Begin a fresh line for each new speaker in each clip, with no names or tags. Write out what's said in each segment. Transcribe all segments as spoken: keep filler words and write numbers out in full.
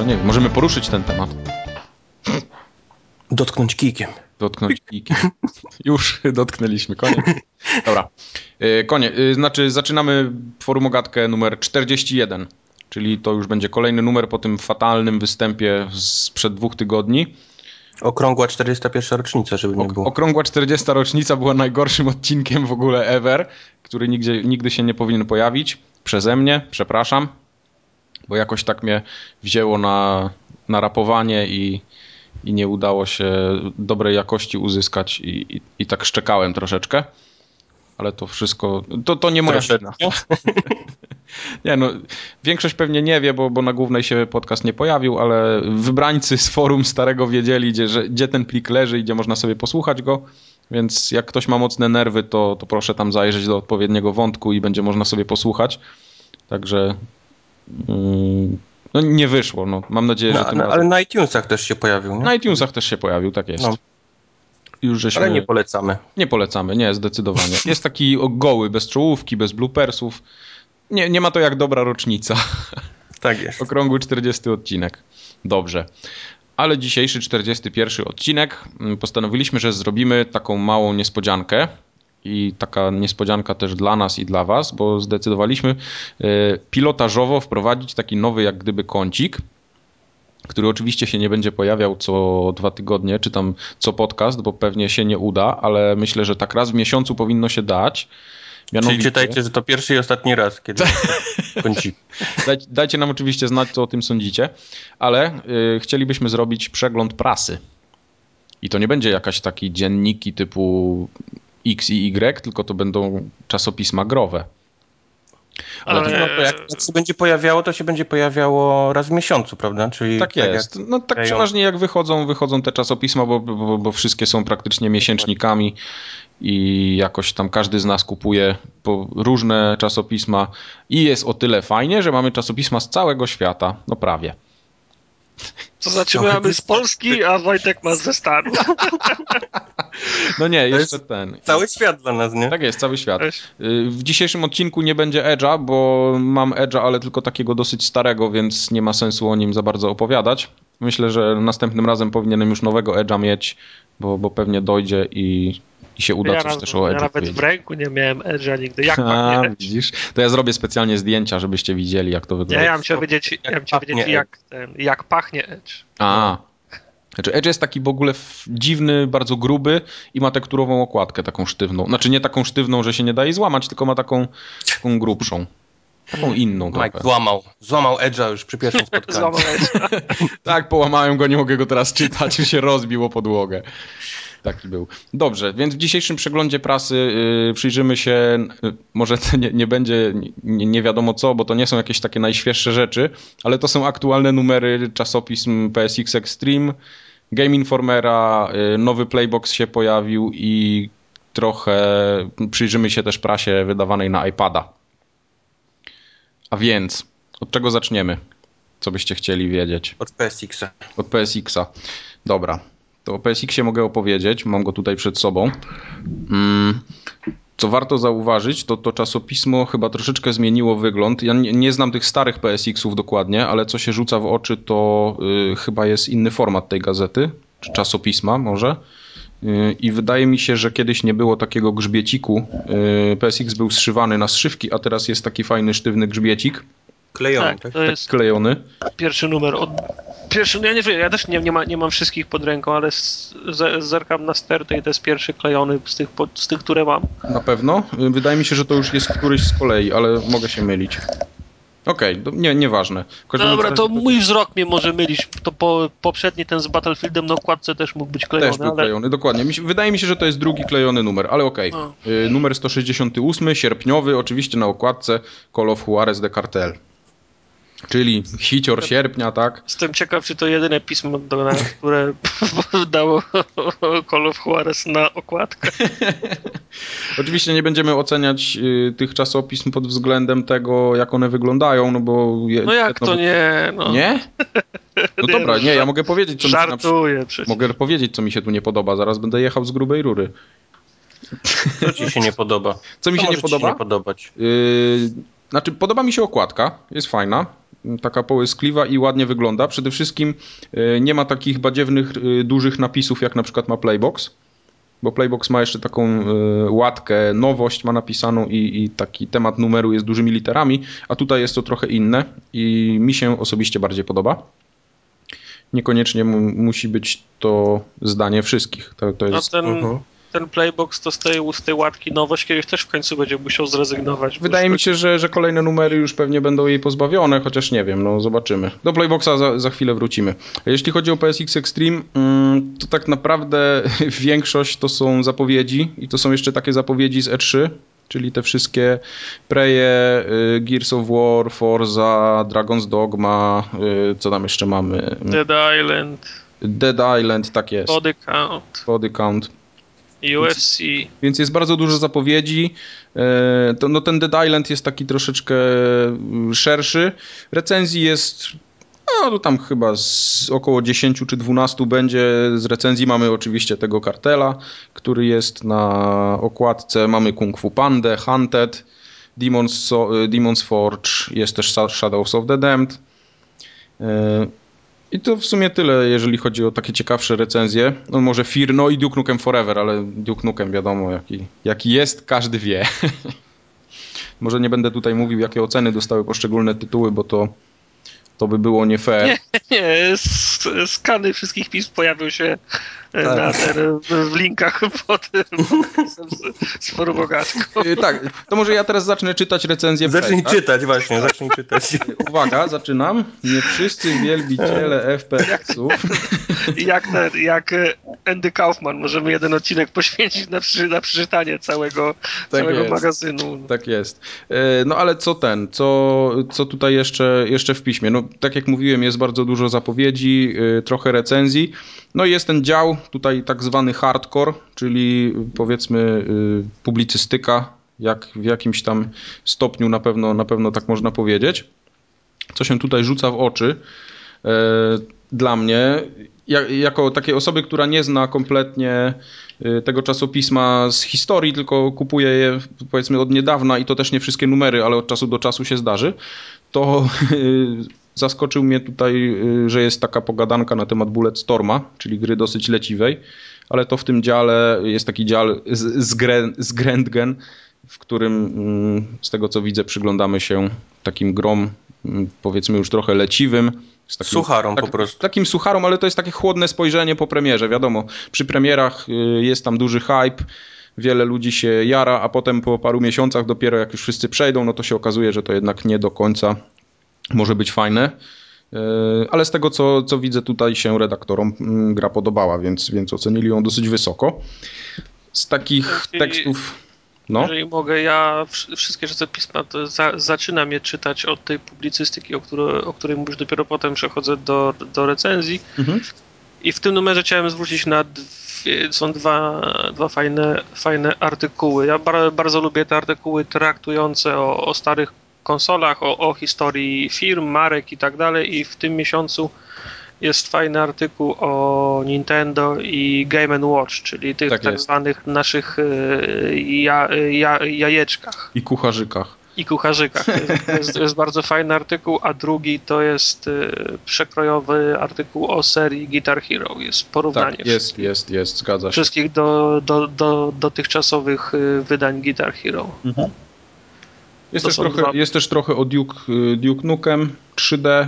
nie wiem, możemy poruszyć ten temat.
Dotknąć kijkiem.
Dotknąć kijkiem. Już dotknęliśmy, koniec. Dobra, koniec. Znaczy zaczynamy forumogatkę numer czterdzieści jeden, czyli to już będzie kolejny numer po tym fatalnym występie sprzed dwóch tygodni.
Okrągła czterdziesta pierwsza rocznica, żeby nie było.
Okrągła czterdziesta rocznica była najgorszym odcinkiem w ogóle ever, który nigdzie, nigdy się nie powinien pojawić. Przeze mnie, przepraszam, bo jakoś tak mnie wzięło na, na rapowanie i, i nie udało się dobrej jakości uzyskać i, i, i tak szczekałem troszeczkę. Ale to wszystko, to, to nie moja wina. Nie no, większość pewnie nie wie, bo, bo na głównej się podcast nie pojawił, ale wybrańcy z forum starego wiedzieli, gdzie, że, gdzie ten plik leży i gdzie można sobie posłuchać go, więc jak ktoś ma mocne nerwy, to, to proszę tam zajrzeć do odpowiedniego wątku i będzie można sobie posłuchać. Także mm, no nie wyszło, no mam nadzieję,
no,
że tym
no,
razem...
Ale na iTunesach też się pojawił, nie?
Na iTunesach też się pojawił, tak jest. No. Już żeśmy...
Ale nie polecamy.
Nie polecamy, nie, zdecydowanie. Jest taki goły, bez czołówki, bez bloopersów. Nie, nie ma to jak dobra rocznica.
Tak jest.
Okrągły czterdziesty odcinek. Dobrze. Ale dzisiejszy czterdziesty pierwszy odcinek postanowiliśmy, że zrobimy taką małą niespodziankę. I taka niespodzianka też dla nas i dla was, bo zdecydowaliśmy pilotażowo wprowadzić taki nowy jak gdyby kącik, który oczywiście się nie będzie pojawiał co dwa tygodnie, czy tam co podcast, bo pewnie się nie uda, ale myślę, że tak raz w miesiącu powinno się dać.
Mianowicie... Czyli czytajcie, że to pierwszy i ostatni raz, kiedy kącik.
Dajcie, dajcie nam oczywiście znać, co o tym sądzicie, ale y, chcielibyśmy zrobić przegląd prasy. I to nie będzie jakaś taki dzienniki typu X i Y, tylko to będą czasopisma growe.
Ale, ale no to jak, jak się będzie pojawiało, to się będzie pojawiało raz w miesiącu, prawda? Czyli
tak, tak jest. Jak... No tak przeważnie jak wychodzą, wychodzą te czasopisma, bo, bo, bo wszystkie są praktycznie miesięcznikami i jakoś tam każdy z nas kupuje po różne czasopisma i jest o tyle fajnie, że mamy czasopisma z całego świata. No prawie.
To znaczy my mamy z Polski, a Wojtek ma ze Stanów.
No nie, jeszcze ten.
Cały świat dla nas, nie?
Tak jest, cały świat. W dzisiejszym odcinku nie będzie Edge'a, bo mam Edge'a, ale tylko takiego dosyć starego, więc nie ma sensu o nim za bardzo opowiadać. Myślę, że następnym razem powinienem już nowego Edge'a mieć, bo, bo pewnie dojdzie i, i się uda
ja
coś
raz,
też o Edge'u
Ja nawet
powiedzieć.
w ręku nie miałem Edge'a nigdy. Jak
A,
Edge?
widzisz? To ja zrobię specjalnie zdjęcia, żebyście widzieli, jak to wygląda.
Ja, ja bym chciał wiedzieć, ja bym chciał wiedzieć jak, ten, jak pachnie Edge.
A, znaczy Edge jest taki w ogóle dziwny, bardzo gruby i ma tekturową okładkę taką sztywną. Znaczy nie taką sztywną, że się nie da jej złamać, tylko ma taką, taką grubszą. Taką inną
Mike
trochę.
złamał. Złamał Edge'a już przy pierwszym spotkaniu.
Złamał Edge'a.
Tak, połamałem go, nie mogę go teraz czytać, już się rozbił o podłogę. Taki był. Dobrze, więc w dzisiejszym przeglądzie prasy yy, przyjrzymy się, yy, może to nie, nie będzie nie, nie wiadomo co, bo to nie są jakieś takie najświeższe rzeczy, ale to są aktualne numery czasopism P S X Extreme, Game Informera, yy, nowy Playbox się pojawił i trochę przyjrzymy się też prasie wydawanej na iPada. A więc, od czego zaczniemy? Co byście chcieli wiedzieć?
Od P S X-a.
Od P S X-a. Dobra. To o P S X-ie mogę opowiedzieć. Mam go tutaj przed sobą. Co warto zauważyć, to to czasopismo chyba troszeczkę zmieniło wygląd. Ja nie, nie znam tych starych P S X-ów dokładnie, ale co się rzuca w oczy, to y, chyba jest inny format tej gazety, czy czasopisma może. Y, I wydaje mi się, że kiedyś nie było takiego grzbieciku. Y, P S X był zszywany na zszywki, a teraz jest taki fajny, sztywny grzbiecik.
Klejony,
tak?
tak?
To jest
klejony.
Pierwszy numer. Od... Pierwszy, no ja nie wiem, ja też nie, nie, ma, nie mam wszystkich pod ręką, ale z, z, zerkam na stertę i to jest pierwszy klejony z tych, z tych, które mam.
Na pewno? Wydaje mi się, że to już jest któryś z kolei, ale mogę się mylić. Okej, okay, nie, nieważne.
Dobra, to mój wzrok mnie może mylić. To po, poprzedni ten z Battlefieldem na okładce też mógł być klejony.
Też był
ale...
klejony, dokładnie. Wydaje mi się, że to jest drugi klejony numer, ale okej. Okay. No. Numer sto sześćdziesiąty ósmy, sierpniowy, oczywiście na okładce Call of Juarez de Cartel. Czyli hicior sierpnia, tak?
Jestem ciekaw, czy to jedyne pismo, które dało Call of Juarez na okładkę.
Oczywiście nie będziemy oceniać y, tych czasopism pod względem tego, jak one wyglądają, no bo... Je,
no jak no, to nie? No.
Nie? No dobra, nie, ja mogę powiedzieć, co
Żartuję
mi się...
przecież.
Mogę powiedzieć, co mi się tu nie podoba, zaraz będę jechał z grubej rury.
Co ci się nie podoba?
Co mi
co
się nie podoba?
Ci nie podobać?
Yy, znaczy, podoba mi się okładka, jest fajna. taka połyskliwa i ładnie wygląda. Przede wszystkim nie ma takich badziewnych, dużych napisów, jak na przykład ma Playbox, bo Playbox ma jeszcze taką łatkę, nowość ma napisaną i, i taki temat numeru jest dużymi literami, a tutaj jest to trochę inne i mi się osobiście bardziej podoba. Niekoniecznie mu, musi być to zdanie wszystkich. To, to jest...
No ten,
uh-huh.
ten Playbox to z tej, z tej łatki nowość kiedyś też w końcu będzie musiał zrezygnować.
Wydaje mi się, że, że kolejne numery już pewnie będą jej pozbawione, chociaż nie wiem, no zobaczymy. Do Playboxa za, za chwilę wrócimy. Jeśli chodzi o P S X Extreme, to tak naprawdę większość to są zapowiedzi i to są jeszcze takie zapowiedzi z E trzy, czyli te wszystkie Preje, Gears of War, Forza, Dragon's Dogma, co tam jeszcze mamy?
Dead Island.
Dead Island, tak jest.
Body Count.
Body Count.
U F C.
Więc, więc jest bardzo dużo zapowiedzi. To, no ten Dead Island jest taki troszeczkę szerszy. Recenzji jest, no to tam chyba z około dziesięć czy dwanaście będzie. Z recenzji mamy oczywiście tego Kartela, który jest na okładce. Mamy Kung Fu Pandę, Hunted, Demon's, so, Demon's Forge, jest też Shadows of the Damned. I to w sumie tyle, jeżeli chodzi o takie ciekawsze recenzje. No może Fear, no i Duke Nukem Forever, ale Duke Nukem wiadomo jaki, jaki jest, każdy wie. Może nie będę tutaj mówił, jakie oceny dostały poszczególne tytuły, bo to, to by było nie fair.
Nie, nie, skany wszystkich pism pojawią się tak. na ten, w linkach pod podpisem z, z forumogatką.
Tak, to może ja teraz zacznę czytać recenzję.
Zacznij
play,
czytać
tak?
właśnie, zacznij czytać.
Uwaga, zaczynam. Nie wszyscy wielbiciele F P S-ów.
Jak, ten, jak Andy Kaufman, możemy jeden odcinek poświęcić na, przy, na przeczytanie całego, tak całego
jest.
magazynu.
Tak jest. No ale co ten, co, co tutaj jeszcze, jeszcze w piśmie? No tak jak mówiłem, jest bardzo dużo zapowiedzi, trochę recenzji. No i jest ten dział, tutaj tak zwany hardcore, czyli powiedzmy publicystyka, jak w jakimś tam stopniu na pewno, na pewno tak można powiedzieć. Co się tutaj rzuca w oczy dla mnie, jako takiej osoby, która nie zna kompletnie tego czasopisma z historii, tylko kupuje je powiedzmy od niedawna i to też nie wszystkie numery, ale od czasu do czasu się zdarzy, to zaskoczył mnie tutaj, że jest taka pogadanka na temat Bulletstorma, czyli gry dosyć leciwej, ale to w tym dziale jest taki dział z, z, Gre, z Grandgen, w którym z tego co widzę przyglądamy się takim grom powiedzmy już trochę leciwym.
Takim, sucharom
tak,
po prostu.
Takim sucharom, ale to jest takie chłodne spojrzenie po premierze, wiadomo. Przy premierach jest tam duży hype, wiele ludzi się jara, a potem po paru miesiącach dopiero jak już wszyscy przejdą, no to się okazuje, że to jednak nie do końca może być fajne. Ale z tego co, co widzę tutaj się redaktorom gra podobała, więc, więc ocenili ją dosyć wysoko. Z takich
Jeżeli,
tekstów... No.
Jeżeli mogę, ja wszystkie czasopisma to za, zaczynam je czytać od tej publicystyki, o której, o której mówisz, dopiero potem przechodzę do, do recenzji. Mhm. I w tym numerze chciałem zwrócić na dwie, są dwa, dwa fajne, fajne artykuły. Ja bar, bardzo lubię te artykuły traktujące o, o starych konsolach, o, o historii firm, marek i tak dalej. I w tym miesiącu jest fajny artykuł o Nintendo i Game and Watch, czyli tych tak, tak zwanych naszych ja, ja, jajeczkach.
I kucharzykach.
I kucharzykach. To jest, to jest bardzo fajny artykuł, a drugi to jest przekrojowy artykuł o serii Guitar Hero. Jest porównanie.
Tak, jest, jest, jest, zgadza się.
Wszystkich do, do, do dotychczasowych wydań Guitar Hero. Mhm.
Jest też, trochę, dwa... jest też trochę o Duke, Duke Nukem trzy D.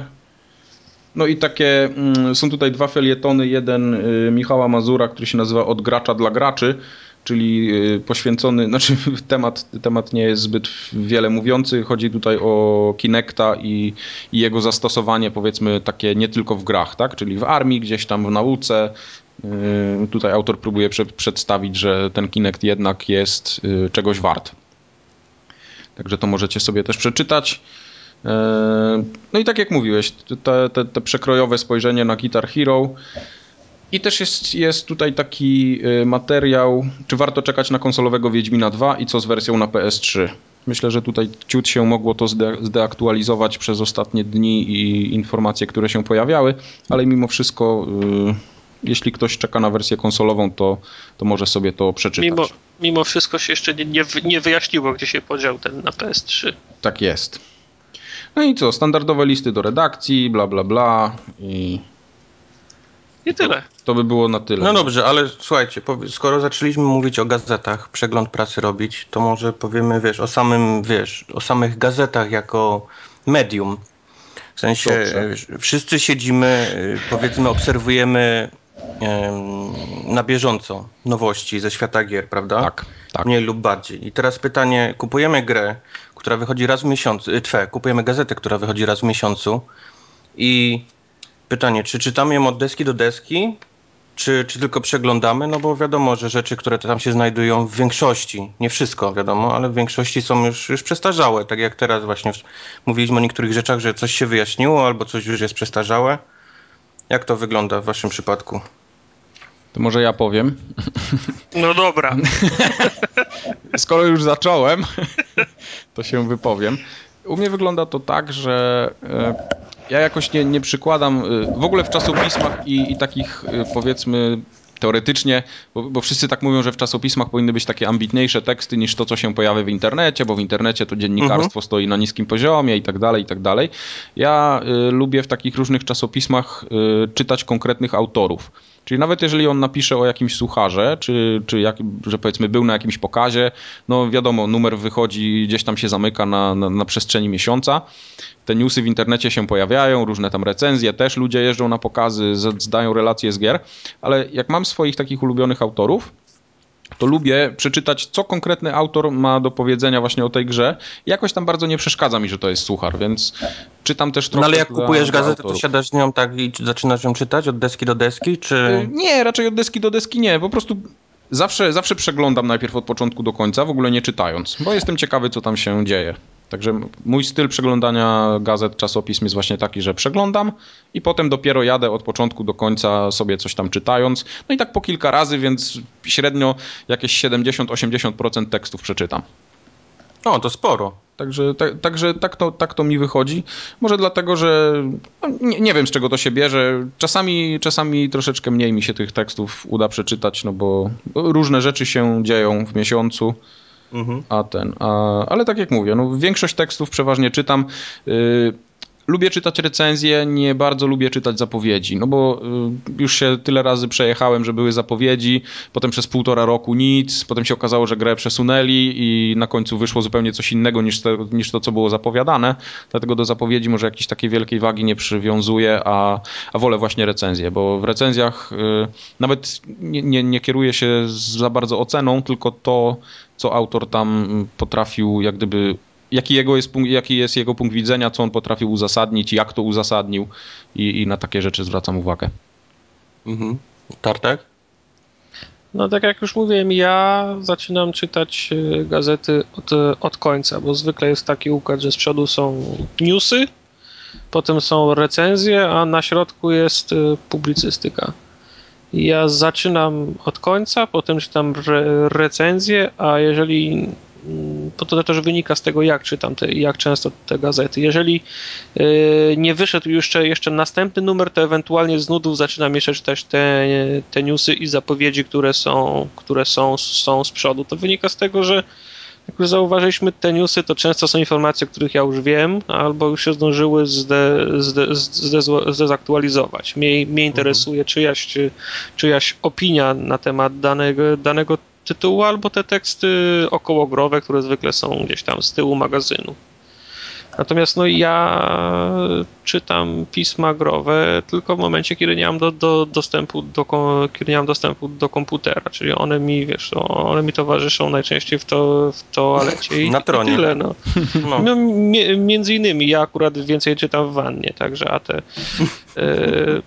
No i takie, mm, są tutaj dwa felietony, jeden y, Michała Mazura, który się nazywa Od gracza dla graczy, czyli y, poświęcony, znaczy temat, temat nie jest zbyt wiele mówiący, chodzi tutaj o Kinecta i, i jego zastosowanie powiedzmy takie nie tylko w grach, tak, czyli w armii, gdzieś tam w nauce. Y, tutaj autor próbuje prze, przedstawić, że ten Kinect jednak jest y, czegoś wart. Także to możecie sobie też przeczytać. No i tak jak mówiłeś, te, te, te przekrojowe spojrzenie na Guitar Hero i też jest, jest tutaj taki materiał, czy warto czekać na konsolowego Wiedźmina dwa i co z wersją na P S trzy. Myślę, że tutaj ciut się mogło to zde, zdeaktualizować przez ostatnie dni i informacje, które się pojawiały, ale mimo wszystko jeśli ktoś czeka na wersję konsolową, to, to może sobie to przeczytać.
Mimo, mimo wszystko się jeszcze nie, nie, nie wyjaśniło, gdzie się podział ten na P S trzy.
Tak jest. No i co, standardowe listy do redakcji, bla, bla, bla i...
I tyle.
To, to by było na tyle.
No dobrze, ale słuchajcie, skoro zaczęliśmy mówić o gazetach, przegląd prasy robić, to może powiemy, wiesz, o samym, wiesz, o samych gazetach jako medium. W sensie, wiesz, wszyscy siedzimy, powiedzmy, obserwujemy na bieżąco nowości ze świata gier, prawda?
Tak, tak.
Mniej lub bardziej. I teraz pytanie, kupujemy grę, która wychodzi raz w miesiącu, twe, kupujemy gazetę, która wychodzi raz w miesiącu i pytanie, czy czytamy ją od deski do deski, czy, czy tylko przeglądamy? No bo wiadomo, że rzeczy, które tam się znajdują w większości, nie wszystko wiadomo, ale w większości są już, już przestarzałe. Tak jak teraz właśnie mówiliśmy o niektórych rzeczach, że coś się wyjaśniło albo coś już jest przestarzałe. Jak to wygląda w waszym przypadku?
To może ja powiem.
No dobra.
Skoro już zacząłem, to się wypowiem. U mnie wygląda to tak, że ja jakoś nie, nie przykładam w ogóle w czasopismach i, i takich powiedzmy teoretycznie, bo, bo wszyscy tak mówią, że w czasopismach powinny być takie ambitniejsze teksty niż to, co się pojawia w internecie, bo w internecie to dziennikarstwo mhm. stoi na niskim poziomie i tak dalej, i tak dalej. Ja y, lubię w takich różnych czasopismach y, czytać konkretnych autorów. Czyli nawet jeżeli on napisze o jakimś sucharze, czy, czy jak, że powiedzmy był na jakimś pokazie, no wiadomo, numer wychodzi, gdzieś tam się zamyka na, na, na przestrzeni miesiąca. Te newsy w internecie się pojawiają, różne tam recenzje, też ludzie jeżdżą na pokazy, zdają relacje z gier, ale jak mam swoich takich ulubionych autorów, to lubię przeczytać, co konkretny autor ma do powiedzenia właśnie o tej grze. I jakoś tam bardzo nie przeszkadza mi, że to jest suchar, więc czytam też trochę.
No ale jak
dla,
kupujesz
dla
gazetę,
autorów.
to siadasz z nią tak i zaczynasz ją czytać od deski do deski, czy...
Nie, raczej od deski do deski nie, po prostu zawsze, zawsze przeglądam najpierw od początku do końca, w ogóle nie czytając, bo jestem ciekawy, co tam się dzieje. Także mój styl przeglądania gazet, czasopism jest właśnie taki, że przeglądam i potem dopiero jadę od początku do końca sobie coś tam czytając. No i tak po kilka razy, więc średnio jakieś siedemdziesiąt do osiemdziesięciu procent tekstów przeczytam.
O, to sporo.
Także, tak, także tak, to, tak to mi wychodzi. Może dlatego, że no, nie, nie wiem, z czego to się bierze. Czasami, czasami troszeczkę mniej mi się tych tekstów uda przeczytać, no bo różne rzeczy się dzieją w miesiącu. Mhm. A ten, a, ale tak jak mówię, no, większość tekstów przeważnie czytam. Yy, lubię czytać recenzje, nie bardzo lubię czytać zapowiedzi, no bo y, już się tyle razy przejechałem, że były zapowiedzi, potem przez półtora roku nic, potem się okazało, że grę przesunęli i na końcu wyszło zupełnie coś innego niż to, niż to co było zapowiadane, dlatego do zapowiedzi może jakiejś takiej wielkiej wagi nie przywiązuję, a, a wolę właśnie recenzje, bo w recenzjach y, nawet nie, nie, nie kieruję się za bardzo oceną, tylko to, co autor tam potrafił jak gdyby Jaki, jego jest, jaki jest jego punkt widzenia, co on potrafił uzasadnić, jak to uzasadnił i, i na takie rzeczy zwracam uwagę.
Mhm. Tartek?
No tak jak już mówiłem, ja zaczynam czytać gazety od, od końca, bo zwykle jest taki układ, że z przodu są newsy, potem są recenzje, a na środku jest publicystyka. Ja zaczynam od końca, potem czytam re- recenzje, a jeżeli to, to też wynika z tego, jak czytam te, jak często te gazety. Jeżeli yy, nie wyszedł jeszcze, jeszcze następny numer, to ewentualnie z nudów zaczynam jeszcze czytać te, te newsy i zapowiedzi, które są, które są, są z przodu. To wynika z tego, że jak już zauważyliśmy, te newsy to często są informacje, o których ja już wiem, albo już się zdążyły zde, zde, zde, zdezaktualizować. Mnie, mnie interesuje czyjaś, czy, czyjaś opinia na temat danego, danego tytułu, albo te teksty okołogrowe, które zwykle są gdzieś tam z tyłu magazynu. Natomiast no ja czytam pisma growe tylko w momencie, kiedy nie mam do, do, dostępu do, kiedy nie mam dostępu do komputera, czyli one mi, wiesz, one mi towarzyszą najczęściej w, to, w toalecie i,
na tronie.
i tyle. No. No. No, m- między innymi ja akurat więcej czytam w wannie, także a te... y-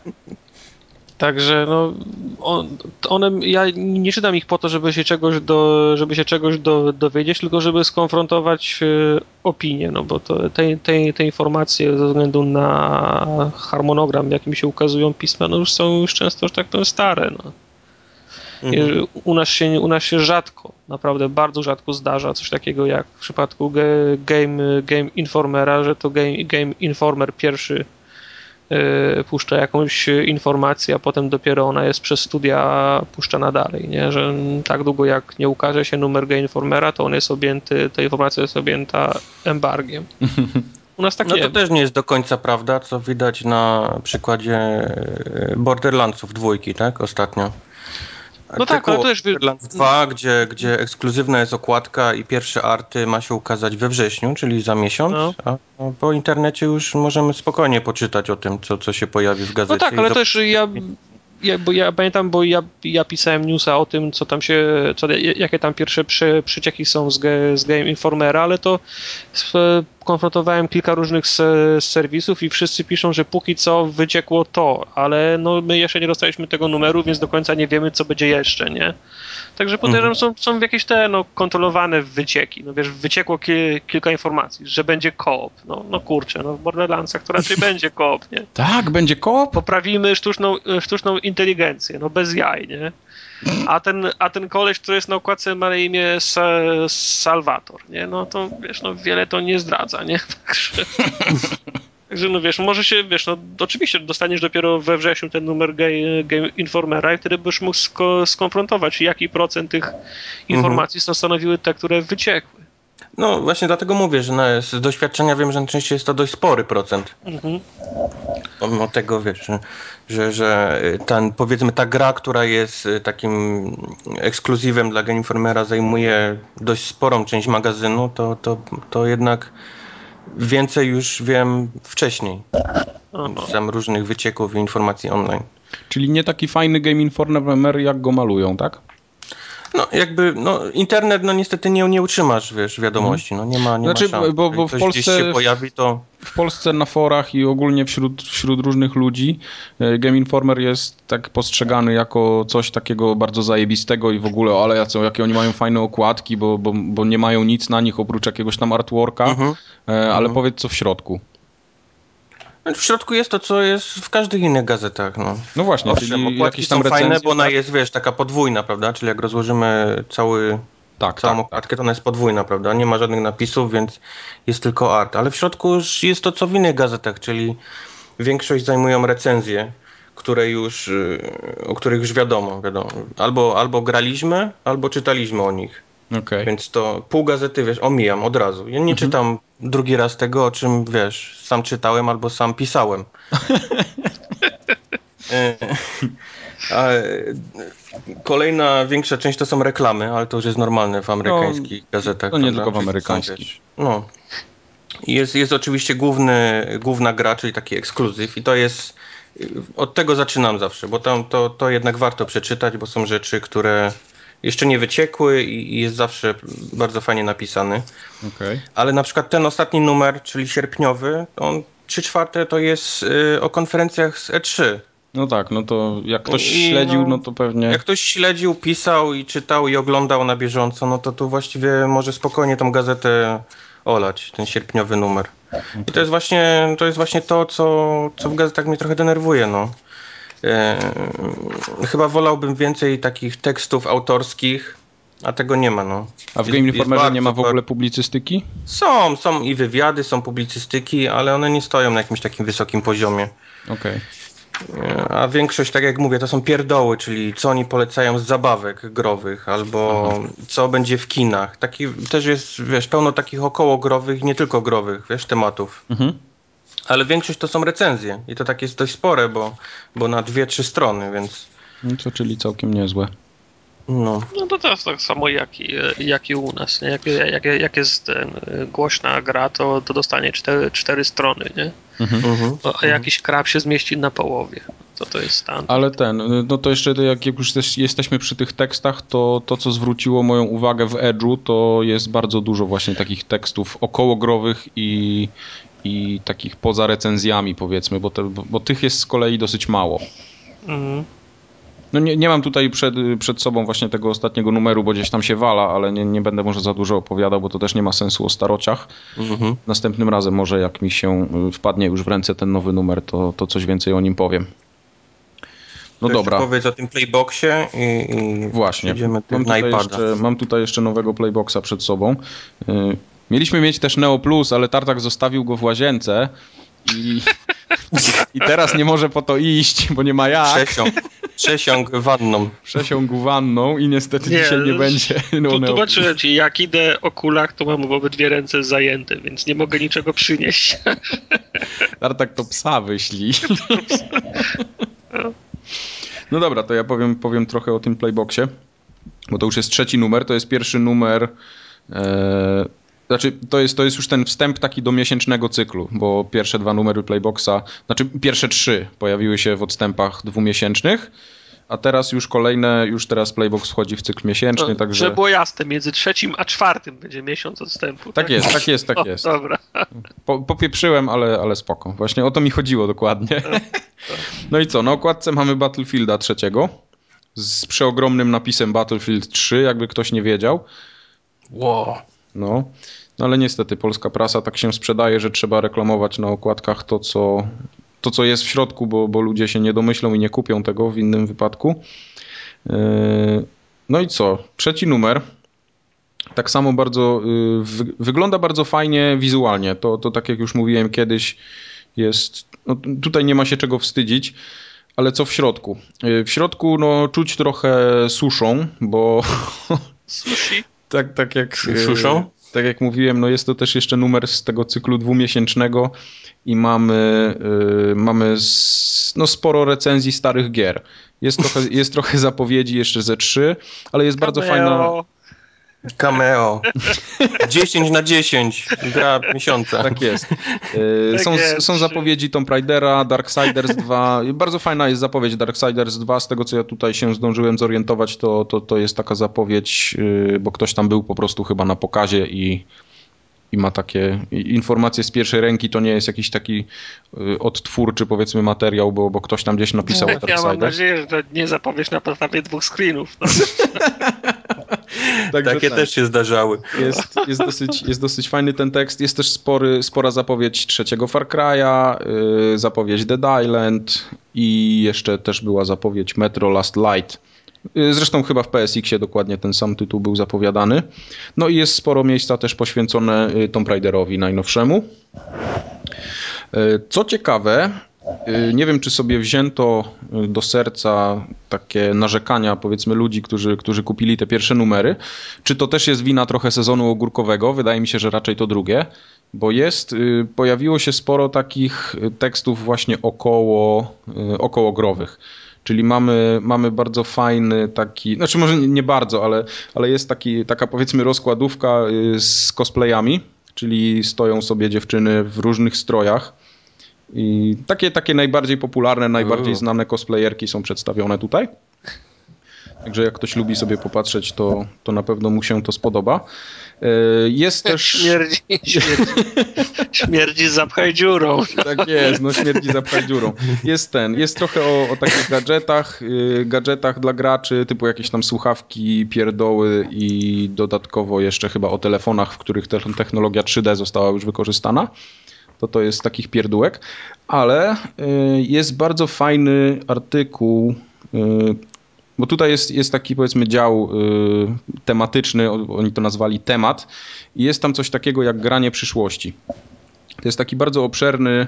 Także no, on, one, ja nie czytam ich po to, żeby się czegoś, do, żeby się czegoś do, dowiedzieć, tylko żeby skonfrontować y, opinię, no bo to, te, te, te informacje ze względu na harmonogram, w jakim się ukazują pisma, no już są już często, że tak powiem, stare. No. Mhm. U, nas się, u nas się rzadko, naprawdę bardzo rzadko zdarza coś takiego jak w przypadku Game, game Informera, że to Game, game Informer pierwszy puszcza jakąś informację, a potem dopiero ona jest przez studia puszczana dalej, nie? Że tak długo jak nie ukaże się numer Game Informera, to on jest objęty, ta informacja jest objęta embargiem. U nas tak
no
nie.
to też nie jest do końca prawda, co widać na przykładzie Borderlandsów dwójki, tak? Ostatnio.
No tak, ale też...
Borderlands dwa, gdzie, gdzie ekskluzywna jest okładka i pierwsze arty ma się ukazać we wrześniu, czyli za miesiąc, no. a, a po internecie już możemy spokojnie poczytać o tym, co, co się pojawi w gazecie.
No tak, ale też ja... Ja, bo ja pamiętam, bo ja, ja pisałem newsa o tym, co tam się, co, jakie tam pierwsze przy, przycieki są z, z Game Informera, ale to z, konfrontowałem kilka różnych z, z serwisów i wszyscy piszą, że póki co wyciekło to, ale no my jeszcze nie dostaliśmy tego numeru, więc do końca nie wiemy, co będzie jeszcze, nie? Także podejrzewam, są, są jakieś te no, kontrolowane wycieki. No wiesz, wyciekło ki, kilka informacji, że będzie koop. No, no kurczę, no w Borderlandsach to raczej będzie koop, nie?
Tak, będzie koop?
Poprawimy sztuczną, sztuczną inteligencję, no bez jaj, nie? A ten, a ten koleś, który jest na okładce, ma na imię Salvator, nie? No to wiesz, no wiele to nie zdradza, nie? Także... Także no wiesz, może się, wiesz, no oczywiście dostaniesz dopiero we wrześniu ten numer Game, Game Informera i wtedy byś mógł sko- skonfrontować, jaki procent tych informacji mhm. stanowiły te, które wyciekły.
No właśnie dlatego mówię, że no, z doświadczenia wiem, że najczęściej jest to dość spory procent. Mhm. Pomimo tego, wiesz, że, że, że ten, powiedzmy ta gra, która jest takim ekskluzywem dla Game Informera, zajmuje dość sporą część magazynu, to, to, to jednak więcej już wiem wcześniej. Sam różnych wycieków i informacji online.
Czyli nie taki fajny Game Informer, jak go malują, tak?
No jakby, no internet, no niestety nie, nie utrzymasz, wiesz, wiadomości, no nie ma, nie
znaczy,
ma szans.
Bo, bo w Polsce
się pojawi, to...
W Polsce na forach i ogólnie wśród, wśród różnych ludzi Game Informer jest tak postrzegany jako coś takiego bardzo zajebistego i w ogóle, ale jacy, jakie oni mają fajne okładki, bo, bo, bo nie mają nic na nich oprócz jakiegoś tam artworka, mhm. ale mhm. powiedz co w środku.
W środku jest to, co jest w każdych innych gazetach. No,
no właśnie,
owszem,
czyli
okładki
jakieś tam
są
recenzje,
fajne, bo ona
tak?
jest, wiesz, taka podwójna, prawda? Czyli jak rozłożymy cały,
tak,
całą
tak,
okładkę,
tak.
to ona jest podwójna, prawda? Nie ma żadnych napisów, więc jest tylko art. Ale w środku już jest to, co w innych gazetach, czyli większość zajmują recenzje, które już, o których już wiadomo, wiadomo. Albo, albo graliśmy, albo czytaliśmy o nich.
Okay.
Więc to pół gazety, wiesz, omijam od razu. Ja nie mhm. czytam drugi raz tego, o czym, wiesz, sam czytałem albo sam pisałem. A kolejna większa część to są reklamy, ale to już jest normalne w amerykańskich no, gazetach.
No nie
prawda?
tylko w
Czyli
amerykańskich.
Są, no. Jest, jest oczywiście główny, główna gra, czyli taki ekskluzyw i to jest, od tego zaczynam zawsze, bo tam to, to jednak warto przeczytać, bo są rzeczy, które jeszcze nie wyciekły i jest zawsze bardzo fajnie napisany.
Okay.
Ale na przykład ten ostatni numer, czyli sierpniowy, on trzy czwarte to jest y, o konferencjach z E trzy.
No tak, no to jak ktoś I, śledził, no, no to pewnie...
Jak ktoś śledził, pisał i czytał i oglądał na bieżąco, no to tu właściwie może spokojnie tą gazetę olać, ten sierpniowy numer. Okay. I to jest właśnie to, jest właśnie to co, co w gazetach mnie trochę denerwuje, no. E, chyba wolałbym więcej takich tekstów autorskich, a tego nie ma, no.
A w Game Informerze nie ma w ogóle publicystyki?
Są, są i wywiady, są publicystyki, ale one nie stoją na jakimś takim wysokim poziomie.
Okej. Okay.
A większość, tak jak mówię, to są pierdoły, czyli co oni polecają z zabawek growych, albo Aha. co będzie w kinach. Taki, też jest, wiesz, pełno takich około growych, nie tylko growych, wiesz, tematów. Mhm. Ale większość to są recenzje i to tak jest dość spore, bo, bo na dwie, trzy strony, więc...
No to czyli całkiem niezłe.
No, no to też tak samo jak i, jak i u nas, nie? Jak, jak, jak jest ten, głośna gra, to, to dostanie cztery, cztery strony, nie? Mhm. A mhm. jakiś krab się zmieści na połowie. To to jest standard.
Ale ten, no to jeszcze jak już też jesteśmy przy tych tekstach, to to, co zwróciło moją uwagę w Edge'u, to jest bardzo dużo właśnie takich tekstów okołogrowych i, i takich poza recenzjami, powiedzmy, bo, te, bo, bo tych jest z kolei dosyć mało. Mhm. No nie, nie mam tutaj przed, przed sobą właśnie tego ostatniego numeru, bo gdzieś tam się wala, ale nie, nie będę może za dużo opowiadał, bo to też nie ma sensu o starociach. Mhm. Następnym razem może jak mi się wpadnie już w ręce ten nowy numer, to, to coś więcej o nim powiem. No
to
dobra.
Powiedz o tym Playboxie i, i
właśnie. Mam tutaj, jeszcze, mam tutaj jeszcze nowego Playboxa przed sobą. Yy, mieliśmy mieć też Neo Plus, ale Tartak zostawił go w łazience i, i teraz nie może po to iść, bo nie ma jak.
Przesiął. Przesiąg wanną.
Przesiągł wanną i niestety
Nie,
dzisiaj nie będzie. No,
tu tłumaczyłem ci, jak idę o kulach, to mam obydwie ręce zajęte, więc nie mogę niczego przynieść.
Tartak to psa wyślij. No dobra, to ja powiem, powiem trochę o tym playboxie, bo to już jest trzeci numer, to jest pierwszy numer, e, znaczy to jest, to jest już ten wstęp taki do miesięcznego cyklu, bo pierwsze dwa numery playboxa, znaczy pierwsze trzy pojawiły się w odstępach dwumiesięcznych, a teraz już kolejne, już teraz playbox wchodzi w cykl miesięczny,
No,
także...
Żeby było jasne, między trzecim a czwartym będzie miesiąc odstępu.
Tak,
tak
jest, tak jest, tak
o,
jest.
Dobra.
Po, popieprzyłem, ale, ale spoko. Właśnie o to mi chodziło dokładnie. No i co, na okładce mamy Battlefielda trzeciego z przeogromnym napisem Battlefield trzy, jakby ktoś nie wiedział.
Wow.
No. No ale niestety polska prasa tak się sprzedaje, że trzeba reklamować na okładkach to, co, to, co jest w środku, bo, bo ludzie się nie domyślą i nie kupią tego w innym wypadku. Yy, no i co? Trzeci numer. Tak samo bardzo yy, wy, wygląda bardzo fajnie wizualnie. To, to tak jak już mówiłem kiedyś jest... No, tutaj nie ma się czego wstydzić. Ale co w środku? Yy, w środku no, czuć trochę suszą, bo...
Sushi?
tak, tak jak...
Suszą?
Tak jak mówiłem, no jest to też jeszcze numer z tego cyklu dwumiesięcznego i mamy, yy, mamy s, no sporo recenzji starych gier. Jest trochę, jest trochę zapowiedzi jeszcze ze trzy, ale jest bardzo fajna...
Cameo. dziesięć na dziesięć. Gra miesiąca.
Tak jest. Yy, są, są zapowiedzi Tomb Raidera, Darksiders dwa. Bardzo fajna jest zapowiedź Darksiders dwa. Z tego, co ja tutaj się zdążyłem zorientować, to, to, to jest taka zapowiedź, yy, bo ktoś tam był po prostu chyba na pokazie i, i ma takie informacje z pierwszej ręki. To nie jest jakiś taki yy, odtwórczy, powiedzmy, materiał, bo, bo ktoś tam gdzieś napisał
no,
Darksiders.
Ja mam nadzieję, że nie zapowiesz na podstawie dwóch screenów. No.
Takie ten. też się zdarzały.
Jest, jest, dosyć, jest dosyć fajny ten tekst. Jest też spory, spora zapowiedź trzeciego Far Cry'a, yy, zapowiedź Dead Island i jeszcze też była zapowiedź Metro Last Light. Yy, zresztą chyba w P S X-ie dokładnie ten sam tytuł był zapowiadany. No i jest sporo miejsca też poświęcone yy, Tomb Raiderowi najnowszemu. Yy, co ciekawe, nie wiem, czy sobie wzięto do serca takie narzekania, powiedzmy, ludzi, którzy, którzy kupili te pierwsze numery. Czy to też jest wina trochę sezonu ogórkowego? Wydaje mi się, że raczej to drugie, bo jest, pojawiło się sporo takich tekstów właśnie około, okołogrowych. Czyli mamy, mamy bardzo fajny taki, znaczy może nie bardzo, ale, ale jest taki, taka powiedzmy rozkładówka z cosplayami, czyli stoją sobie dziewczyny w różnych strojach. I takie, takie najbardziej popularne, najbardziej znane cosplayerki są przedstawione tutaj. Także jak ktoś lubi sobie popatrzeć, to, to na pewno mu się to spodoba. Jest też...
Śmierdzi, śmierdzi, śmierdzi zapchaj dziurą.
Tak jest, no śmierdzi zapchaj dziurą. Jest ten, jest trochę o, o takich gadżetach, gadżetach dla graczy, typu jakieś tam słuchawki, pierdoły i dodatkowo jeszcze chyba o telefonach, w których technologia trzy D została już wykorzystana. To to jest takich pierdółek, ale jest bardzo fajny artykuł, bo tutaj jest, jest taki, powiedzmy, dział tematyczny, oni to nazwali temat i jest tam coś takiego jak granie przyszłości. To jest taki bardzo obszerny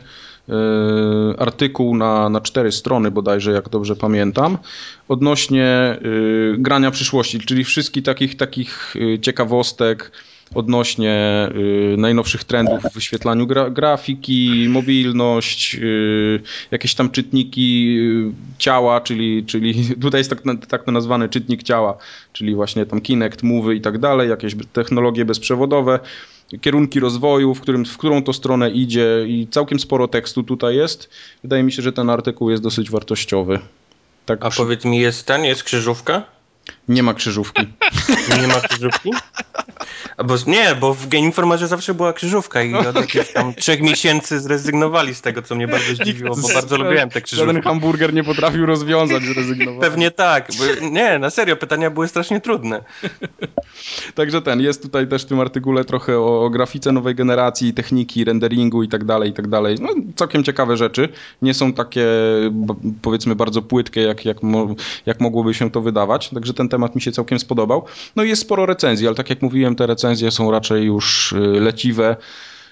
artykuł na, na cztery strony bodajże, jak dobrze pamiętam, odnośnie grania przyszłości, czyli wszystkich takich, takich ciekawostek odnośnie y, najnowszych trendów w wyświetlaniu gra, grafiki, mobilność, y, jakieś tam czytniki y, ciała, czyli, czyli tutaj jest tak, tak to nazwany czytnik ciała, czyli właśnie tam Kinect, Move i tak dalej, jakieś technologie bezprzewodowe, kierunki rozwoju, w, którym, w którą to stronę idzie i całkiem sporo tekstu tutaj jest. Wydaje mi się, że ten artykuł jest dosyć wartościowy. Tak
A przy... powiedz mi, jest ten, jest krzyżówka?
Nie ma krzyżówki.
Nie ma krzyżówki? A bo, nie, bo w Game Informerze zawsze była krzyżówka i od jakichś tam trzech miesięcy zrezygnowali z tego, co mnie bardzo zdziwiło, bo bardzo lubiłem te krzyżówki.
Żaden hamburger nie potrafił rozwiązać, zrezygnowali.
Pewnie tak. Bo, nie, na serio, pytania były strasznie trudne.
Także ten, jest tutaj też w tym artykule trochę o, o grafice nowej generacji, techniki, renderingu i tak dalej, i tak dalej. No, całkiem ciekawe rzeczy. Nie są takie, powiedzmy, bardzo płytkie, jak, jak, mo, jak mogłoby się to wydawać. Także ten temat mi się całkiem spodobał. No i jest sporo recenzji, ale tak jak mówiłem, te recenzje są raczej już leciwe.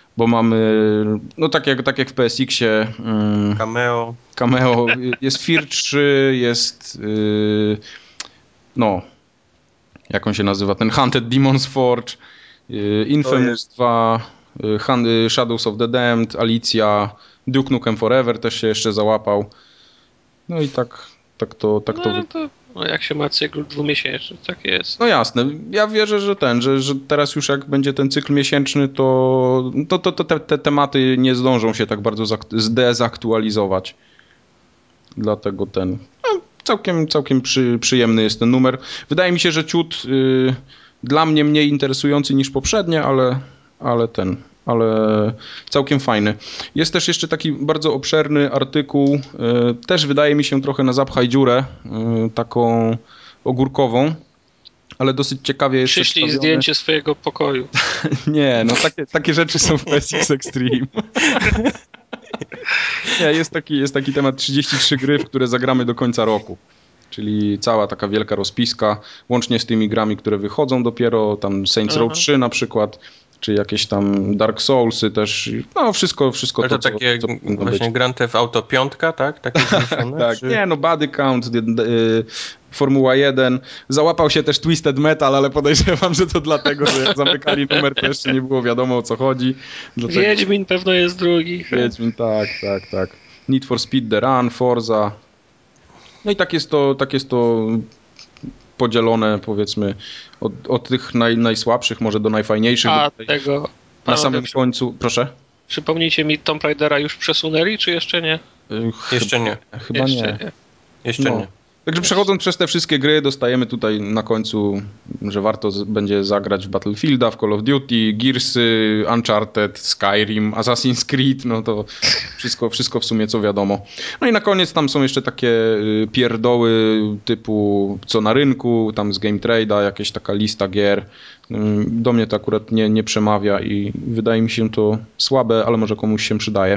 bo mamy, no tak jak, tak jak w P S X-ie... Um,
Cameo.
Cameo, jest Fear trzy, jest yy, no, jak on się nazywa, ten Hunted Demon's Forge, yy, Infamous dwa, yy, Shadows of the Damned, Alicia, Duke Nukem Forever też się jeszcze załapał. No i tak, tak to... Tak
no,
to, wy...
to no jak się ma cykl dwumiesięczny, tak jest.
No jasne, ja wierzę, że ten, że, że teraz już jak będzie ten cykl miesięczny, to, to, to, to te, te tematy nie zdążą się tak bardzo zdezaktualizować. Dlatego ten... No, całkiem, całkiem przy, przyjemny jest ten numer. Wydaje mi się, że ciut y, dla mnie mniej interesujący niż poprzednie, ale, ale ten... ale całkiem fajny. Jest też jeszcze taki bardzo obszerny artykuł, y, też wydaje mi się trochę na zapchaj dziurę, y, taką ogórkową, ale dosyć ciekawie jest
Przyślij
przedstawione.
zdjęcie swojego pokoju.
Nie, no takie, takie rzeczy są w P S X Extreme. Nie, jest taki, jest taki temat trzydzieści trzy gry, w które zagramy do końca roku. Czyli cała taka wielka rozpiska, łącznie z tymi grami, które wychodzą dopiero, tam Saints Row trzy na przykład, czy jakieś tam Dark Soulsy też, no wszystko, wszystko
Ale
to,
to takie
co, co
właśnie
być.
Grand Theft Auto piątka, tak? Takie zniesione,
tak,
czy...
nie no, Body Count, y, y, Formuła jeden, załapał się też Twisted Metal, ale podejrzewam, że to dlatego, że jak zamykali numer, to jeszcze nie było wiadomo, o co chodzi. Dlatego...
Wiedźmin pewno jest drugi.
Wiedźmin, tak, tak, tak. Need for Speed The Run, Forza. No i tak jest to, tak jest to podzielone, powiedzmy, od, od tych naj, najsłabszych może do najfajniejszych.
A
do
tego...
na samym
przy...
końcu, proszę?
Przypomnijcie mi, Tomb Raidera już przesunęli, czy jeszcze nie?
Jeszcze nie.
Chyba
jeszcze
nie.
nie.
Jeszcze
no.
nie.
Także przechodząc przez te wszystkie gry, dostajemy tutaj na końcu, że warto z, będzie zagrać w Battlefielda, w Call of Duty, Gearsy, Uncharted, Skyrim, Assassin's Creed, no to wszystko, wszystko w sumie co wiadomo. No i na koniec tam są jeszcze takie pierdoły typu co na rynku, tam z Game Trade'a, jakaś taka lista gier. Do mnie to akurat nie, nie przemawia i wydaje mi się to słabe, ale może komuś się przydaje.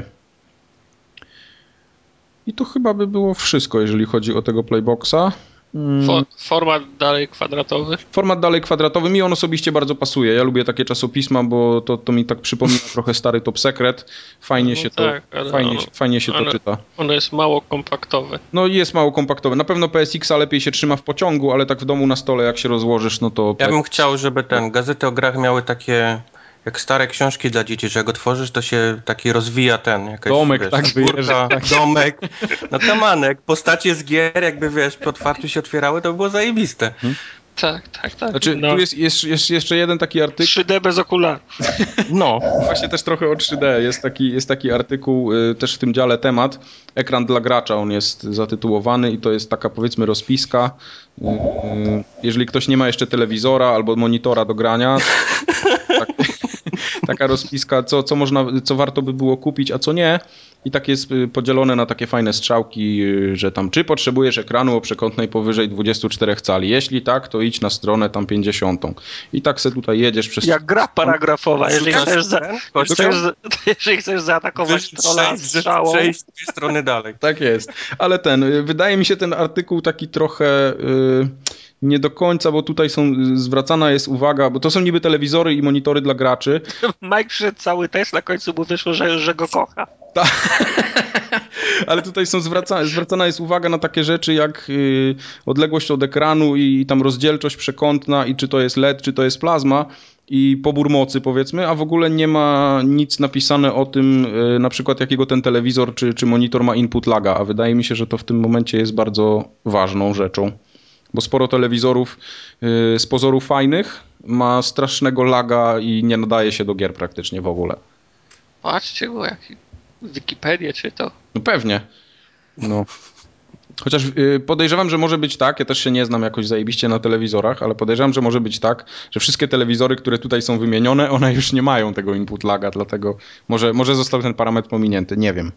I to chyba by było wszystko, jeżeli chodzi o tego Playboxa.
For, format dalej kwadratowy?
Format dalej kwadratowy. Mi on osobiście bardzo pasuje. Ja lubię takie czasopisma, bo to, to mi tak przypomina trochę stary Top Secret. Fajnie
no
się
tak,
to, fajnie, ono, fajnie się to czyta.
Ono jest mało kompaktowe.
No jest mało kompaktowe. Na pewno P S X-a lepiej się trzyma w pociągu, ale tak w domu na stole jak się rozłożysz, no to...
Ja bym chciał, żeby ten gazety o grach miały takie... Jak stare książki dla dzieci, że jak otworzysz, to się taki rozwija ten... Jakaś,
domek,
wiesz,
tak wyjeżdża.
Tak. Domek. No tamanek. Postacie z gier, jakby wiesz, po otwarciu się otwierały, to by było zajebiste. Hmm?
Tak, tak, tak.
Znaczy,
no.
tu jest, jest, jest jeszcze jeden taki artykuł...
trzy D bez okularów.
No.
Właśnie też trochę o trzy D. Jest taki, jest taki artykuł y, też w tym dziale temat. Ekran dla gracza, on jest zatytułowany i to jest taka powiedzmy rozpiska. Y, y, jeżeli ktoś nie ma jeszcze telewizora albo monitora do grania, tak, taka rozpiska, co, co, można, co warto by było kupić, a co nie. I tak jest podzielone na takie fajne strzałki, że tam czy potrzebujesz ekranu o przekątnej powyżej dwadzieścia cztery cali. Jeśli tak, to idź na stronę tam pięćdziesiątą. I tak se tutaj jedziesz przez...
Jak gra paragrafowa. Jeżeli chcesz, za, chcesz, jeżeli chcesz zaatakować trolla strzałą...
Przejść dwie strony dalej.
Tak jest. Ale ten, wydaje mi się ten artykuł taki trochę... Yy... nie do końca, bo tutaj są, zwracana jest uwaga, bo to są niby telewizory i monitory dla graczy.
Mike przyszedł cały tekst, na końcu mu wyszło, że, że go kocha.
Ale tutaj są zwraca, zwracana jest uwaga na takie rzeczy jak y, odległość od ekranu i tam rozdzielczość przekątna i czy to jest L E D, czy to jest plazma i pobór mocy powiedzmy, a w ogóle nie ma nic napisane o tym, y, na przykład jakiego ten telewizor czy, czy monitor ma input laga, a wydaje mi się, że to w tym momencie jest bardzo ważną rzeczą. Bo sporo telewizorów yy, z pozoru fajnych ma strasznego laga i nie nadaje się do gier praktycznie w ogóle.
Patrzcie go, jaki Wikipedię czytał.
No pewnie. No. Chociaż yy, podejrzewam, że może być tak, ja też się nie znam jakoś zajebiście na telewizorach, ale podejrzewam, że może być tak, że wszystkie telewizory, które tutaj są wymienione, one już nie mają tego input laga, dlatego może, może został ten parametr pominięty, nie wiem.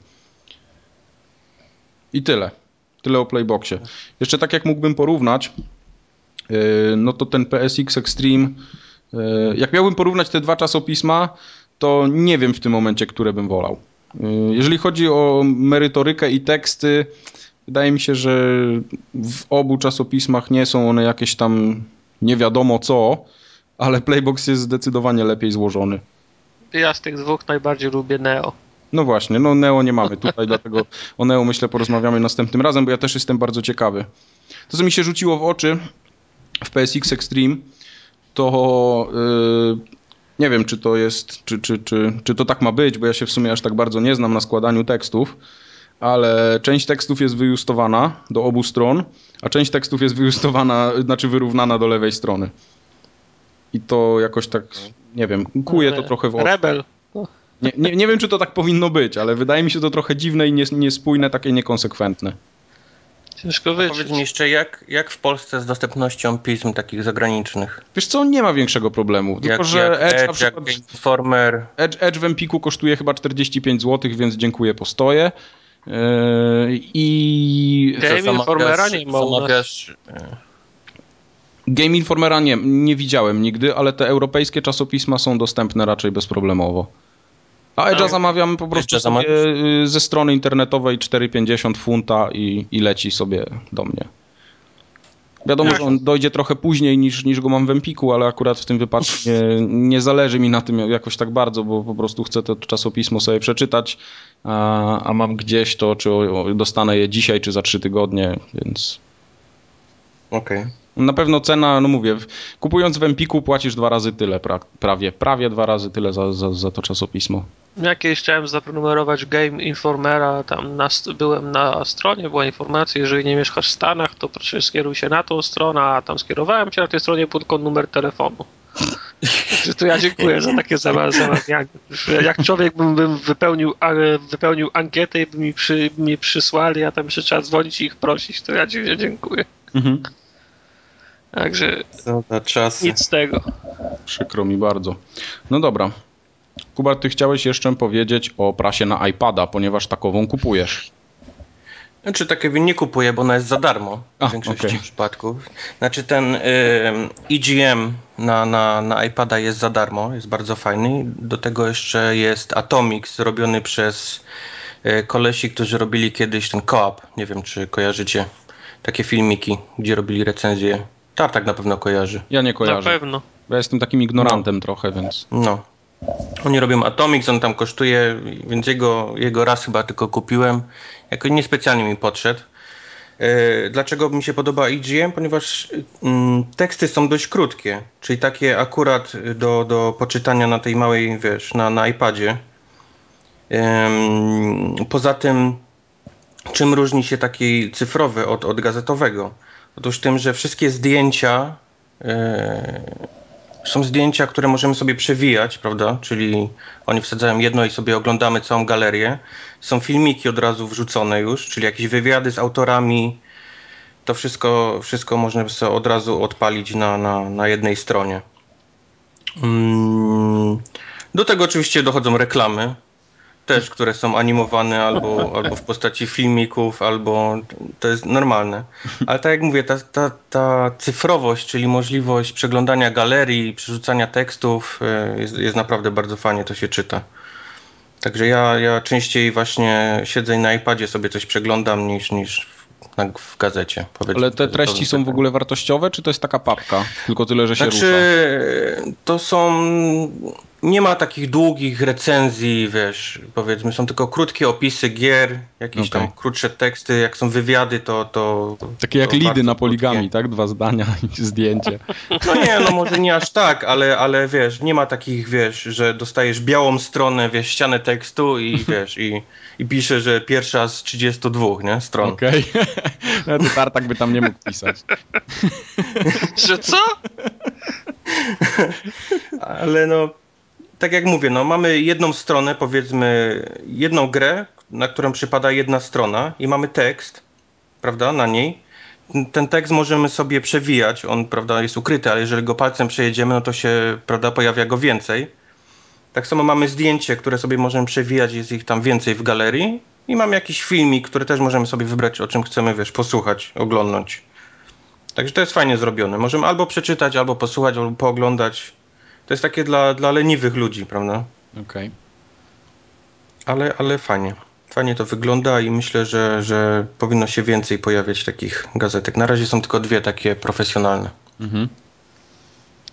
I tyle. Tyle o Playboxie. Jeszcze tak jak mógłbym porównać, yy, no to ten P S X Extreme, yy, jak miałbym porównać te dwa czasopisma, to nie wiem w tym momencie, które bym wolał. Yy, jeżeli chodzi o merytorykę i teksty, wydaje mi się, że w obu czasopismach nie są one jakieś tam nie wiadomo co, ale Playbox jest zdecydowanie lepiej złożony.
Ja z tych dwóch najbardziej lubię Neo.
No właśnie, no Neo nie mamy tutaj, dlatego o Neo myślę porozmawiamy następnym razem, bo ja też jestem bardzo ciekawy. To, co mi się rzuciło w oczy w P S X Extreme, to yy, nie wiem, czy to jest, czy, czy, czy, czy to tak ma być, bo ja się w sumie aż tak bardzo nie znam na składaniu tekstów, ale część tekstów jest wyjustowana do obu stron, a część tekstów jest wyjustowana, znaczy wyrównana do lewej strony. I to jakoś tak, nie wiem, kuje to trochę w oczy.
Rebel.
Nie, nie, nie wiem, czy to tak powinno być, ale wydaje mi się to trochę dziwne i nies, niespójne, takie niekonsekwentne.
Ciężko wyczuć.
Powiedz mi jeszcze, jak, jak w Polsce z dostępnością pism takich zagranicznych?
Wiesz co, nie ma większego problemu. Tylko,
Jak,
że
jak
Edge,
Edge,
na przykład,
jak Informer.
Edge, Edge w Empiku kosztuje chyba czterdzieści pięć złotych, więc dziękuję, postoję. Yy, I...
Game Informera nie ma u nas.
Game Informera nie, nie widziałem nigdy, ale te europejskie czasopisma są dostępne raczej bezproblemowo. A Edge'a zamawiam po prostu sobie ze strony internetowej cztery pięćdziesiąt funta i, i leci sobie do mnie. Wiadomo, że on dojdzie trochę później niż, niż go mam w Empiku, ale akurat w tym wypadku nie, nie zależy mi na tym jakoś tak bardzo, bo po prostu chcę to czasopismo sobie przeczytać, a, a mam gdzieś to, czy dostanę je dzisiaj, czy za trzy tygodnie, więc...
Okej. Okay.
Na pewno cena, no mówię, kupując w Empiku płacisz dwa razy tyle, pra, prawie, prawie dwa razy tyle za, za, za to czasopismo.
Ja kiedyś chciałem zaprenumerować Game Informera, tam na, byłem na stronie, była informacja, jeżeli nie mieszkasz w Stanach, to proszę skieruj się na tą stronę, a tam skierowałem się na tej stronie pod numer telefonu. Także to ja dziękuję za takie zamawianie. Jak człowiek bym, bym wypełnił, wypełnił ankietę i by mi, przy, mi przysłali, a tam jeszcze trzeba dzwonić i ich prosić, to ja dziękuję. Mhm. Także
co za czasy.
Nic z tego.
Przykro mi bardzo. No dobra. Kuba, ty chciałeś jeszcze powiedzieć o prasie na iPada, ponieważ takową kupujesz.
Znaczy takiego nie kupuję, bo ona jest za darmo w A, większości okay. przypadków. Znaczy ten y, E G M na, na, na iPada jest za darmo, jest bardzo fajny. Do tego jeszcze jest Atomics zrobiony przez y, kolesi, którzy robili kiedyś ten Coop. Nie wiem, czy kojarzycie takie filmiki, gdzie robili recenzje. Tartak na pewno kojarzy.
Ja nie kojarzę.
Na pewno.
Ja jestem takim ignorantem no. trochę, więc...
No. Oni robią Atomics, on tam kosztuje, więc jego, jego raz chyba tylko kupiłem. Jako niespecjalnie mi podszedł. Yy, dlaczego mi się podoba E G M? Ponieważ yy, teksty są dość krótkie, czyli takie akurat do, do poczytania na tej małej, wiesz, na, na iPadzie. Yy, poza tym, czym różni się taki cyfrowy od, od gazetowego? Otóż tym, że wszystkie zdjęcia yy, są zdjęcia, które możemy sobie przewijać, prawda? Czyli oni wsadzają jedno i sobie oglądamy całą galerię. Są filmiki od razu wrzucone już, czyli jakieś wywiady z autorami. To wszystko, wszystko można sobie od razu odpalić na, na, na jednej stronie. Do tego oczywiście dochodzą reklamy, też, które są animowane albo, albo w postaci filmików, albo to jest normalne. Ale tak jak mówię, ta, ta, ta cyfrowość, czyli możliwość przeglądania galerii, przerzucania tekstów jest, jest naprawdę bardzo fajnie, to się czyta. Także ja, ja częściej właśnie siedzę i na iPadzie sobie coś przeglądam niż, niż w, na, w gazecie.
Ale te treści są w ogóle wartościowe, czy to jest taka papka? Tylko tyle, że się
znaczy, rusza? To są... Nie ma takich długich recenzji, wiesz, powiedzmy, są tylko krótkie opisy gier, jakieś okay. tam krótsze teksty, jak są wywiady, to... to
Takie jak
to
lidy na Poligami, krótkie. Tak? Dwa zdania i zdjęcie.
No nie, no może nie aż tak, ale, ale wiesz, nie ma takich, wiesz, że dostajesz białą stronę, wiesz, ścianę tekstu i wiesz, i, i pisze, że pierwsza z trzydziestu dwóch, nie, stron.
Okej, okay. No to Tartak by tam nie mógł pisać.
Że co?
Ale no... Tak jak mówię, no mamy jedną stronę, powiedzmy, jedną grę, na którą przypada jedna strona i mamy tekst, prawda, na niej. Ten tekst możemy sobie przewijać, on, prawda, jest ukryty, ale jeżeli go palcem przejedziemy, no to się, prawda, pojawia go więcej. Tak samo mamy zdjęcie, które sobie możemy przewijać, jest ich tam więcej w galerii i mamy jakiś filmik, który też możemy sobie wybrać, o czym chcemy, wiesz, posłuchać, oglądnąć. Także to jest fajnie zrobione. Możemy albo przeczytać, albo posłuchać, albo pooglądać. To jest takie dla, dla leniwych ludzi, prawda?
Okej. Okay.
Ale, ale fajnie. Fajnie to wygląda i myślę, że, że powinno się więcej pojawiać takich gazetek. Na razie są tylko dwie takie profesjonalne. Mhm.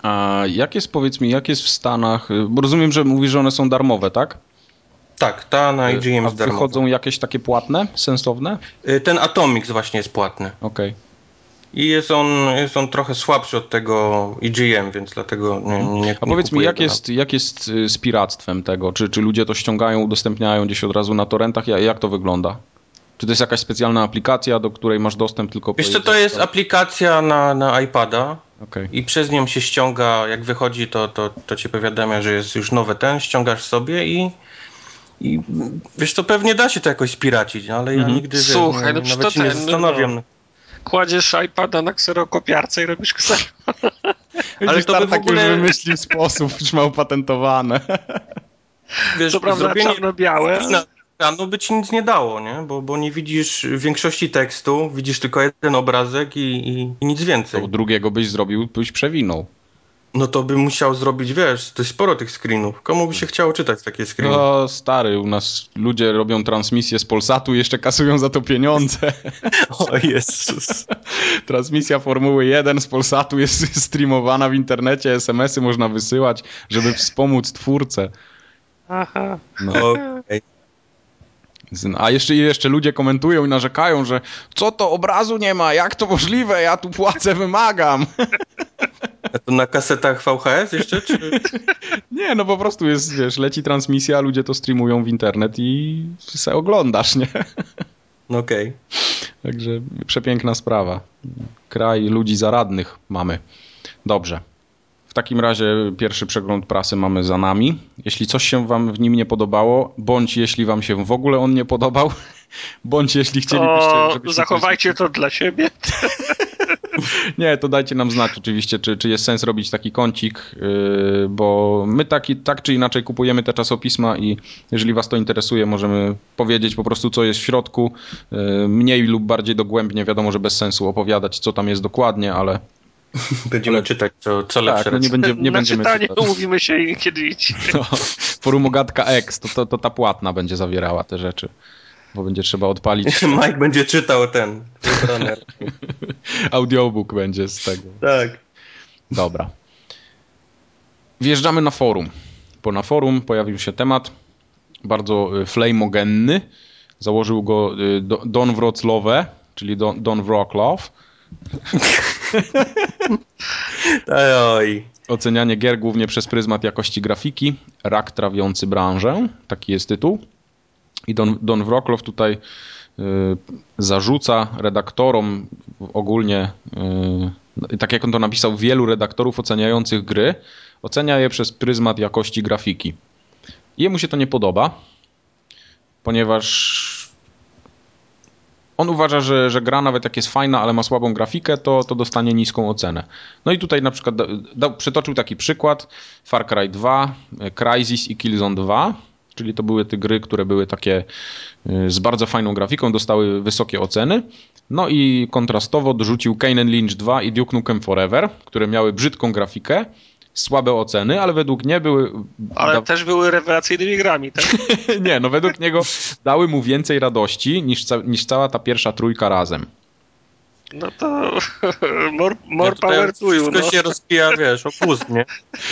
A jak jest, powiedz mi, jak jest w Stanach, bo rozumiem, że mówisz, że one są darmowe, tak?
Tak, ta na I G M
A
jest darmowa.
wychodzą jakieś takie płatne, sensowne?
Ten Atomics właśnie jest płatny.
Okej. Okay.
I jest on, jest on trochę słabszy od tego I G M, więc dlatego nie, nie, nie
A powiedz mi, jak
go
jest, jak jest z piractwem tego? Czy, czy ludzie to ściągają, udostępniają gdzieś od razu na torrentach? Jak to wygląda? Czy to jest jakaś specjalna aplikacja, do której masz dostęp tylko...
Wiesz co, to jest aplikacja na, na iPada
okay.
i przez nią się ściąga, jak wychodzi, to, to, to ci powiadamia, że jest już nowy ten, ściągasz sobie i i wiesz co, pewnie da się to jakoś spiracić, ale ja mm-hmm. nigdy
Słuchaj,
wiesz,
no
nawet się
ten,
nie zastanawiam.
No, kładziesz iPada na kserokopiarce i robisz ksero.
Ale to by w ogóle... już wymyślił sposób, już ma opatentowane.
Wiesz, to prawda, czarno-białe.
No by ci nic nie dało, nie? Bo, bo nie widzisz większości tekstu, widzisz tylko jeden obrazek i, i, i nic więcej.
To drugiego byś zrobił, byś przewinął.
No to by musiał zrobić, wiesz, to jest sporo tych screenów. Komu by się chciało czytać takie screeny?
No stary, u nas ludzie robią transmisję z Polsatu i jeszcze kasują za to pieniądze.
O Jezus.
Transmisja Formuły jeden z Polsatu jest streamowana w internecie, es em esy można wysyłać, żeby wspomóc twórcę.
Aha.
No. Okay. A jeszcze, jeszcze ludzie komentują i narzekają, że co to, obrazu nie ma, jak to możliwe, ja tu płacę, wymagam.
A to na kasetach V H S jeszcze, czy?
Nie, no po prostu jest, wiesz, leci transmisja, ludzie to streamują w internet i se oglądasz, nie?
No okej. Okay.
Także przepiękna sprawa. Kraj ludzi zaradnych mamy. Dobrze. W takim razie pierwszy przegląd prasy mamy za nami. Jeśli coś się wam w nim nie podobało, bądź jeśli wam się w ogóle on nie podobał, bądź jeśli chcielibyście...
To zachowajcie coś... to dla siebie.
Nie, to dajcie nam znać oczywiście, czy, czy jest sens robić taki kącik, yy, bo my taki, tak czy inaczej kupujemy te czasopisma i jeżeli was to interesuje, możemy powiedzieć po prostu, co jest w środku. Yy, mniej lub bardziej dogłębnie, wiadomo, że bez sensu opowiadać, co tam jest dokładnie, ale...
Będziemy ale... czytać, co, co lepsze.
Tak, no nie, będzie, nie
Na
będziemy
czytanie
czytać.
umówimy się kiedyś.
No, forum Ogatka X, to, to, to ta płatna będzie zawierała te rzeczy. Bo będzie trzeba odpalić...
Mike będzie czytał ten...
Audiobook będzie z tego.
Tak.
Dobra. Wjeżdżamy na forum. Bo na forum pojawił się temat bardzo flamogenny. Założył go Don Wrocław, czyli Don, Don Wrocław.
Oj.
Ocenianie gier głównie przez pryzmat jakości grafiki. Rak trawiący branżę. Taki jest tytuł. I Don, Don Wrocław tutaj y, zarzuca redaktorom ogólnie, y, tak jak on to napisał, wielu redaktorów oceniających gry, ocenia je przez pryzmat jakości grafiki. I jemu się to nie podoba, ponieważ on uważa, że, że gra nawet jak jest fajna, ale ma słabą grafikę, to, to dostanie niską ocenę. No i tutaj na przykład da, da, przytoczył taki przykład Far Cry dwa, Crysis i Killzone dwa, czyli to były te gry, które były takie z bardzo fajną grafiką, dostały wysokie oceny. No i kontrastowo dorzucił Kane and Lynch dwa i Duke Nukem Forever, które miały brzydką grafikę, słabe oceny, ale według mnie były...
Ale da... też były rewelacyjnymi grami, tak?
Nie, no według niego dały mu więcej radości niż, ca- niż cała ta pierwsza trójka razem.
No to more, more ja power to you.
Wszystko
no.
się rozpija, wiesz, o pust, nie?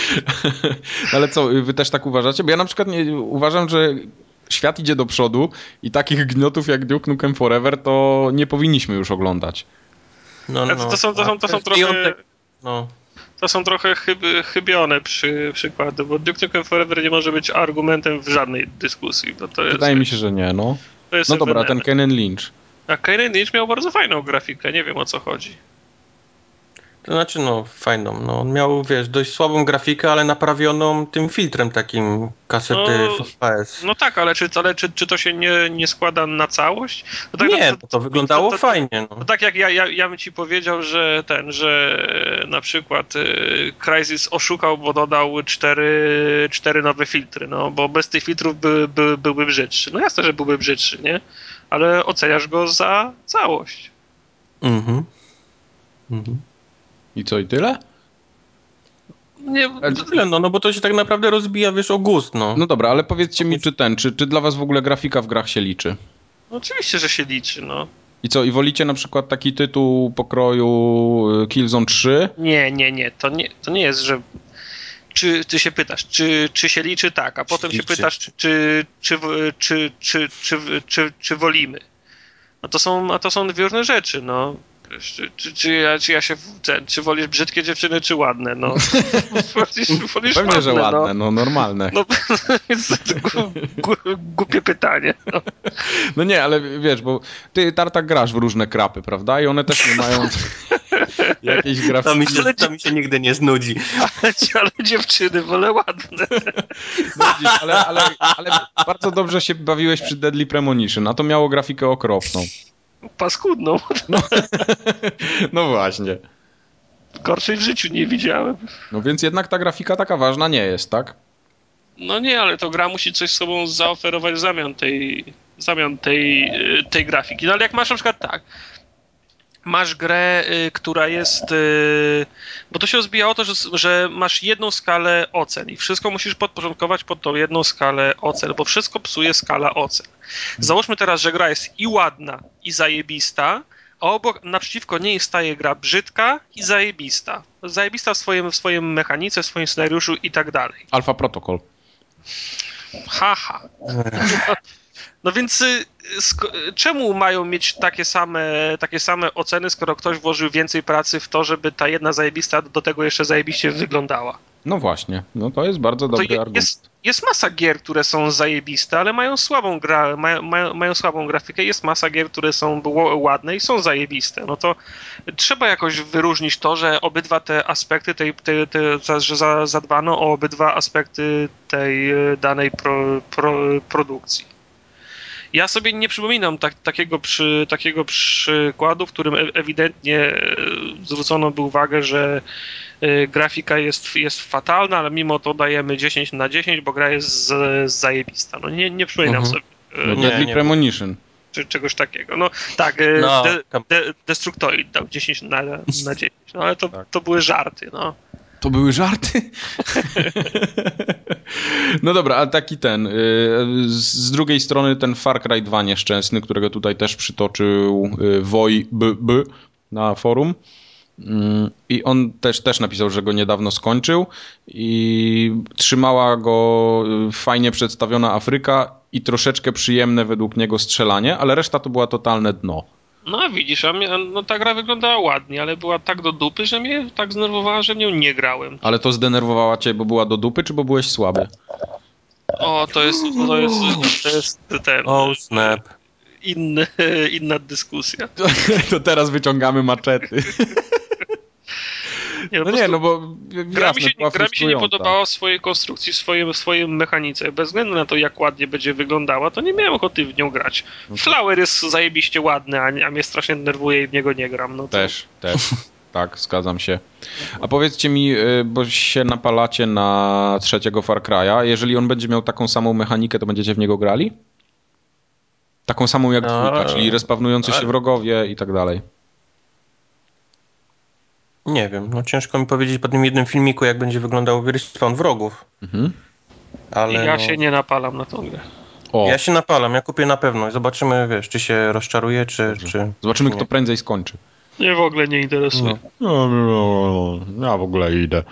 Ale co, wy też tak uważacie? Bo ja na przykład nie, uważam, że świat idzie do przodu i takich gniotów jak Duke Nukem Forever to nie powinniśmy już oglądać.
No, no.
To są, to są, to są trochę... No. To są trochę chyby, chybione przy, przykłady, bo Duke Nukem Forever nie może być argumentem w żadnej dyskusji. Bo to jest,
Wydaje mi się, że nie, no. No dobra, ten Kane and Lynch.
A Kane and Lynch miał bardzo fajną grafikę, nie wiem o co chodzi.
To znaczy, no, fajną. No, on miał, wiesz, dość słabą grafikę, ale naprawioną tym filtrem takim kasety
no,
F P S.
No tak, ale czy, ale czy, czy to się nie, nie składa na całość?
No tak, nie, to, to, to wyglądało to, to,
to,
fajnie. No.
To tak jak ja, ja, ja bym ci powiedział, że ten, że na przykład y, Crysis oszukał, bo dodał cztery, cztery nowe filtry, no bo bez tych filtrów by, by, byłby brzydszy. No jasne, że byłby brzydszy, nie? Ale oceniasz go za całość.
Mhm. Mhm.
I co, i tyle?
Nie, to tyle, no, no bo to się tak naprawdę rozbija, wiesz, o gust, no.
No dobra, ale powiedzcie mi, czy ten, czy, czy dla was w ogóle grafika w grach się liczy?
No oczywiście, że się liczy, no.
I co, i wolicie na przykład taki tytuł pokroju Killzone trzy?
Nie, nie, nie, to nie, to nie jest, że czy ty się pytasz, czy, czy się liczy tak, a potem się pytasz, czy, czy, czy, czy, czy, czy, czy, czy wolimy. No to są, a to są dwie różne rzeczy, no. Czy, czy, czy, ja, czy ja się, czy wolisz brzydkie dziewczyny, czy ładne, no. Wolisz, wolisz
Pewnie,
ładne,
że ładne, no,
no,
no normalne.
No, więc to głupie pytanie. No.
No nie, ale wiesz, bo ty, Tartak, grasz w różne krapy, prawda? I one też nie mają jakiejś grafiki.
To mi się, to mi się nigdy nie znudzi.
Ale, ale dziewczyny wolę ładne.
No widzisz, ale, ale, ale bardzo dobrze się bawiłeś przy Deadly Premonition, a to miało grafikę okropną.
Paskudną.
No, no właśnie.
Gorszej w życiu nie widziałem.
No więc jednak ta grafika taka ważna nie jest, tak?
No nie, ale to gra musi coś sobą zaoferować w zamian tej, w zamian tej, tej grafiki. No ale jak masz na przykład tak, masz grę, y, która jest, y, bo to się rozbija o to, że, że masz jedną skalę ocen i wszystko musisz podporządkować pod tą jedną skalę ocen, bo wszystko psuje skala ocen. Załóżmy teraz, że gra jest i ładna, i zajebista, a obok naprzeciwko niej staje gra brzydka i zajebista. Zajebista w swoim, w swoim mechanice, w swoim scenariuszu i tak dalej.
Alpha Protocol.
Haha. No więc y, sk- czemu mają mieć takie same, takie same oceny, skoro ktoś włożył więcej pracy w to, żeby ta jedna zajebista do tego jeszcze zajebiście wyglądała?
No właśnie, no to jest bardzo dobry
to je,
argument.
Jest, jest masa gier, które są zajebiste, ale mają słabą, gra, mają, mają, mają słabą grafikę. Jest masa gier, które są ładne i są zajebiste. No to trzeba jakoś wyróżnić to, że obydwa te aspekty, tej, tej, tej, że za, zadbano o obydwa aspekty tej danej pro, pro, produkcji. Ja sobie nie przypominam tak, takiego, przy, takiego przykładu, w którym ewidentnie zwrócono by uwagę, że grafika jest, jest fatalna, ale mimo to dajemy dziesięć na dziesięć, bo gra jest z, zajebista. No nie, nie przypominam
Mhm.
sobie
No,
nie,
Deadly
nie
Premonition.
czy czegoś takiego. No tak,
No,
de,
tam-
de, Destructoid dał dziesięć na, na dziesięć, no ale to,
Tak.
to były żarty, no.
To były żarty? No dobra, a taki ten, z drugiej strony ten Far Cry dwa nieszczęsny, którego tutaj też przytoczył Woj B B na forum. I on też, też napisał, że go niedawno skończył i trzymała go fajnie przedstawiona Afryka i troszeczkę przyjemne według niego strzelanie, ale reszta to była totalne dno.
No widzisz, a mnie, no, ta gra wyglądała ładnie, ale była tak do dupy, że mnie tak zdenerwowała, że w nią nie grałem.
Ale to zdenerwowała cię, bo była do dupy, czy bo byłeś słaby?
O, to jest, to jest, to jest ten...
Oh, snap.
Inny, inna dyskusja.
To, to teraz wyciągamy maczety.
Nie,
No nie, no bo
gra
jasne,
mi się,
była
gra mi się nie
frustrująca.
podobała w swojej konstrukcji, w swoim, w swojej mechanice. Bez względu na to, jak ładnie będzie wyglądała, to nie miałem ochoty w nią grać.
No to...
Flower jest zajebiście ładny, a, a mnie strasznie denerwuje i w niego nie gram. No to...
Też, też. Tak, zgadzam się. A powiedzcie mi, bo się napalacie na trzeciego Far Cry'a, jeżeli on będzie miał taką samą mechanikę, to będziecie w niego grali? Taką samą jak
No,
dwójka, czyli respawnujący się
ale-
wrogowie i tak dalej.
Nie wiem, no ciężko mi powiedzieć po tym jednym filmiku, jak będzie wyglądał respawn wrogów.
Mhm.
Ale
ja
no,
się nie napalam na tą grę.
O,
ja się napalam, ja kupię na pewno i zobaczymy, wiesz, czy się rozczaruje, czy... czy
zobaczymy,
czy
kto
nie.
prędzej skończy.
Mnie w ogóle nie interesuje.
No, no, no, ja w ogóle idę.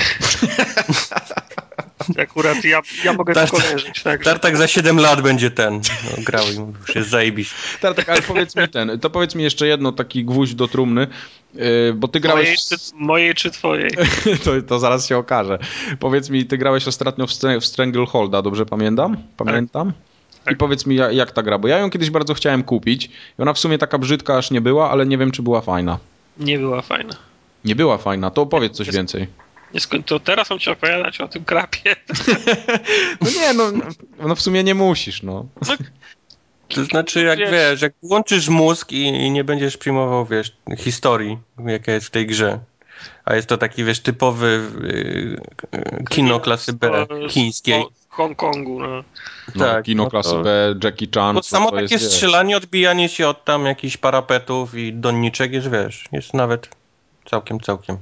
Akurat ja, ja mogę
Tar-
tylko leżeć. Tak,
Tartak za siedem lat będzie ten, no, grał i już jest zajebiście.
Tak, tak, ale powiedz mi ten, to powiedz mi jeszcze jedno, taki gwóźdź do trumny, yy, bo ty grałeś...
mojej, czy, mojej czy twojej?
to, to zaraz się okaże. Powiedz mi, ty grałeś ostatnio w, Str- w Strangleholda, dobrze pamiętam? Pamiętam?
Tak.
I powiedz mi, jak, jak ta gra, bo ja ją kiedyś bardzo chciałem kupić i ona w sumie taka brzydka aż nie była, ale nie wiem, czy była fajna.
Nie była fajna.
Nie była fajna, to opowiedz coś
Jest-
więcej.
Nie skoń, to teraz mam ci opowiadać o tym krapie.
No nie, no, no w sumie nie musisz, no.
To znaczy, jak
Wiesz-
wiesz, jak włączysz mózg i, i nie będziesz przyjmował, wiesz, historii, jaka jest w tej grze, a jest to taki, wiesz, typowy y, kino klasy B chińskiej.
Z Hongkongu, no.
no
tak,
kino
no
klasy
to-
B, Jackie Chan,
Bo
to,
samo
to
takie
jest, wiesz.
strzelanie, odbijanie się od tam jakichś parapetów i donniczek jest, wiesz, jest nawet całkiem, całkiem.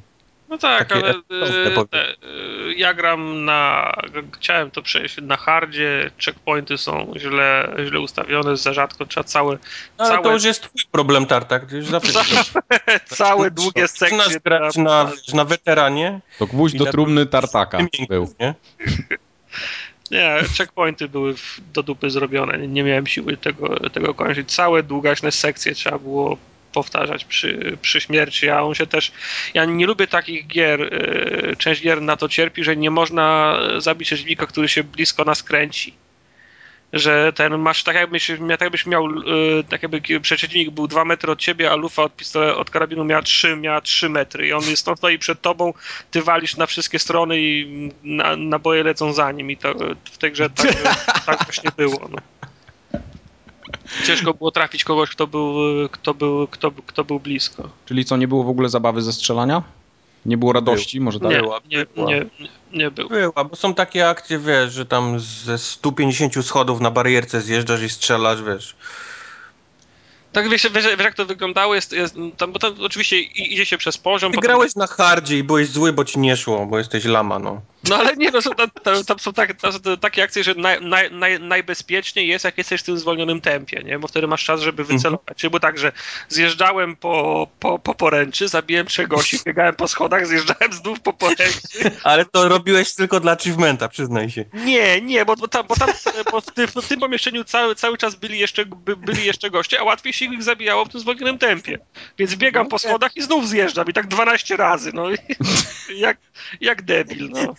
No tak,
Takie
ale
efektowne,
y, te, y, ja gram na... Chciałem to przejść na hardzie, checkpointy są źle, źle ustawione, za rzadko trzeba całe...
Ale
całe
to już jest twój problem, Tartak. Ty już zawsze
całe długie
zaczynasz
sekcje...
grać na, wiesz, na weteranie.
To gwóźdź
i
do
na
trumny
to-
tartaka był.
Nie?
Nie, checkpointy były w, do dupy zrobione. Nie, nie miałem siły tego, tego kończyć. Całe długaśne sekcje trzeba było powtarzać przy, przy śmierci, a on się też... Ja nie lubię takich gier, yy, część gier na to cierpi, że nie można zabić przeciwnika, który się blisko nas kręci. Że ten masz, tak jakbyś, tak jakbyś miał, yy, tak jakby przeciwnik był dwa metry od ciebie, a lufa od pistoletu, od karabinu miała trzy, miała trzy metry i on jest, on stoi przed tobą, ty walisz na wszystkie strony i na, naboje lecą za nim i to w tej grze tak, tak właśnie było. No. Ciężko było trafić kogoś, kto był, kto był, kto, kto był blisko.
Czyli co, nie było w ogóle zabawy ze strzelania? Nie było radości, może tak?
Nie,
Była,
nie,
była.
nie, nie, nie było.
Była, bo są takie akcje, wiesz, że tam ze stu pięćdziesięciu schodów na barierce zjeżdżasz i strzelasz, wiesz.
Tak, wiesz, wiesz, wiesz jak to wyglądało? Jest, jest, tam, bo tam oczywiście i- idzie się przez poziom.
Ty
potem...
grałeś na hardzie i byłeś zły, bo ci nie szło, bo jesteś lama, no.
No ale nie, no, tam, tam, tam są tak, tam są takie akcje, że naj, naj, naj, najbezpieczniej jest, jak jesteś w tym zwolnionym tempie, nie? Bo wtedy masz czas, żeby wycelować. Mm-hmm. Czyli było tak, że zjeżdżałem po, po, po poręczy, zabiłem trzech gości, biegałem po schodach, zjeżdżałem znów po poręczy.
Ale to robiłeś tylko dla achievementa, przyznaj się.
Nie, nie, bo, bo tam, bo tam bo w, tym, w tym pomieszczeniu cały, cały czas byli jeszcze, by, byli jeszcze goście, a łatwiej się ich zabijało w tym zwolnionym tempie. Więc biegam po schodach i znów zjeżdżam i tak dwanaście razy, no. jak, jak debil, no.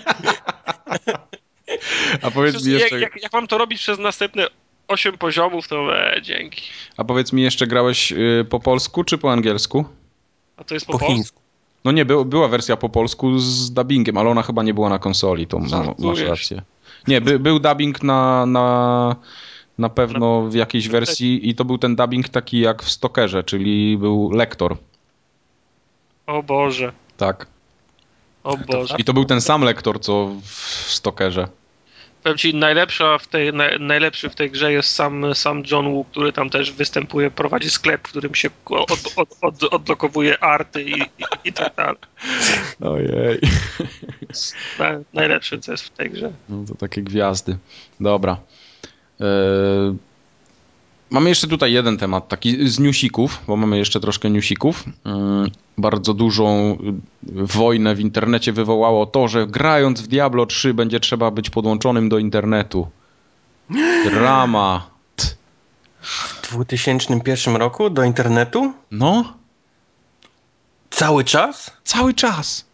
A powiedz mi jeszcze...
jak, jak, jak mam to robić przez następne osiem poziomów, to e, dzięki.
A powiedz mi jeszcze, grałeś y, po polsku czy po angielsku?
A to jest po,
Po
polsku?
chińsku.
No nie, by, była wersja po polsku z dubbingiem, ale ona chyba nie była na konsoli, to ma, masz rację. Nie, by, był dubbing na, na, na pewno w jakiejś wersji i to był ten dubbing taki jak w Stalkerze, czyli był lektor.
O Boże.
Tak.
O Boże.
I to był ten sam lektor, co w Stalkerze.
Powiem ci, najlepsza w tej, naj, najlepszy w tej grze jest sam, sam John Woo, który tam też występuje, prowadzi sklep, w którym się od, od, od, odblokowuje arty i, i, i tak dalej.
Ojej.
Na, najlepsze, co jest w tej grze.
No to takie gwiazdy. Dobra. Yy... Mamy jeszcze tutaj jeden temat, taki z newsików, bo mamy jeszcze troszkę newsików. Yy... Bardzo dużą wojnę w internecie wywołało to, że grając w Diablo trzy będzie trzeba być podłączonym do internetu. Drama.
W dwa tysiące pierwszym roku do internetu?
No.
Cały czas?
Cały czas.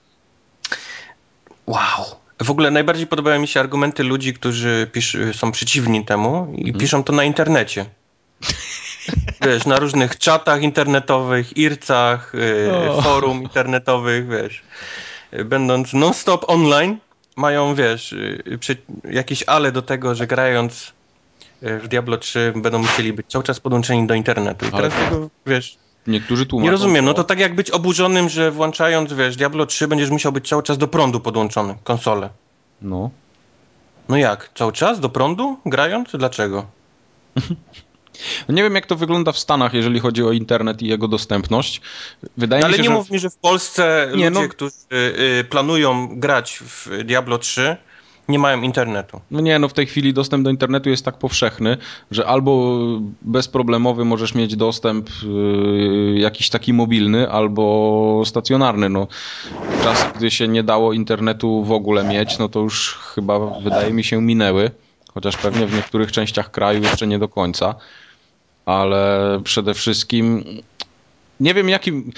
Wow. W ogóle najbardziej podobają mi się argumenty ludzi, którzy pisz, są przeciwni temu i mhm. piszą to na internecie. Wiesz, na różnych czatach internetowych, ircach, oh. forum internetowych, wiesz. Będąc non-stop online, mają, wiesz, jakieś ale do tego, że grając w Diablo trzy będą musieli być cały czas podłączeni do internetu. I teraz tego, wiesz...
Niektórzy tłumaczą.
Nie rozumiem, no to tak jak być oburzonym, że włączając, wiesz, Diablo trzy będziesz musiał być cały czas do prądu podłączony, konsolę.
No.
No jak? Cały czas do prądu? Grając? Dlaczego?
No nie wiem, jak to wygląda w Stanach, jeżeli chodzi o internet i jego dostępność. Wydaje
no,
mi się,
ale nie
że...
mów mi, że w Polsce
nie,
ludzie,
no...
którzy y, planują grać w Diablo trzy, nie mają internetu.
No nie, no w tej chwili dostęp do internetu jest tak powszechny, że albo bezproblemowy możesz mieć dostęp yy, jakiś taki mobilny, albo stacjonarny. No, czasy, gdy się nie dało internetu w ogóle mieć, no to już chyba, wydaje mi się, minęły. Chociaż pewnie w niektórych częściach kraju jeszcze nie do końca. Ale przede wszystkim nie wiem, jakim...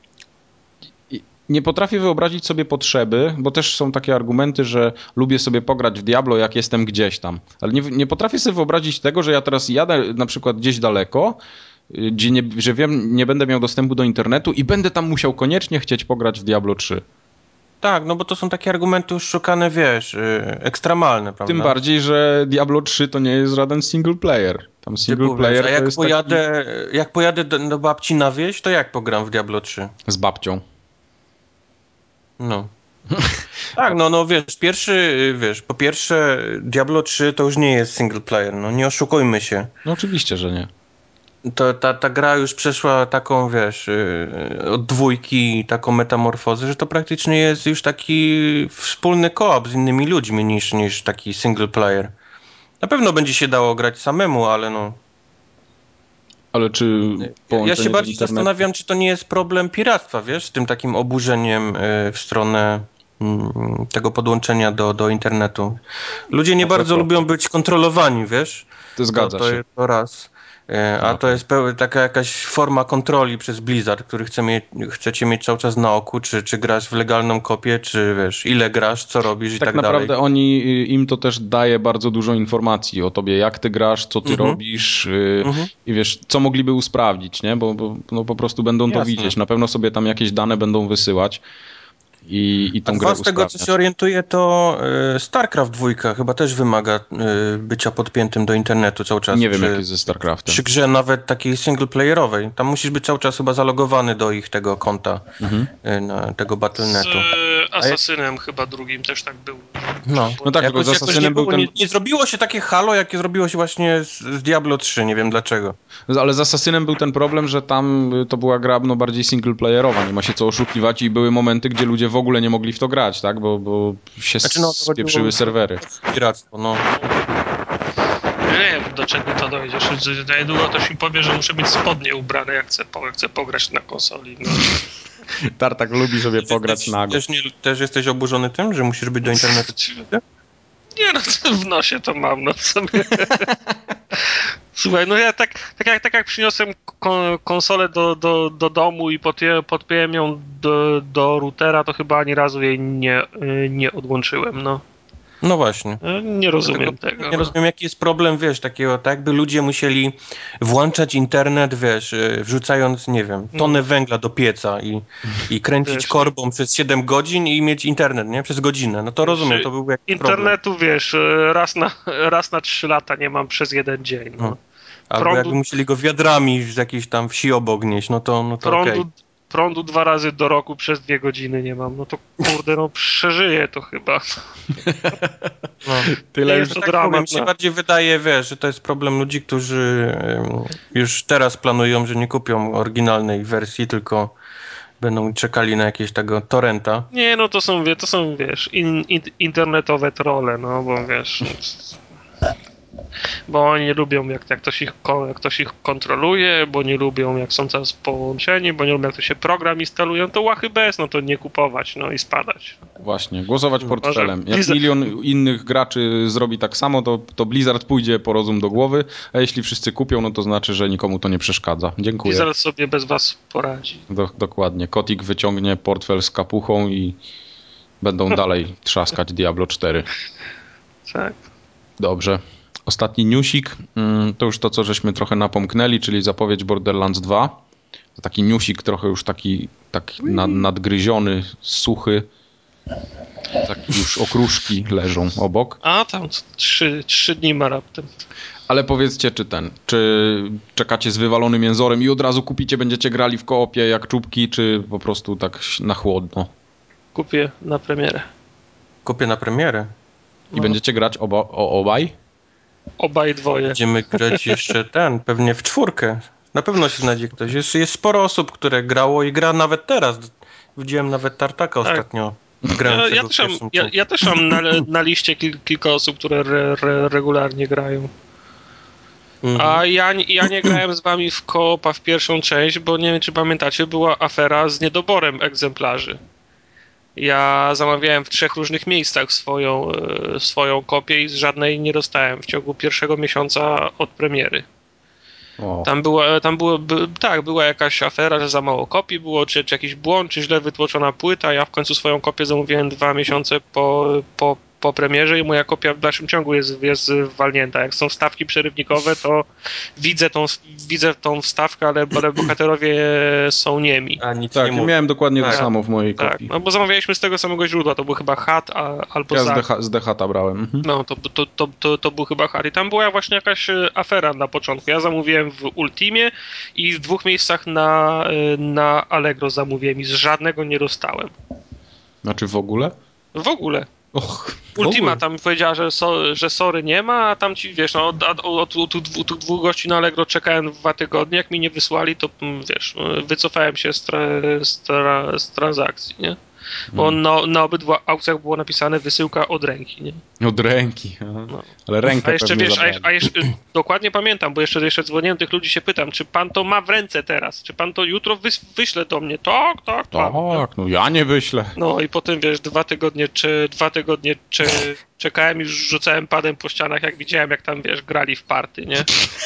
Nie potrafię wyobrazić sobie potrzeby, bo też są takie argumenty, że lubię sobie pograć w Diablo, jak jestem gdzieś tam. Ale nie, nie potrafię sobie wyobrazić tego, że ja teraz jadę na przykład gdzieś daleko, gdzie nie, że wiem, nie będę miał dostępu do internetu i będę tam musiał koniecznie chcieć pograć w Diablo trzy.
Tak, no bo to są takie argumenty już szukane, wiesz, ekstremalne, prawda?
Tym bardziej, że Diablo trzy to nie jest żaden single player. Tam single
Typu,
player
wiesz, a
to
jak
jest
pojadę,
taki...
jak pojadę do, do babci na wieś, to jak pogram w Diablo trzy?
Z babcią.
No. Tak, no, no wiesz, pierwszy, wiesz, po pierwsze Diablo trzy to już nie jest single player, no nie oszukujmy się.
No oczywiście, że nie.
to ta, ta gra już przeszła taką, wiesz, od dwójki taką metamorfozę, że to praktycznie jest już taki wspólny koop z innymi ludźmi niż, niż taki single player. Na pewno będzie się dało grać samemu, ale no...
Ale czy
Ja się bardziej
internetu...
zastanawiam, czy to nie jest problem piractwa, wiesz, z tym takim oburzeniem w stronę tego podłączenia do, do internetu. Ludzie nie bardzo lubią być kontrolowani, wiesz?
To zgadza
to, to,
się.
To raz. A to jest peł- taka jakaś forma kontroli przez Blizzard, który chce mieć, chcecie mieć cały czas na oku, czy, czy grasz w legalną kopię, czy wiesz, ile grasz, co robisz i tak,
tak naprawdę
dalej.
oni, im to też daje bardzo dużo informacji o tobie, jak ty grasz, co ty
Mhm.
robisz yy,
Mhm.
i wiesz, co mogliby usprawnić, nie? Bo, bo no po prostu będą to
Jasne.
widzieć. Na pewno sobie tam jakieś dane będą wysyłać i, i tą
A
grę
dwa, z tego co się orientuję, to y, StarCraft dwa chyba też wymaga y, bycia podpiętym do internetu cały czas.
Nie wiem,
przy,
jak jest ze StarCraftem.
Przy grze nawet takiej singleplayerowej. Tam musisz być cały czas chyba zalogowany do ich tego konta,
Mhm.
y, na tego
Z
Battle.netu.
e, Asasynem chyba drugim też tak było.
No,
No tak, tylko
jakoś,
z
jakoś
Asasynem
nie,
był
było,
ten...
nie, nie zrobiło się takie halo, jakie zrobiło się właśnie z, z Diablo trzy, nie wiem dlaczego.
Ale z Asasynem był ten problem, że tam to była gra no, bardziej singleplayerowa, nie ma się co oszukiwać i były momenty, gdzie ludzie w ogóle nie mogli w to grać, tak? Bo, bo się
Znaczy, no, to
spieprzyły
chodziło-
serwery.
Piractwo, no.
Ja nie wiem, do czego to dojdzie. Za niedługo ktoś mi powie, że muszę mieć spodnie ubrane, jak chcę, po, jak chcę pograć na konsoli. No.
Tartak lubi sobie pograć
Jesteś-
nago.
Też, nie, też jesteś oburzony tym, że musisz być do internetu?
Nie no, co w nosie to mam, no w sumie. Słuchaj, no ja tak, tak, jak, tak jak przyniosłem kon, konsolę do, do, do domu i podpię, podpiąłem ją do, do routera, to chyba ani razu jej nie, nie odłączyłem, no.
No właśnie.
Nie rozumiem
Dlatego
tego.
Nie
no.
rozumiem, jaki jest problem, wiesz, takiego, tak jakby ludzie musieli włączać internet, wiesz, y, wrzucając, nie wiem, tonę węgla do pieca i, i kręcić
Wiesz,
korbą przez siedem godzin i mieć internet, nie? Przez godzinę. No to rozumiem, to byłby jakiś problem.
Internetu, wiesz, raz na, raz na trzy lata nie mam przez jeden dzień, no.
No. Albo
Prądu-
jakby musieli go wiadrami z jakiejś tam wsi obok nieść, no to, no to
Prądu,
okej.
prądu dwa razy do roku przez dwie godziny nie mam, no to kurde, no przeżyję to chyba.
No.
Tyle
Nie
już...
jest to
Tak
dramat,
mówię, mi się
no.
bardziej wydaje, wiesz, że to jest problem ludzi, którzy ym, już teraz planują, że nie kupią oryginalnej wersji, tylko będą czekali na jakieś tego torrenta.
Nie, no to są, wie- to są wiesz, in, in, internetowe trolle, no bo wiesz, bo oni nie lubią jak, jak, ktoś ich, ko- jak ktoś ich kontroluje, bo nie lubią jak są teraz połączeni, bo nie lubią jak to się program instalują, to łachy bez, no to nie kupować, no i spadać.
Właśnie, głosować portfelem. Jak
Blizzard-
milion innych graczy zrobi tak samo, to, to Blizzard pójdzie po rozum do głowy, a jeśli wszyscy kupią, no to znaczy, że nikomu to nie przeszkadza. Dziękuję.
Blizzard sobie bez was poradzi.
Do, dokładnie. Kotik wyciągnie portfel z kapuchą i będą dalej trzaskać Diablo cztery.
Tak.
Dobrze. Ostatni newsik, mm, to już to, co żeśmy trochę napomknęli, czyli zapowiedź Borderlands dwa. To taki newsik trochę już taki, taki na, nadgryziony, suchy. Taki już okruszki leżą obok.
A tam trzy, trzy dni ma raptem.
Ale powiedzcie, czy ten, czy czekacie z wywalonym jęzorem i od razu kupicie, będziecie grali w koopie jak czubki, czy po prostu tak na chłodno?
Kupię na premierę.
Kupię na premierę.
I
No.
będziecie grać oba, o, obaj?
Obaj dwoje.
Będziemy grać jeszcze ten, pewnie w czwórkę. Na pewno się znajdzie ktoś. Jest, jest sporo osób, które grało i gra nawet teraz. Widziałem nawet Tartaka
Tak.
ostatnio.
Ja,
grającego
ja,
w
też mam,
pierwszym
ja,
czołgu.
ja też mam na, na liście kil, kilka osób, które re, re, regularnie grają.
Mhm.
A ja, ja nie grałem z wami w koopa w pierwszą część, bo nie wiem, czy pamiętacie, była afera z niedoborem egzemplarzy. Ja zamawiałem w trzech różnych miejscach swoją, e, swoją kopię i z żadnej nie dostałem w ciągu pierwszego miesiąca od premiery.
O.
Tam była, tam było, by, tak, była jakaś afera, że za mało kopii było, czy, czy jakiś błąd, czy źle wytłoczona płyta. Ja w końcu swoją kopię zamówiłem dwa miesiące po, po, po premierze i moja kopia w dalszym ciągu jest, jest walnięta. Jak są wstawki przerywnikowe, to widzę tą, widzę tą wstawkę, ale, ale bohaterowie są niemi.
A nic
Tak,
nie
ja
mówię.
miałem dokładnie
Tak.
to samo w mojej
Tak,
kopii.
no bo zamawialiśmy z tego samego źródła, to był chyba Hat a, albo
Ja z,
Zag.
DH, z D H T brałem. Mhm.
No, to, to, to, to, to był chyba Harry. Tam była właśnie jakaś e, afera na początku. Ja zamówiłem w Ultimie i w dwóch miejscach na, e, na Allegro zamówiłem i z żadnego nie dostałem.
Znaczy w ogóle?
W ogóle.
Och,
Ultima tam powiedziała, że, so, że sorry nie ma, a tam ci, wiesz, no, od, od, od, od, od tych dwóch gości na Allegro czekałem dwa tygodnie, jak mi nie wysłali, to wiesz, wycofałem się z, tra, z, tra, z transakcji, nie? Bo hmm. na, na obydwu aukcjach było napisane wysyłka od ręki, nie?
Od ręki, aha. No. Ale rękę
A jeszcze
pewnie
wiesz, a, a jeszcze dokładnie pamiętam, bo jeszcze, jeszcze dzwoniłem tych ludzi, się pytam, czy pan to ma w ręce teraz, czy pan to jutro wys, wyśle do mnie? Tak, tak,
tak. Tak, no ja nie wyślę.
No i potem wiesz, dwa tygodnie czy dwa tygodnie czy czekałem i już rzucałem padem po ścianach, jak widziałem, jak tam wiesz, grali w party, nie?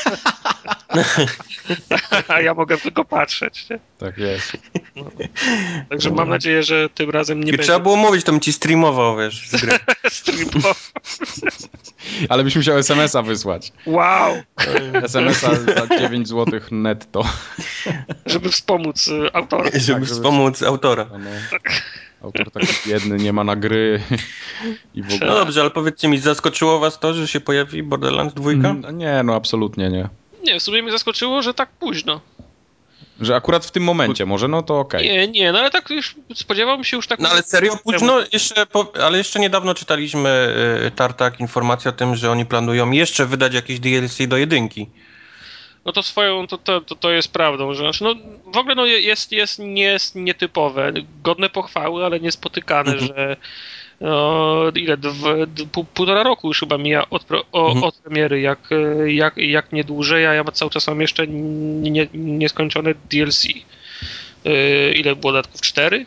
A ja mogę tylko patrzeć, nie?
Tak jest.
No. Także mam nadzieję, że tym razem nie
I
będzie.
Trzeba było mówić, to bym ci streamował, wiesz, z gry.
Streamował.
Ale byś musiał es em es a wysłać.
Wow!
es em es a za dziewięć złotych netto.
Żeby wspomóc autora.
Żeby, tak, żeby wspomóc autora.
No, autor taki biedny, nie ma na gry i w ogóle.
No dobrze, ale powiedzcie mi, zaskoczyło was to, że się pojawi Borderlands dwa?
Mm, nie, no absolutnie nie.
Nie, w sumie mnie zaskoczyło, że tak późno.
Że akurat w tym momencie może, no to okej.
Okay. Nie, nie, no ale tak już spodziewałbym się już tak...
No ale serio późno? Jeszcze, po, ale jeszcze niedawno czytaliśmy y, Tartak informację o tym, że oni planują jeszcze wydać jakieś D L C do jedynki.
No to swoją, to, to, to, to jest prawdą, że znaczy, no w ogóle no jest, jest, nie jest nietypowe, godne pochwały, ale niespotykane, mhm. że no, ile, dw, d, pół, półtora roku już chyba mija od, o, mhm. od premiery, jak, jak, jak nie dłużej, a ja cały czas mam jeszcze nie, nieskończone D L C. Yy, ile było dodatków? Cztery?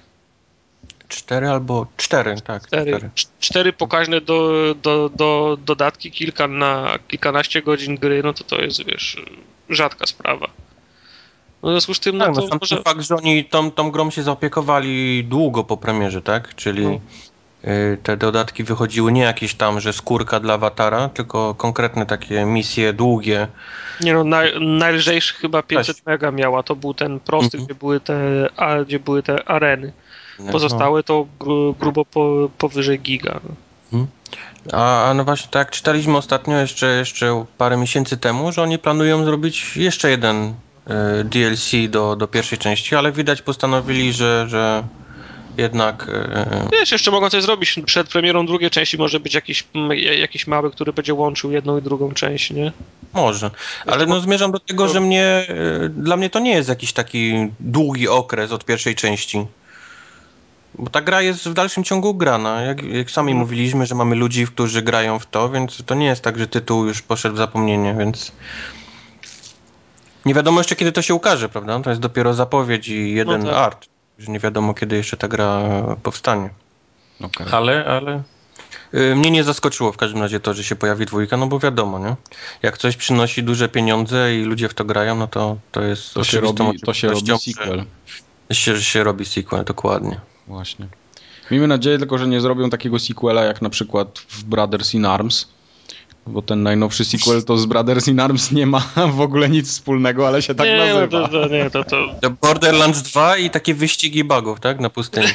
Cztery albo cztery, tak.
Cztery, cztery. cztery pokaźne do, do, do, dodatki, kilka na, kilkanaście godzin gry, no to to jest, wiesz, rzadka sprawa. No w związku z tym, no
tak,
to
no, może... fakt, że oni tą, tą grą się zaopiekowali długo po premierze, tak? Czyli no. y, te dodatki wychodziły nie jakieś tam, że skórka dla awatara, tylko konkretne takie misje długie.
Nie no, naj, najlżejszy chyba pięćset Cześć. mega miała, to był ten prosty, mm-hmm. gdzie były te, a, gdzie były te areny. Pozostałe to gru, grubo po, powyżej giga.
Hmm. A, a no właśnie tak, czytaliśmy ostatnio jeszcze, jeszcze parę miesięcy temu, że oni planują zrobić jeszcze jeden y, D L C do, do pierwszej części, ale widać postanowili, że, że jednak... Y...
Wiesz, jeszcze mogą coś zrobić. Przed premierą drugiej części może być jakiś, jakiś mały, który będzie łączył jedną i drugą część, nie?
Może, ale no zmierzam do tego, że mnie, y, dla mnie to nie jest jakiś taki długi okres od pierwszej części. Bo ta gra jest w dalszym ciągu grana. Jak, jak sami hmm. mówiliśmy, że mamy ludzi, którzy grają w to, więc to nie jest tak, że tytuł już poszedł w zapomnienie, więc nie wiadomo jeszcze, kiedy to się ukaże, prawda? To jest dopiero zapowiedź i jeden no tak. art. Że nie wiadomo, kiedy jeszcze ta gra powstanie. Okay. Ale, ale yy, mnie nie zaskoczyło w każdym razie to, że się pojawi dwójka, no bo wiadomo, nie? Jak coś przynosi duże pieniądze i ludzie w to grają, no to to jest
to się robi, to się robi sequel.
Się, się robi sequel, dokładnie.
Właśnie. Miejmy nadzieję tylko, że nie zrobią takiego sequela jak na przykład w Brothers in Arms, bo ten najnowszy sequel to z Brothers in Arms nie ma w ogóle nic wspólnego, ale się tak
nie,
nazywa.
No to, to, nie, to, to...
to Borderlands dwa i takie wyścigi bugów, tak? Na pustyni.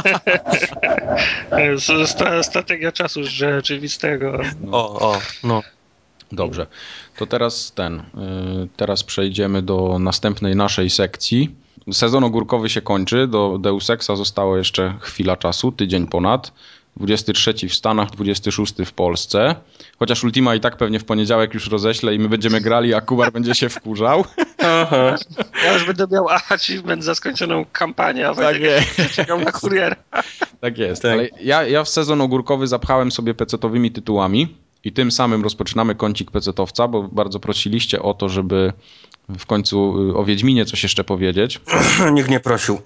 Strategia czasu rzeczywistego.
No. O, o, no.
Dobrze. To teraz ten, teraz przejdziemy do następnej naszej sekcji. Sezon ogórkowy się kończy, do Deus Exa zostało jeszcze chwila czasu, tydzień ponad. dwudziesty trzeci w Stanach, dwudziesty szósty w Polsce. Chociaż Ultima i tak pewnie w poniedziałek już roześlę i my będziemy grali, a Kubar będzie się wkurzał.
Aha. Ja już będę miał achievement za skończoną kampanię, a
tak jest.
Czekam na kuriera.
Tak jest, tak. Ale ja, ja w sezon ogórkowy zapchałem sobie pecetowymi tytułami i tym samym rozpoczynamy kącik pecetowca, bo bardzo prosiliście o to, żeby w końcu o Wiedźminie coś jeszcze powiedzieć.
Nikt nie prosił.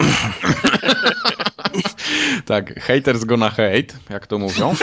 Tak, haters gonna hate, jak to mówią.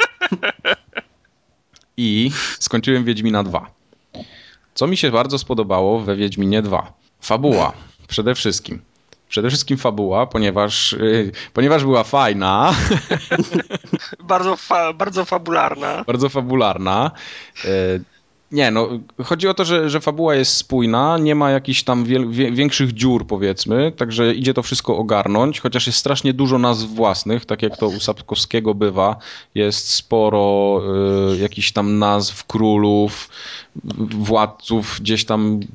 I skończyłem Wiedźmina dwa. Co mi się bardzo spodobało we Wiedźminie dwa? Fabuła, przede wszystkim. Przede wszystkim fabuła, ponieważ, yy, ponieważ była fajna.
bardzo, fa- bardzo fabularna.
Bardzo fabularna. Yy, Nie, no chodzi o to, że, że fabuła jest spójna, nie ma jakichś tam wiel, wie, większych dziur, powiedzmy, także idzie to wszystko ogarnąć, chociaż jest strasznie dużo nazw własnych, tak jak to u Sapkowskiego bywa, jest sporo y, jakichś tam nazw królów, władców, gdzieś tam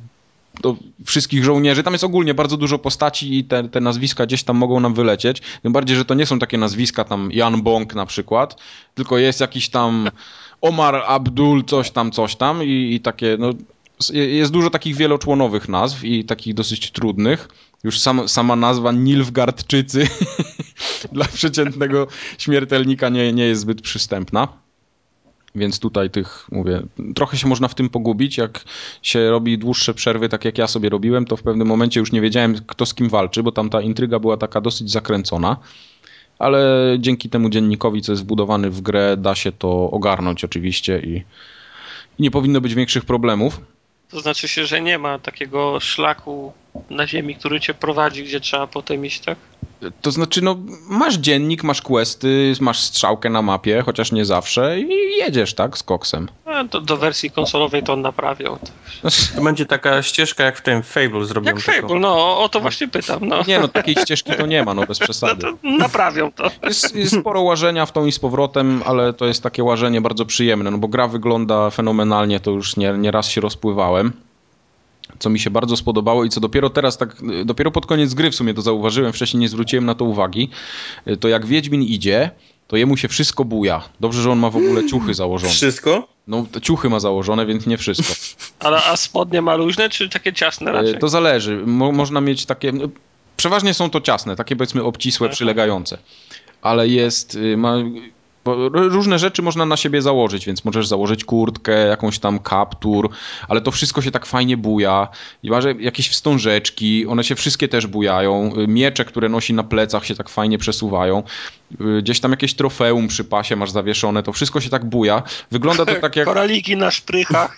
do wszystkich żołnierzy. Tam jest ogólnie bardzo dużo postaci i te, te nazwiska gdzieś tam mogą nam wylecieć. Tym bardziej, że to nie są takie nazwiska tam Jan Bąk na przykład, tylko jest jakiś tam Omar Abdul coś tam, coś tam i, i takie, no jest dużo takich wieloczłonowych nazw i takich dosyć trudnych. Już sam, sama nazwa Nilfgaardczycy dla przeciętnego śmiertelnika nie, nie jest zbyt przystępna. Więc tutaj tych, mówię, trochę się można w tym pogubić. Jak się robi dłuższe przerwy, tak jak ja sobie robiłem, to w pewnym momencie już nie wiedziałem, kto z kim walczy, bo tam ta intryga była taka dosyć zakręcona. Ale dzięki temu dziennikowi, co jest wbudowany w grę, da się to ogarnąć oczywiście i, i nie powinno być większych problemów.
To znaczy się, że nie ma takiego szlaku na ziemi, który cię prowadzi, gdzie trzeba potem iść, tak?
To znaczy, no, masz dziennik, masz questy, masz strzałkę na mapie, chociaż nie zawsze i jedziesz, tak, z koksem.
A to do wersji konsolowej to on naprawiał.
To będzie taka ścieżka jak w tym Fable zrobią.
Jak Fable, no, o, o to właśnie pytam, no.
Nie, no, takiej ścieżki to nie ma, no, bez przesady.
No to naprawią to.
Jest, jest sporo łażenia w tą i z powrotem, ale to jest takie łażenie bardzo przyjemne, no bo gra wygląda fenomenalnie, to już nie, nie raz się rozpływałem. Co mi się bardzo spodobało i co dopiero teraz, tak dopiero pod koniec gry w sumie to zauważyłem, wcześniej nie zwróciłem na to uwagi, to jak Wiedźmin idzie, to jemu się wszystko buja. Dobrze, że on ma w ogóle ciuchy założone.
Wszystko?
No, ciuchy ma założone, więc nie wszystko.
Ale a spodnie ma luźne, czy takie ciasne raczej?
To zależy. Mo- można mieć takie... Przeważnie są to ciasne, takie powiedzmy obcisłe,
Aha.
przylegające. Ale jest... Ma... Bo różne rzeczy można na siebie założyć, więc możesz założyć kurtkę, jakąś tam kaptur, ale to wszystko się tak fajnie buja. I masz jakieś wstążeczki, one się wszystkie też bujają. Miecze, które nosi na plecach, się tak fajnie przesuwają. Gdzieś tam jakieś trofeum przy pasie masz zawieszone, to wszystko się tak buja. Wygląda to tak jak...
Koraliki na szprychach.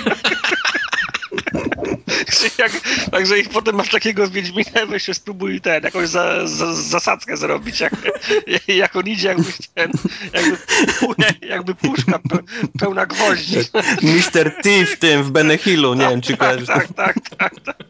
Jak, także ich potem masz takiego Wiedźmina, weź się spróbuj ten, jakąś za, za, zasadzkę zrobić, jak, jak on idzie, jakby ten, jakby, jakby puszka pełna gwoździ.
mister T w tym, w Benny Hillu, nie
tak,
wiem czy
tak,
kojarzysz.
tak, tak, tak, tak.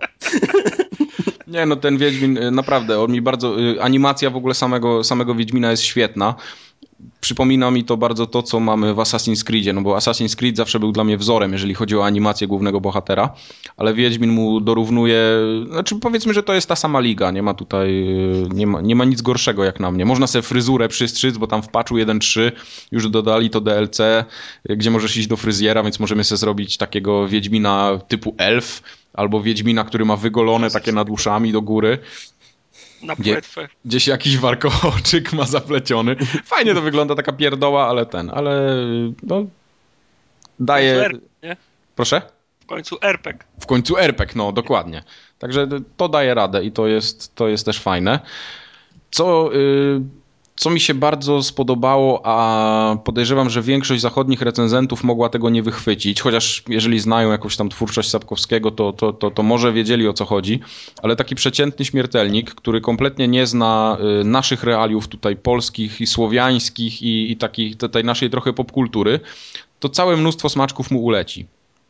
Nie, no ten Wiedźmin, naprawdę, on mi bardzo... Animacja w ogóle samego, samego Wiedźmina jest świetna. Przypomina mi to bardzo to, co mamy w Assassin's Creedzie, no bo Assassin's Creed zawsze był dla mnie wzorem, jeżeli chodzi o animację głównego bohatera, ale Wiedźmin mu dorównuje, znaczy powiedzmy, że to jest ta sama liga, nie ma tutaj, nie ma, nie ma nic gorszego jak na mnie. Można sobie fryzurę przystrzyc, bo tam w patchu jeden trzy już dodali to D L C, gdzie możesz iść do fryzjera, więc możemy sobie zrobić takiego Wiedźmina typu elf, albo Wiedźmina, który ma wygolone takie nad uszami do góry.
Na
Gdzie,
płetwę.
gdzieś jakiś warkoczyk ma zapleciony. Fajnie to wygląda, taka pierdoła, ale ten, ale no daje...
W końcu R P G, nie?
Proszę?
W końcu R P G.
W końcu R P G, no dokładnie. Także to daje radę i to jest, to jest też fajne. Co... Yy... Co mi się bardzo spodobało, a podejrzewam, że większość zachodnich recenzentów mogła tego nie wychwycić, chociaż jeżeli znają jakąś tam twórczość Sapkowskiego, to, to, to, to może wiedzieli, o co chodzi, ale taki przeciętny śmiertelnik, który kompletnie nie zna y, naszych realiów tutaj polskich i słowiańskich i, i takiej tej naszej trochę popkultury, to całe mnóstwo smaczków mu uleci.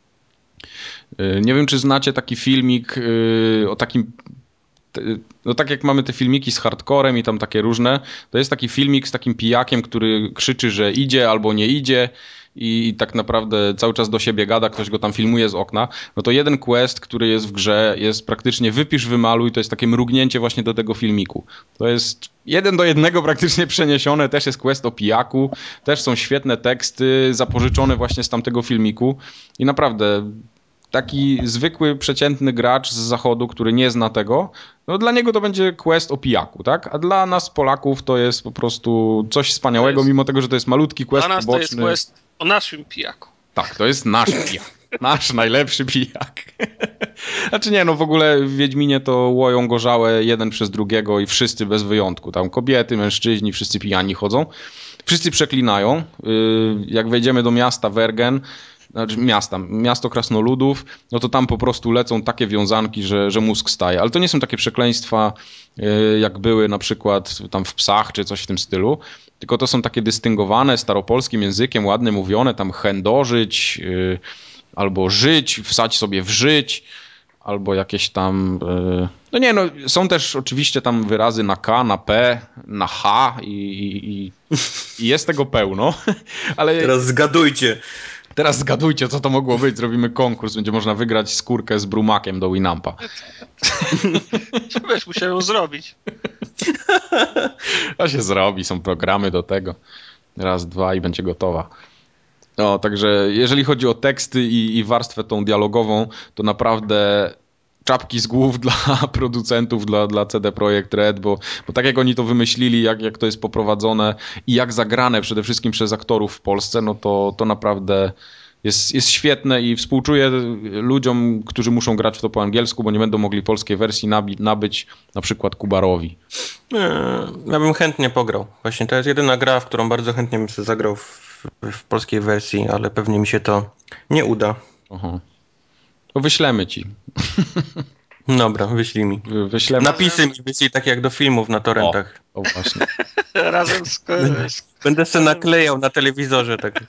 Y, nie wiem, czy znacie taki filmik y, o takim... No tak jak mamy te filmiki z hardcorem i tam takie różne, to jest taki filmik z takim pijakiem, który krzyczy, że idzie albo nie idzie i tak naprawdę cały czas do siebie gada, ktoś go tam filmuje z okna. No to jeden quest, który jest w grze, jest praktycznie wypisz, wymaluj, to jest takie mrugnięcie właśnie do tego filmiku. To jest jeden do jednego praktycznie przeniesione, też jest quest o pijaku, też są świetne teksty zapożyczone właśnie z tamtego filmiku i naprawdę... Taki zwykły, przeciętny gracz z zachodu, który nie zna tego, no dla niego to będzie quest o pijaku, tak? A dla nas, Polaków, to jest po prostu coś wspaniałego, jest, mimo tego, że to jest malutki quest
dla nas
poboczny.
To jest quest o naszym pijaku.
Tak, to jest nasz pijak. Nasz najlepszy pijak. Znaczy nie, no w ogóle w Wiedźminie to łoją gorzałe jeden przez drugiego i wszyscy bez wyjątku. Tam kobiety, mężczyźni, wszyscy pijani chodzą. Wszyscy przeklinają. Jak wejdziemy do miasta Wergen, znaczy miasta, miasto krasnoludów, no to tam po prostu lecą takie wiązanki, że, że mózg staje. Ale to nie są takie przekleństwa, jak były na przykład tam w Psach, czy coś w tym stylu, tylko to są takie dystyngowane staropolskim językiem, ładnie mówione, tam chędożyć, yy, albo żyć, wsadź sobie w żyć, albo jakieś tam... Yy, no nie, no są też oczywiście tam wyrazy na K, na P, na H i, i, i jest tego pełno, ale...
Teraz zgadujcie.
Teraz zgadujcie, co to mogło być. Zrobimy konkurs. Będzie można wygrać skórkę z brumakiem do Winampa.
Wiesz, musiałem ją zrobić.
To się zrobi. Są programy do tego. Raz, dwa i będzie gotowa. No, także jeżeli chodzi o teksty i, i warstwę tą dialogową, to naprawdę czapki z głów dla producentów, dla, dla C D Projekt Red, bo, bo tak jak oni to wymyślili, jak, jak to jest poprowadzone i jak zagrane przede wszystkim przez aktorów w Polsce, no to, to naprawdę jest, jest świetne i współczuję ludziom, którzy muszą grać w to po angielsku, bo nie będą mogli polskiej wersji nabi- nabyć, na przykład Kubarowi.
Ja bym chętnie pograł. Właśnie to jest jedyna gra, w którą bardzo chętnie bym sobie zagrał w, w polskiej wersji, ale pewnie mi się to nie uda.
Aha. To wyślemy ci.
Dobra, wyślij mi.
Wyślemy.
Napisy mi wyślij tak jak do filmów na torrentach.
O, o właśnie.
Razem z... z
Będę sobie naklejał na telewizorze tak.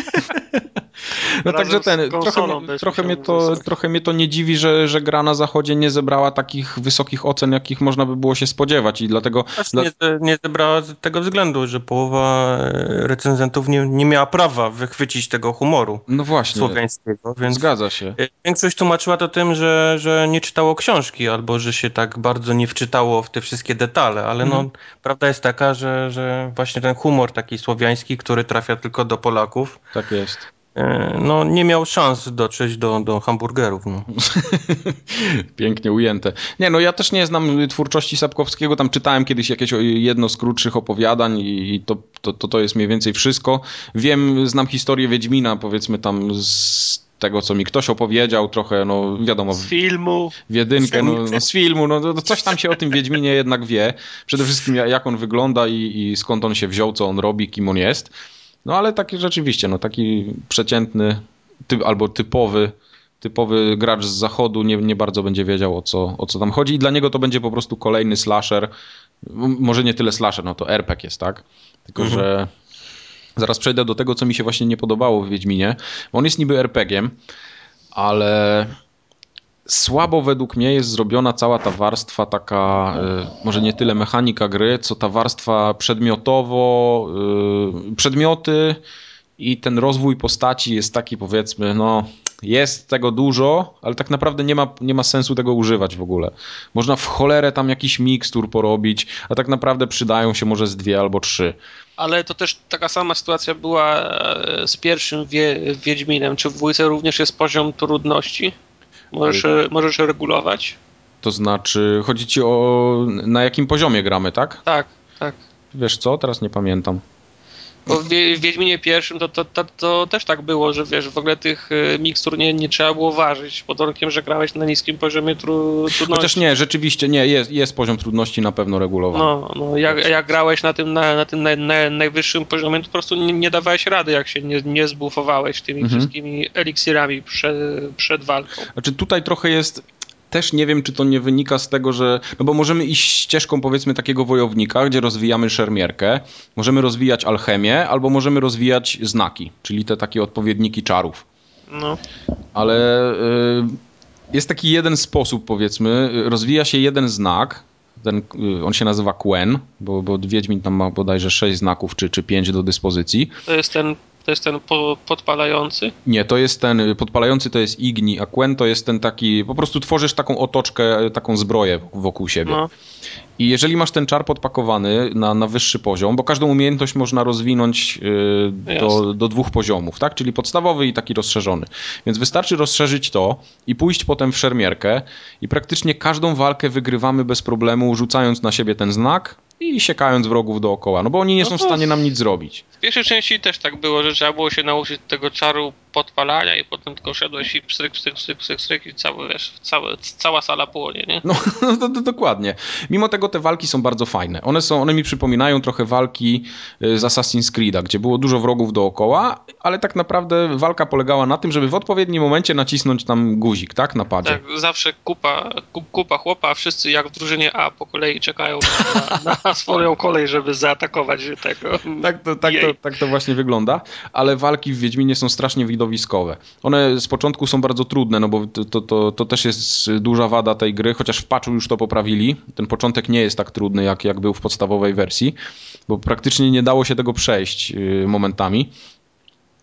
No także ten, trochę, trochę, mnie to, trochę mnie to nie dziwi, że, że gra na zachodzie nie zebrała takich wysokich ocen, jakich można by było się spodziewać i dlatego...
Dla... Nie, nie zebrała z tego względu, że połowa recenzentów nie, nie miała prawa wychwycić tego humoru
no właśnie,
słowiańskiego, więc
zgadza się.
Większość tłumaczyła to tym, że, że nie czytało książki albo że się tak bardzo nie wczytało w te wszystkie detale, ale mhm. no, prawda jest taka, że, że właśnie ten humor taki słowiański, który trafia tylko do Polaków,
tak jest.
No nie miał szans dotrzeć do, do hamburgerów. No.
Pięknie ujęte. Nie, no ja też nie znam twórczości Sapkowskiego, tam czytałem kiedyś jakieś jedno z krótszych opowiadań i to, to, to, to jest mniej więcej wszystko. Wiem, znam historię Wiedźmina, powiedzmy tam z tego, co mi ktoś opowiedział, trochę, no wiadomo.
Z filmu.
W jedynkę, no, no z filmu, no to coś tam się o tym Wiedźminie jednak wie. Przede wszystkim jak on wygląda i, i skąd on się wziął, co on robi, kim on jest. No ale taki rzeczywiście, no taki przeciętny typ, albo typowy, typowy gracz z zachodu nie, nie bardzo będzie wiedział o co, o co tam chodzi i dla niego to będzie po prostu kolejny slasher. Może nie tyle slasher, no to R P G jest, tak? Tylko, mhm. że zaraz przejdę do tego, co mi się właśnie nie podobało w Wiedźminie. On jest niby R P G-iem, ale słabo według mnie jest zrobiona cała ta warstwa taka, y, może nie tyle mechanika gry, co ta warstwa przedmiotowo, y, przedmioty i ten rozwój postaci jest taki, powiedzmy, no jest tego dużo, ale tak naprawdę nie ma, nie ma sensu tego używać w ogóle. Można w cholerę tam jakiś mikstur porobić, a tak naprawdę przydają się może z dwie albo trzy.
Ale to też taka sama sytuacja była z pierwszym wie, Wiedźminem. Czy w dwójce również jest poziom trudności? Możesz, ale... możesz regulować?
To znaczy, chodzi ci o na jakim poziomie gramy, tak?
Tak, tak.
Wiesz co? Teraz nie pamiętam.
Bo w Wiedźminie pierwszym to, to, to, to też tak było, że wiesz, w ogóle tych mikstur nie, nie trzeba było ważyć pod warunkiem, że grałeś na niskim poziomie tru, trudności.
Chociaż nie, rzeczywiście nie, jest, jest poziom trudności na pewno regulowany.
No, no jak, jak grałeś na tym, na, na tym naj, naj, najwyższym poziomie, to po prostu nie, nie dawałeś rady, jak się nie, nie zbufowałeś tymi mhm. wszystkimi eliksirami przed, przed walką.
Znaczy tutaj trochę jest... Też nie wiem, czy to nie wynika z tego, że... No bo możemy iść ścieżką, powiedzmy, takiego wojownika, gdzie rozwijamy szermierkę, możemy rozwijać alchemię, albo możemy rozwijać znaki, czyli te takie odpowiedniki czarów.
No.
Ale y, jest taki jeden sposób, powiedzmy, rozwija się jeden znak, ten, y, on się nazywa Quen, bo, bo Wiedźmin tam ma bodajże sześć znaków, czy, czy pięć do dyspozycji.
To jest ten... To jest ten po, podpalający?
Nie, to jest ten podpalający, to jest Igni, a Quen to jest ten taki, po prostu tworzysz taką otoczkę, taką zbroję wokół siebie. No. I jeżeli masz ten czar podpakowany na, na wyższy poziom, bo każdą umiejętność można rozwinąć yy, do, do dwóch poziomów, tak? Czyli podstawowy i taki rozszerzony. Więc wystarczy rozszerzyć to i pójść potem w szermierkę i praktycznie każdą walkę wygrywamy bez problemu, rzucając na siebie ten znak i siekając wrogów dookoła, no bo oni nie no są w stanie nam nic zrobić.
W pierwszej części też tak było, że trzeba było się nauczyć tego czaru podpalania i potem tylko szedłeś i pstryk, pstryk, pstryk, pstryk, pstryk i cały, wiesz, cały, cała sala płonie, nie?
No, to, to, dokładnie. Mimo tego te walki są bardzo fajne. One są, one mi przypominają trochę walki z Assassin's Creed'a, gdzie było dużo wrogów dookoła, ale tak naprawdę walka polegała na tym, żeby w odpowiednim momencie nacisnąć tam guzik, tak? Na padzie.
Tak, zawsze kupa, kupa chłopa, a wszyscy jak w drużynie A po kolei czekają na, na, na swoją kolej, żeby zaatakować tego.
Tak to, tak, to, tak to właśnie wygląda, ale walki w Wiedźminie są strasznie widowiskowe. One z początku są bardzo trudne, no bo to, to, to, to też jest duża wada tej gry, chociaż w patchu już to poprawili. Ten początek nie jest tak trudny, jak, jak był w podstawowej wersji, bo praktycznie nie dało się tego przejść momentami.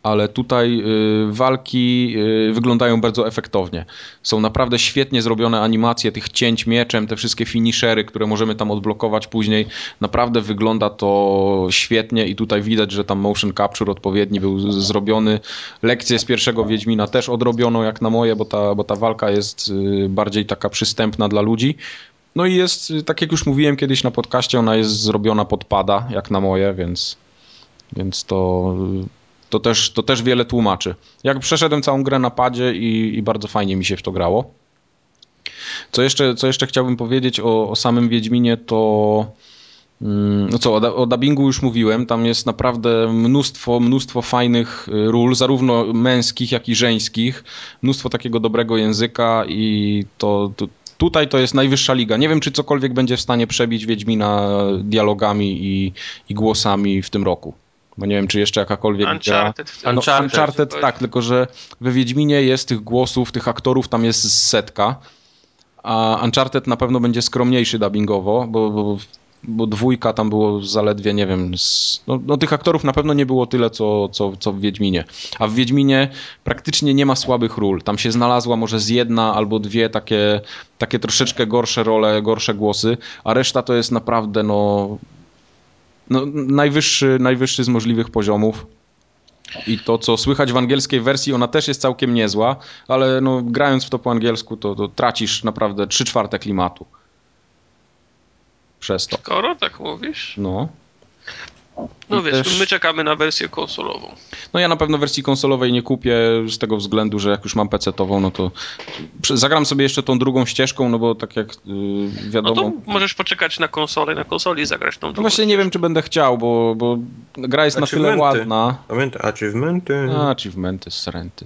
ale tutaj y, walki y, wyglądają bardzo efektownie. Są naprawdę świetnie zrobione animacje tych cięć mieczem, te wszystkie finishery, które możemy tam odblokować później. Naprawdę wygląda to świetnie i tutaj widać, że tam motion capture odpowiedni był z- zrobiony. Lekcje z pierwszego Wiedźmina też odrobiono jak na moje, bo ta, bo ta walka jest y, bardziej taka przystępna dla ludzi. No i jest, y, tak jak już mówiłem kiedyś na podcaście, ona jest zrobiona pod pada, jak na moje, więc, więc to... Y, To też, to też wiele tłumaczy. Jak przeszedłem całą grę na padzie i, i bardzo fajnie mi się w to grało. Co jeszcze, co jeszcze chciałbym powiedzieć o, o samym Wiedźminie, to no co, o, o dubbingu już mówiłem. Tam jest naprawdę mnóstwo, mnóstwo fajnych ról, zarówno męskich, jak i żeńskich. Mnóstwo takiego dobrego języka i to, to tutaj to jest najwyższa liga. Nie wiem, czy cokolwiek będzie w stanie przebić Wiedźmina dialogami i, i głosami w tym roku. Bo nie wiem, czy jeszcze jakakolwiek
Uncharted.
gra... No,
Uncharted.
Uncharted, tak, tylko że we Wiedźminie jest tych głosów, tych aktorów, tam jest setka, a Uncharted na pewno będzie skromniejszy dubbingowo, bo, bo, bo dwójka tam było zaledwie, nie wiem, z, no, no tych aktorów na pewno nie było tyle, co, co, co w Wiedźminie. A w Wiedźminie praktycznie nie ma słabych ról. Tam się znalazła może z jedna albo dwie takie, takie troszeczkę gorsze role, gorsze głosy, a reszta to jest naprawdę, no... No, najwyższy, najwyższy z możliwych poziomów. I to, co słychać w angielskiej wersji, ona też jest całkiem niezła, ale no, grając w to po angielsku, to, to tracisz naprawdę trzy czwarte klimatu. Przez to.
Skoro tak mówisz?
No.
No
I
wiesz,
też...
my czekamy na wersję konsolową.
No ja na pewno wersji konsolowej nie kupię z tego względu, że jak już mam pecetową, no to zagram sobie jeszcze tą drugą ścieżką, no bo tak jak yy, wiadomo...
No to możesz poczekać na konsolę, na konsoli zagrać tą drugą.
No właśnie nie wiem, czy będę chciał, bo, bo gra jest na tyle ładna.
Pamiętaj, achievementy.
A, achievementy, srenty.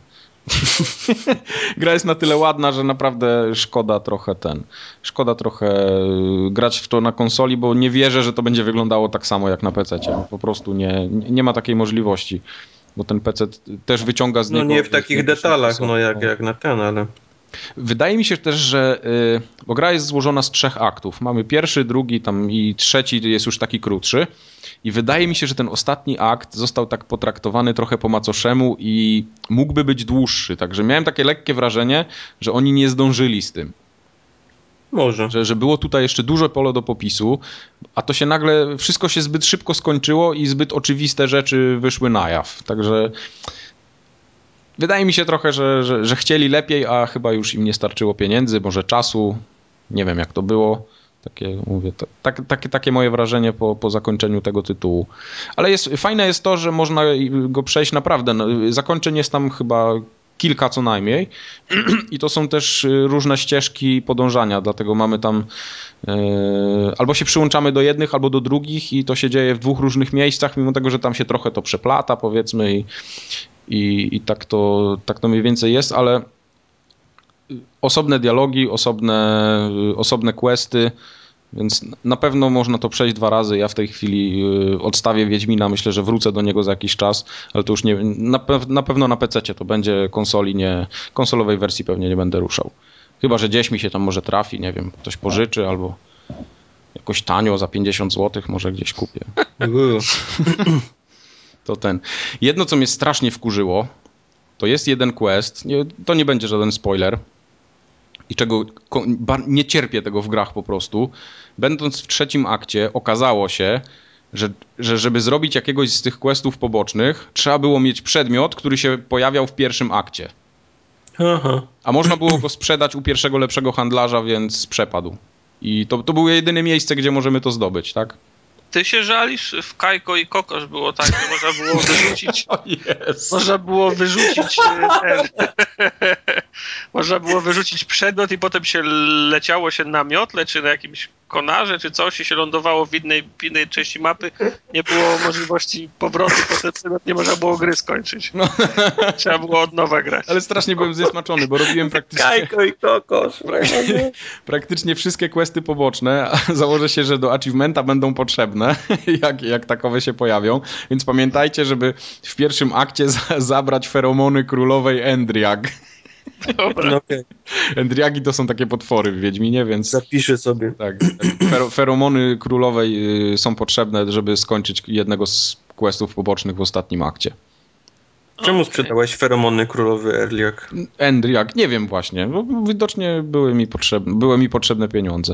Gra jest na tyle ładna, że naprawdę szkoda trochę ten, szkoda trochę grać w to na konsoli, bo nie wierzę, że to będzie wyglądało tak samo jak na pececie. Po prostu nie, nie ma takiej możliwości, bo ten pecet też wyciąga z
no
niego...
No nie w takich detalach,
sobie,
no jak, jak na ten, ale...
Wydaje mi się też, że yy, bo gra jest złożona z trzech aktów. Mamy pierwszy, drugi tam i trzeci jest już taki krótszy. I wydaje mi się, że ten ostatni akt został tak potraktowany trochę po macoszemu i mógłby być dłuższy. Także miałem takie lekkie wrażenie, że oni nie zdążyli z tym.
Może.
Że, że było tutaj jeszcze dużo pole do popisu, a to się nagle, wszystko się zbyt szybko skończyło i zbyt oczywiste rzeczy wyszły na jaw. Także... Wydaje mi się trochę, że, że, że chcieli lepiej, a chyba już im nie starczyło pieniędzy, może czasu. Nie wiem, jak to było. Takie, mówię, to, tak, takie, takie moje wrażenie po, po zakończeniu tego tytułu. Ale jest, fajne jest to, że można go przejść naprawdę. No, zakończeń jest tam chyba kilka co najmniej. I to są też różne ścieżki podążania, dlatego mamy tam yy, albo się przyłączamy do jednych, albo do drugich i to się dzieje w dwóch różnych miejscach, mimo tego, że tam się trochę to przeplata, powiedzmy, i I, i tak, to, tak to mniej więcej jest, ale osobne dialogi, osobne, osobne questy, więc na pewno można to przejść dwa razy. Ja w tej chwili odstawię Wiedźmina, myślę, że wrócę do niego za jakiś czas, ale to już nie, na, pe- na pewno na pececie to będzie, konsoli nie, konsolowej wersji pewnie nie będę ruszał. Chyba że gdzieś mi się tam może trafi, nie wiem, ktoś pożyczy albo jakoś tanio za pięćdziesiąt złotych może gdzieś kupię. To ten. Jedno, co mnie strasznie wkurzyło, to jest jeden quest, nie, to nie będzie żaden spoiler i czego nie cierpię tego w grach po prostu. Będąc w trzecim akcie okazało się, że, że żeby zrobić jakiegoś z tych questów pobocznych, trzeba było mieć przedmiot, który się pojawiał w pierwszym akcie.
Aha.
A można było go sprzedać u pierwszego lepszego handlarza, więc przepadł. I to, to było jedyne miejsce, gdzie możemy to zdobyć, tak?
Ty się żalisz? W Kajko i Kokosz było tak, że można było wyrzucić...
O jest.
Można było wyrzucić... Ten, można było wyrzucić przedmiot i potem się leciało się na miotle, czy na jakimś konarze, czy coś i się lądowało w innej, w innej części mapy. Nie było możliwości powrotu, potem przedmiot nie można było gry skończyć. No. Trzeba było od nowa grać.
Ale strasznie byłem zniesmaczony, bo robiłem praktycznie...
Kajko i Kokosz.
praktycznie wszystkie questy poboczne, a założę się, że do achievementa będą potrzebne, jak, jak takowe się pojawią. Więc pamiętajcie, żeby w pierwszym akcie za, zabrać feromony królowej Endriag.
Dobra.
No okay.
Endriagi to są takie potwory w Wiedźminie, więc...
Zapiszę sobie.
Tak, fer, feromony królowej są potrzebne, żeby skończyć jednego z questów pobocznych w ostatnim akcie.
Czemu okay. sprzedałeś feromony królowy Endriak?
Endriak, nie wiem właśnie, bo widocznie były mi potrzebne, były mi potrzebne pieniądze.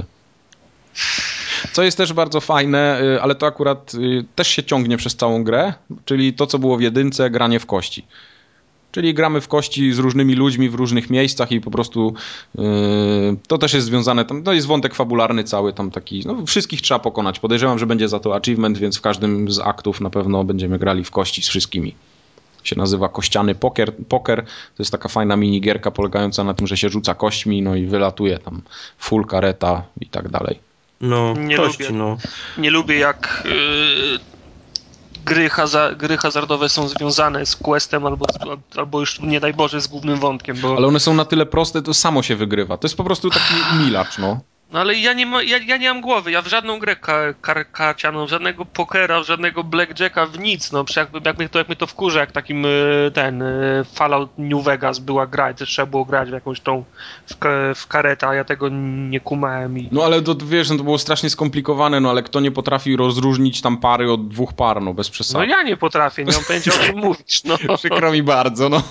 Co jest też bardzo fajne, ale to akurat też się ciągnie przez całą grę, czyli to, co było w jedynce, granie w kości. Czyli gramy w kości z różnymi ludźmi w różnych miejscach i po prostu yy, to też jest związane, tam no jest wątek fabularny cały, tam taki, no wszystkich trzeba pokonać. Podejrzewam, że będzie za to achievement, więc w każdym z aktów na pewno będziemy grali w kości z wszystkimi. Się nazywa kościany poker. poker. To jest taka fajna minigierka polegająca na tym, że się rzuca kośćmi, no i wylatuje tam full, kareta i tak dalej.
No,
nie
kości,
lubię,
no.
Nie lubię jak yy, gry, haza- gry hazardowe są związane z questem albo, z, albo już nie daj Boże z głównym wątkiem, bo...
Ale one są na tyle proste, to samo się wygrywa. To jest po prostu taki milacz, no.
No ale ja nie, ma, ja, ja nie mam głowy, ja w żadną grę ka- kar- karcianą, w żadnego pokera, w żadnego blackjacka, w nic, no jak, jak, mnie to, jak mnie to wkurza, jak takim ten Fallout New Vegas była gra i też trzeba było grać w jakąś tą w, w karetę, a ja tego nie kumałem. I...
No ale to wiesz, no, to było strasznie skomplikowane, no ale kto nie potrafi rozróżnić tam pary od dwóch par, no bez przesady.
No ja nie potrafię, nie mam pojęcia o czym mówisz, no.
Przykro mi bardzo, no.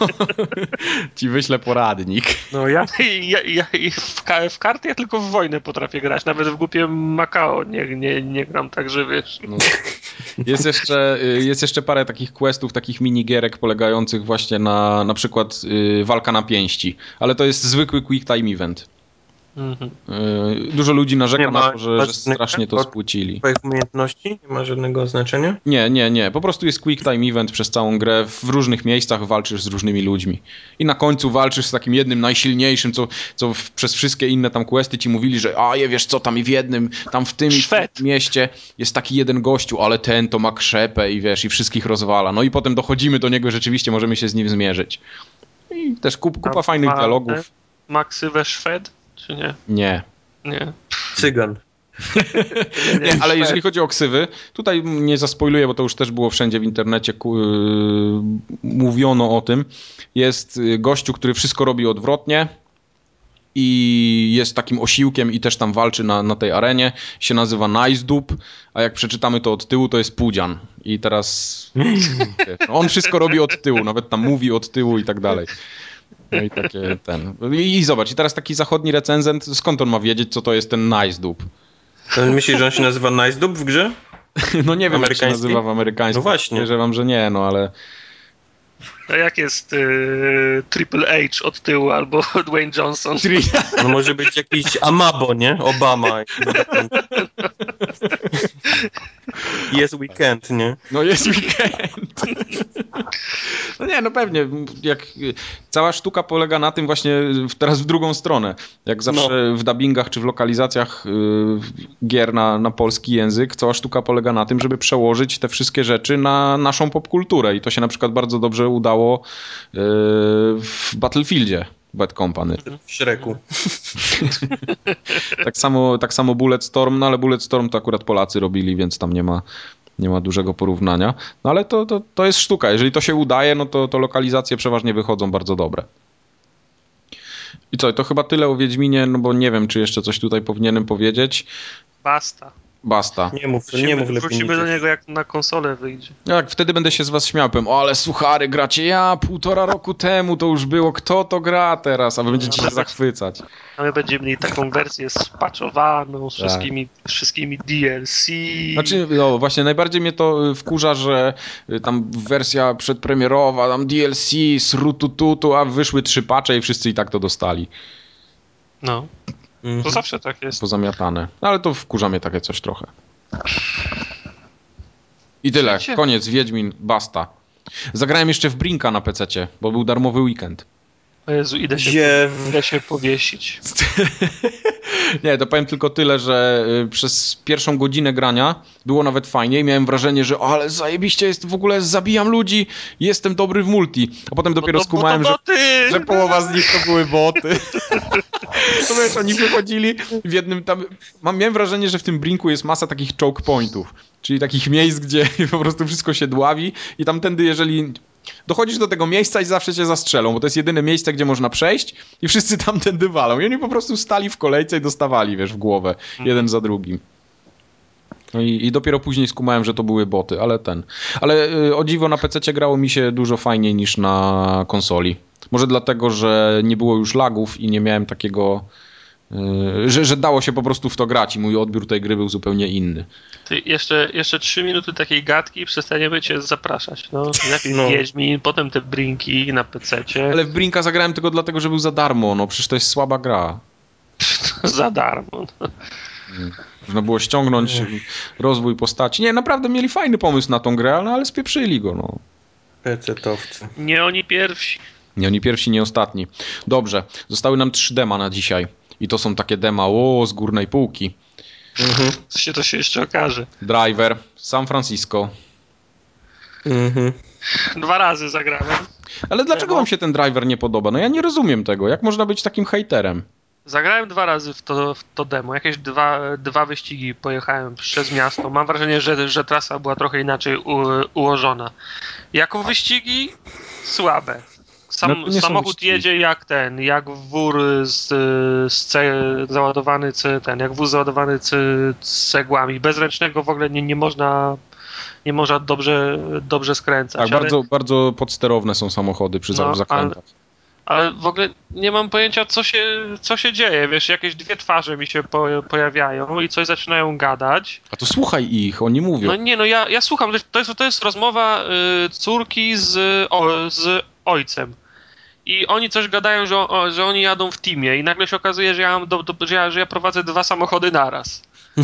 Ci wyślę poradnik.
No ja, ja, ja w, ka- w karty ja tylko w wojnę potrafię grać, nawet w głupie Macao nie, nie, nie gram, także wiesz. No.
Jest jeszcze, jest jeszcze parę takich questów, takich minigierek polegających właśnie na na przykład y, walka na pięści, ale to jest zwykły quick time event. Mhm. Y, dużo ludzi narzeka nie na to, że, że strasznie to spłycili.
Twoich umiejętności nie ma żadnego znaczenia?
Nie, nie, nie. Po prostu jest quick time event przez całą grę. W różnych miejscach walczysz z różnymi ludźmi. I na końcu walczysz z takim jednym najsilniejszym, co, co w, przez wszystkie inne tam questy ci mówili, że a je wiesz co, tam i w jednym, tam w tym, i w tym mieście jest taki jeden gościu, ale ten to ma krzepę i wiesz, i wszystkich rozwala. No i potem dochodzimy do niego, rzeczywiście możemy się z nim zmierzyć. I też kup, kupa a fajnych ma, dialogów.
Ma ksywę Szwed, czy nie?
Nie.
Nie.
Cygan.
Nie, ale jeżeli chodzi o ksywy, tutaj nie zaspoiluję, bo to już też było wszędzie w internecie, yy, mówiono o tym. Jest gościu, który wszystko robi odwrotnie i jest takim osiłkiem i też tam walczy na, na tej arenie. Się nazywa Najzdób, a jak przeczytamy to od tyłu, to jest Pudzian. I teraz wiesz, on wszystko robi od tyłu, nawet tam mówi od tyłu i tak dalej. No i takie ten. I, i zobacz, i teraz taki zachodni recenzent, skąd on ma wiedzieć, co to jest ten Najzdób?
Myślisz, że on się nazywa Najzdób w grze?
No nie wiem, jak się nazywa w amerykańskim.
No właśnie.
Podejrzewam, że nie, no ale...
A jak jest y, Triple H od tyłu albo Dwayne Johnson?
No może być jakiś Amabo, nie? Obama. Jest weekend, nie?
No jest weekend. No nie, no pewnie. Jak, cała sztuka polega na tym właśnie teraz w drugą stronę. Jak zawsze no. w dubbingach czy w lokalizacjach y, gier na, na polski język, cała sztuka polega na tym, żeby przełożyć te wszystkie rzeczy na naszą popkulturę. I to się na przykład bardzo dobrze udało y, w Battlefieldzie. Bad Company.
W Shreku.
tak, samo, tak samo Bulletstorm, no ale Bulletstorm to akurat Polacy robili, więc tam nie ma, nie ma dużego porównania. No ale to, to, to jest sztuka. Jeżeli to się udaje, no to, to lokalizacje przeważnie wychodzą bardzo dobre. I co, to chyba tyle o Wiedźminie, no bo nie wiem, czy jeszcze coś tutaj powinienem powiedzieć.
Basta.
Basta.
Nie mów,
wrócimy,
nie mów lepiej.
Wrócimy do niego, jak na konsolę wyjdzie.
Jak wtedy będę się z was śmiał, powiem, o ale suchary gracie, ja półtora roku temu to już było, kto to gra teraz, a wy będziecie się zachwycać.
A my będziemy mieli taką wersję spaczowaną, z wszystkimi, tak. wszystkimi D L C.
Znaczy, no właśnie, najbardziej mnie to wkurza, że tam wersja przedpremierowa, tam D L C, srutututu, a wyszły trzy patche i wszyscy i tak to dostali.
No. To zawsze tak jest.
Pozamiatane. Ale to wkurza mnie takie coś trochę. I tyle. Koniec. Wiedźmin. Basta. Zagrałem jeszcze w Brinka na pececie, bo był darmowy weekend.
O Jezu, idę się, Gdzie... po, idę się powiesić.
Nie, to powiem tylko tyle, że przez pierwszą godzinę grania było nawet fajnie i miałem wrażenie, że o, ale zajebiście jest, w ogóle zabijam ludzi, jestem dobry w multi. A potem dopiero
bo to,
skumałem,
bo to
że, że połowa z nich to były boty. To wiesz, oni wychodzili w jednym tam... Mam, miałem wrażenie, że w tym Brinku jest masa takich choke pointów, czyli takich miejsc, gdzie po prostu wszystko się dławi i tamtędy, jeżeli... Dochodzisz do tego miejsca i zawsze cię zastrzelą, bo to jest jedyne miejsce, gdzie można przejść i wszyscy tamtędy walą. I oni po prostu stali w kolejce i dostawali, wiesz, w głowę, jeden za drugim. No i, i dopiero później skumałem, że to były boty, ale ten. Ale y, o dziwo na pececie grało mi się dużo fajniej niż na konsoli. Może dlatego, że nie było już lagów i nie miałem takiego... y, że, że dało się po prostu w to grać i mój odbiór tej gry był zupełnie inny.
Ty jeszcze, jeszcze trzy minuty takiej gadki i przestaniemy cię zapraszać. No, najpierw
No.
Wiedźmin, potem te Brinki na pececie.
Ale w Brinka zagrałem tylko dlatego, że był za darmo. No przecież to jest słaba gra.
Za darmo. No.
Można było ściągnąć rozwój postaci. Nie, naprawdę mieli fajny pomysł na tą grę, ale, ale spieprzyli go. No.
Pecetowcy.
Nie oni pierwsi.
Nie oni pierwsi, nie ostatni. Dobrze, zostały nam trzy dema na dzisiaj. I to są takie dema, o, z górnej półki.
Mhm.
To się, to się jeszcze okaże.
Driver, San Francisco.
Mhm.
Dwa razy zagrałem.
Ale dlaczego
Demo.
wam się ten driver nie podoba? No ja nie rozumiem tego. Jak można być takim hejterem?
Zagrałem dwa razy w to, w to demo. Jakieś dwa, dwa wyścigi pojechałem przez miasto. Mam wrażenie, że, że trasa była trochę inaczej u, ułożona. Jako wyścigi słabe. Sam,
No to nie są
samochód
wyścigi.
jedzie jak ten, jak wór z, z ce, załadowany c, ten, jak wóz załadowany c, cegłami. Bez ręcznego w ogóle nie, nie można nie można dobrze, dobrze skręcać.
Tak,
ale,
bardzo, bardzo podsterowne są samochody przy
No,
no, zakrętach.
ale w ogóle nie mam pojęcia, co się, co się dzieje. Wiesz, jakieś dwie twarze mi się po, pojawiają i coś zaczynają gadać.
A to słuchaj ich, oni mówią.
No nie, no ja, ja słucham. To jest, to jest rozmowa y, córki z, o, z ojcem. I oni coś gadają, że, o, że oni jadą w teamie i nagle się okazuje, że ja, mam do, do, że ja, że ja prowadzę dwa samochody naraz.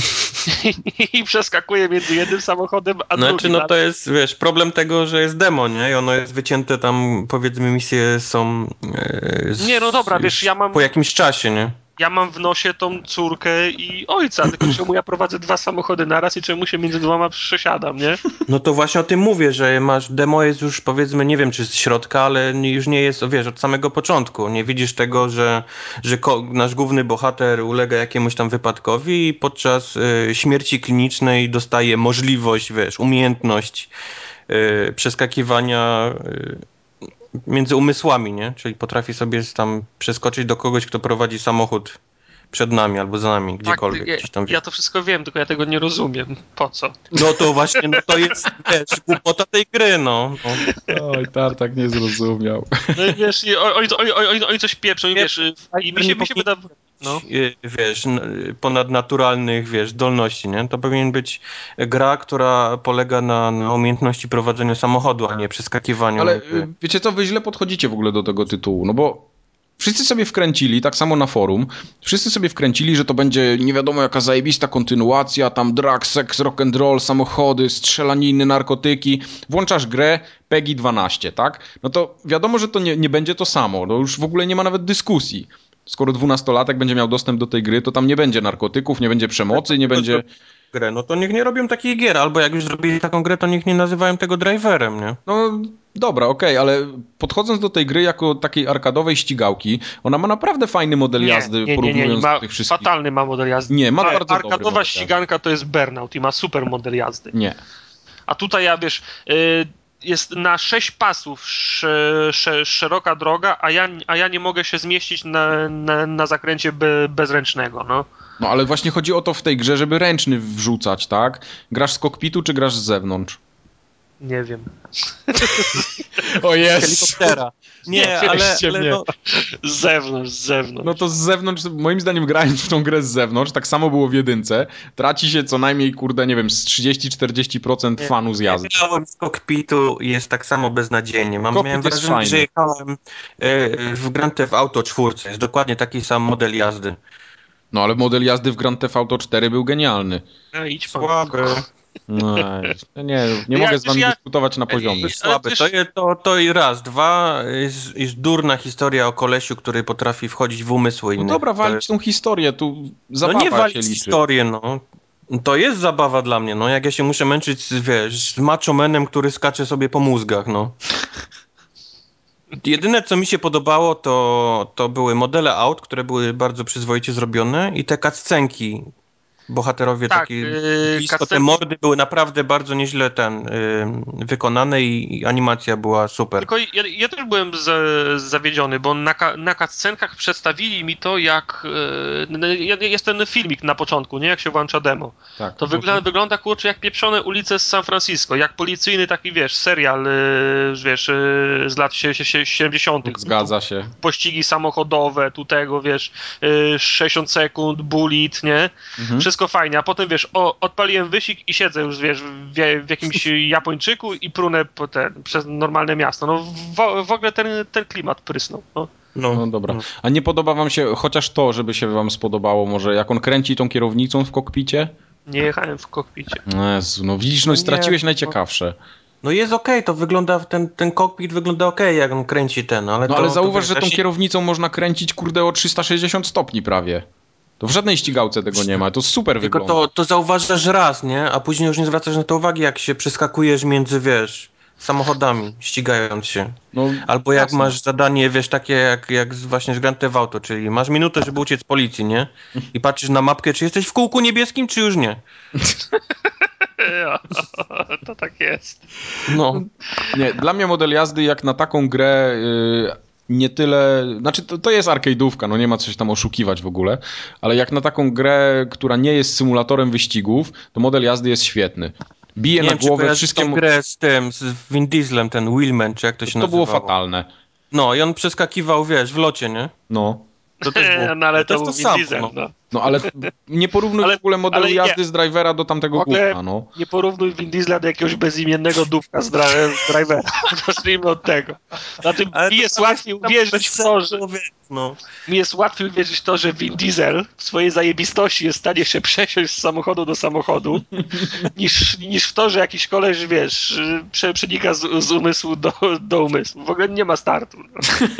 I przeskakuję między jednym samochodem a drugim.
Znaczy, no to jest, wiesz, problem tego, że jest demo, nie? I ono jest wycięte tam, powiedzmy, misje są... E, z,
Nie, no dobra, wiesz, ja mam...
Po jakimś czasie, nie?
Ja mam w nosie tą córkę i ojca, tylko czemu ja prowadzę dwa samochody naraz i czemu się między dwoma przesiadam, nie?
No to właśnie o tym mówię, że masz, demo jest już, powiedzmy, nie wiem czy z środka, ale nie- już nie jest, wiesz, od samego początku. Nie widzisz tego, że, że ko- nasz główny bohater ulega jakiemuś tam wypadkowi i podczas y, śmierci klinicznej dostaje możliwość, wiesz, umiejętność y, przeskakiwania y, między umysłami, nie? Czyli potrafi sobie tam przeskoczyć do kogoś, kto prowadzi samochód przed nami albo za nami, gdziekolwiek.
Tak, ja,
gdzieś tam,
ja to wszystko wiem, tylko ja tego nie rozumiem. Po co?
No to właśnie, no to jest, wiesz, głupota tej gry, no. no.
Oj, Tartak nie zrozumiał.
No i wiesz, i oni, oni, oni, oni coś pieprzą i wiesz, i mi się, mi się wyda... No.
Wiesz, n- ponadnaturalnych, wiesz, zdolności, nie? To powinien być gra, która polega na, na umiejętności prowadzenia samochodu, a nie przeskakiwaniu.
Ale
między-
y, wiecie co, wy źle podchodzicie w ogóle do tego tytułu, no bo wszyscy sobie wkręcili, tak samo na forum, wszyscy sobie wkręcili, że to będzie nie wiadomo jaka zajebista kontynuacja, tam drag, seks, rock'n'roll, samochody, strzelaniny, narkotyki. Włączasz grę Peggy dwanaście, tak? No to wiadomo, że to nie, nie będzie to samo, no już w ogóle nie ma nawet dyskusji. Skoro dwunastolatek będzie miał dostęp do tej gry, to tam nie będzie narkotyków, nie będzie przemocy, nie będzie...
grę, no to niech nie robią takich gier, albo jak już zrobili taką grę, to niech nie nazywają tego driverem, nie?
No dobra, okej, ale podchodząc do tej gry jako takiej arkadowej ścigałki, ona ma naprawdę fajny model jazdy,
nie, nie, nie,
porównując
nie, ma
do tych wszystkich.
fatalny ma model jazdy.
Nie, ma
A-
bardzo dobry
Arkadowa
model
ściganka to jest Burnout i ma super model jazdy.
Nie.
A tutaj ja wiesz, y, jest na sześć pasów sz, sz, szeroka droga, a ja, a ja nie mogę się zmieścić na, na, na zakręcie be, bezręcznego, no.
No ale właśnie chodzi o to w tej grze, żeby ręczny wrzucać, tak? Grasz z kokpitu czy grasz z zewnątrz?
Nie wiem.
O jest!
Helikoptera. Nie, ale,
Wieście
ale
mnie.
no,
Z zewnątrz, z zewnątrz.
No to z zewnątrz, moim zdaniem grając w tą grę z zewnątrz, tak samo było w jedynce, traci się co najmniej, kurde, nie wiem, z trzydzieści do czterdziestu procent
Nie,
fanu z jazdy.
grałem z kokpitu i jest tak samo beznadziejnie. Mam,
Kokpit
miałem
jest
wrażenie,
fajny.
że jechałem e, w Grand Theft Auto cztery. Jest dokładnie taki sam model jazdy.
No ale model jazdy w Grand Theft Auto cztery był genialny.
No idź pan.
Słaby.
No, nie, nie, nie
Ja-
mogę z wami
ja-
dyskutować na poziomie.
Ale
Słaby.
wiesz-
To, je- to, to i raz. Dwa, jest, jest durna historia o kolesiu, który potrafi wchodzić w umysły
No
innych.
dobra,
To
walić
jest-
tą historię, tu
No
zabawa
nie
się
walić
liczy.
historię, no. To jest zabawa dla mnie, no. Jak ja się muszę męczyć z, wiesz, z macho-manem, który skacze sobie po mózgach, no. Jedyne, co mi się podobało, to, to były modele aut, które były bardzo przyzwoicie zrobione i te cutscenki bohaterowie
Tak,
takie
yy,
blisko, te
cutscenki-
mordy były naprawdę bardzo nieźle ten yy, wykonane i, i animacja była super.
Tylko ja, ja też byłem z, zawiedziony, bo na, ka- na cutscenkach przedstawili mi to, jak yy, jest ten filmik na początku, nie? Jak się włącza demo.
Tak.
To wygląda, wygląda kurczę jak pieprzone ulice z San Francisco, jak policyjny taki, wiesz, serial, yy, wiesz, yy, z lat siedemdziesiątych.
Zgadza się.
Pościgi samochodowe, tu tego, wiesz, yy, sześćdziesiąt sekund, bullet, nie?
Mhm.
Wszystko fajnie, a potem, wiesz, o, odpaliłem wyścig i siedzę już, wiesz, w, w jakimś Japończyku i prunę po ten, przez normalne miasto. No w, w ogóle ten, ten klimat prysnął. No.
No,
No dobra. A nie podoba wam się, chociaż to, żeby się wam spodobało, może jak on kręci tą kierownicą w kokpicie?
Nie jechałem w kokpicie.
Jezu, no widzisz, no i
Nie,
straciłeś
no-
najciekawsze.
No jest okej, to wygląda, ten, ten kokpit wygląda okej, jak on kręci ten, ale
No
to...
ale
to
zauważ,
wiesz,
że tą
ja się-
kierownicą można kręcić, kurde, o trzysta sześćdziesiąt stopni prawie. To w żadnej ścigałce tego nie ma, to super
Tylko
wygląda.
to, to zauważasz raz, nie? A później już nie zwracasz na to uwagi, jak się przeskakujesz między, wiesz, samochodami, ścigając się.
No,
Albo jak
jasne.
masz zadanie, wiesz, takie jak, jak z- właśnie z Grand Theft Auto, czyli masz minutę, żeby uciec z policji, nie? I patrzysz na mapkę, czy jesteś w kółku niebieskim, czy już nie.
To tak jest.
No.
Nie, dla mnie model jazdy jak na taką grę yy, nie tyle... Znaczy to, to jest arcade'ówka, no nie ma co się tam oszukiwać w ogóle, ale jak na taką grę, która nie jest symulatorem wyścigów, to model jazdy jest świetny. Bije
Nie
na
wiem, czy
głowę
kojarzysz
wszystkie...
tą
mo-
grę z tym, z Vin Dieslem, ten Wheelman, czy jak to się
To
nazywało.
było fatalne.
No i on przeskakiwał, wiesz, w locie, nie?
No.
To też było...
No ale to
jest
był
to
Vin
samo,
Diesel,
no.
no.
No ale nie porównuj
Ale-
w ogóle modelu
ale nie.
jazdy z drivera do tamtego
W ogóle
gówna, no.
nie porównuj Vin Diesla do jakiegoś bezimiennego dupka z, dra- z drivera. Zacznijmy od tego. Znaczy,
Ale
mi
to
jest
tam
łatwiej
tam
uwierzyć
bez
w to, że
sensu, wiesz, no.
mi jest łatwiej uwierzyć w to, że Vin Diesel w swojej zajebistości jest w stanie się przesiąść z samochodu do samochodu, niż, niż w to, że jakiś koleś, wiesz, prze, przenika z, z umysłu do, do umysłu. W ogóle nie ma startu. No.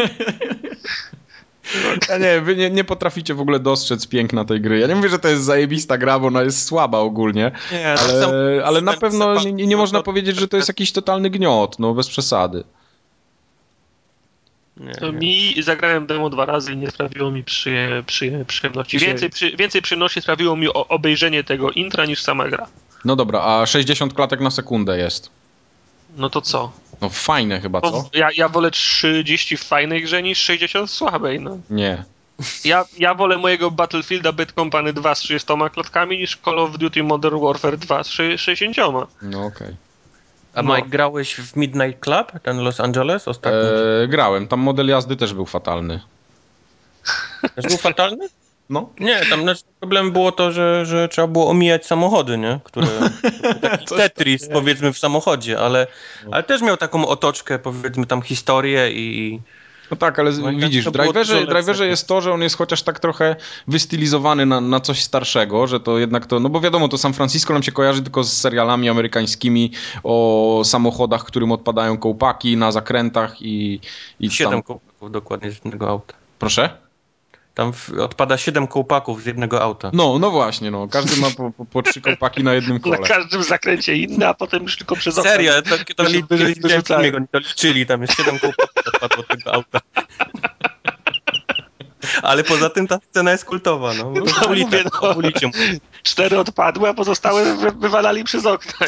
Ja nie, wy nie, nie potraficie w ogóle dostrzec piękna tej gry. Ja nie mówię, że to jest zajebista gra, bo ona jest słaba ogólnie,
Nie, to
ale,
sam-
ale na pewno
sam-
nie, nie można powiedzieć, że to jest jakiś totalny gniot, no bez przesady.
Nie,
To
nie.
mi zagrałem demo dwa razy i nie sprawiło mi przyje, przyje, przyjemności.
Dzisiaj-
Więcej, przy, więcej przyjemności sprawiło mi o, obejrzenie tego intra niż sama gra.
No dobra, a sześćdziesiąt klatek na sekundę jest.
No to co?
No fajne chyba,
To
co?
ja, ja wolę trzydzieści w fajnej grze niż sześćdziesiąt w słabej. No.
Nie.
Ja, ja wolę mojego Battlefielda Bad Company dwa z trzydziestoma klatkami niż Call of Duty Modern Warfare dwa z sześćdziesięcioma.
No okej.
A
No.
Mike, grałeś w Midnight Club, ten Los Angeles ostatnio?
Eee, grałem, tam model jazdy też był fatalny.
Też był fatalny?
No.
Nie, tam znaczy, problem było to, że, że trzeba było omijać samochody, nie? Które, taki
Coś
Tetris powiedzmy w samochodzie, ale, ale też miał taką otoczkę, powiedzmy tam historię i...
No tak, ale
No i
widzisz,
to
w
było
driverze,
dużo
w driverze
lepsze.
jest to, że on jest chociaż tak trochę wystylizowany na, na coś starszego, że to jednak to, no bo wiadomo, to San Francisco nam się kojarzy tylko z serialami amerykańskimi o samochodach, którym odpadają kołpaki na zakrętach i... i
Siedem
tam...
kołpaków dokładnie z jednego auta.
Proszę?
Tam w, odpada siedem kołpaków z jednego auta.
No, no właśnie, no. Każdy ma po, po, po trzy kołpaki na jednym
Na
kole.
każdym zakręcie inny, a potem już tylko przez okno.
Serio, to, to, to
Wyżej-
li,
wyżej
widziałem
wyrzucają.
filmik, oni to liczyli, tam jest siedem kołpaków odpadło od tego auta. Ale poza tym ta scena jest kultowa, no.
No,
W ulicach,
mówię, no.
w ulicy.
Cztery odpadły, a pozostałe wy, wywalali przez okna.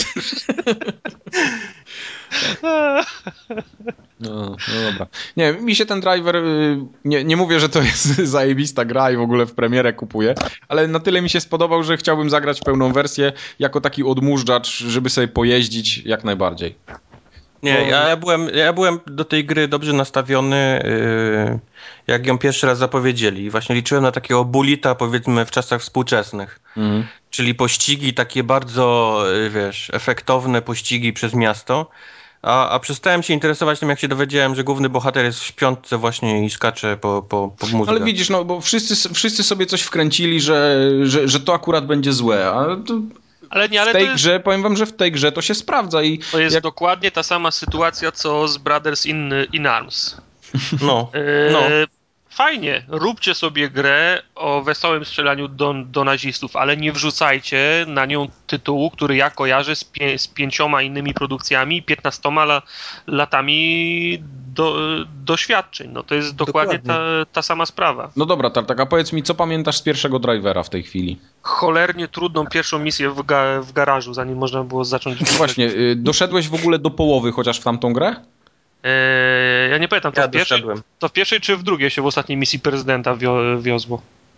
No, no dobra. Nie, mi się ten driver, y, nie, nie mówię, że to jest zajebista gra i w ogóle w premierę kupuję, ale na tyle mi się spodobał, że chciałbym zagrać pełną wersję jako taki odmurzacz, żeby sobie pojeździć jak najbardziej.
Nie, ja, ja, byłem, ja byłem do tej gry dobrze nastawiony, yy, jak ją pierwszy raz zapowiedzieli. Właśnie liczyłem na takiego bullita, powiedzmy, w czasach współczesnych.
Mhm.
Czyli pościgi takie bardzo, yy, wiesz, efektowne pościgi przez miasto. A, a przestałem się interesować tym, jak się dowiedziałem, że główny bohater jest w śpiątce właśnie i skacze po, po, po mózgach.
Ale widzisz, no bo wszyscy, wszyscy sobie coś wkręcili, że, że, że to akurat będzie złe, a to
Ale nie, ale
w
to
tej
jest,
grze, powiem wam, że w tej grze to się sprawdza i
to jest
jak...
dokładnie ta sama sytuacja, co z Brothers in, in Arms.
No,
Eee,
no.
Fajnie, róbcie sobie grę o wesołym strzelaniu do, do nazistów, ale nie wrzucajcie na nią tytułu, który ja kojarzę z, pię, z pięcioma innymi produkcjami i piętnastoma la, latami do, doświadczeń. No to jest dokładnie, dokładnie. Ta, ta sama sprawa.
No dobra, Tartak, a powiedz mi, co pamiętasz z pierwszego drivera w tej chwili?
Cholernie trudną pierwszą misję w, ga, w garażu, zanim można było zacząć...
Właśnie, y, doszedłeś w ogóle do połowy chociaż w tamtą grę?
Eee, ja nie pamiętam, to,
ja
w pierwszej, to w pierwszej czy w drugiej się w ostatniej misji prezydenta wio, wiozło?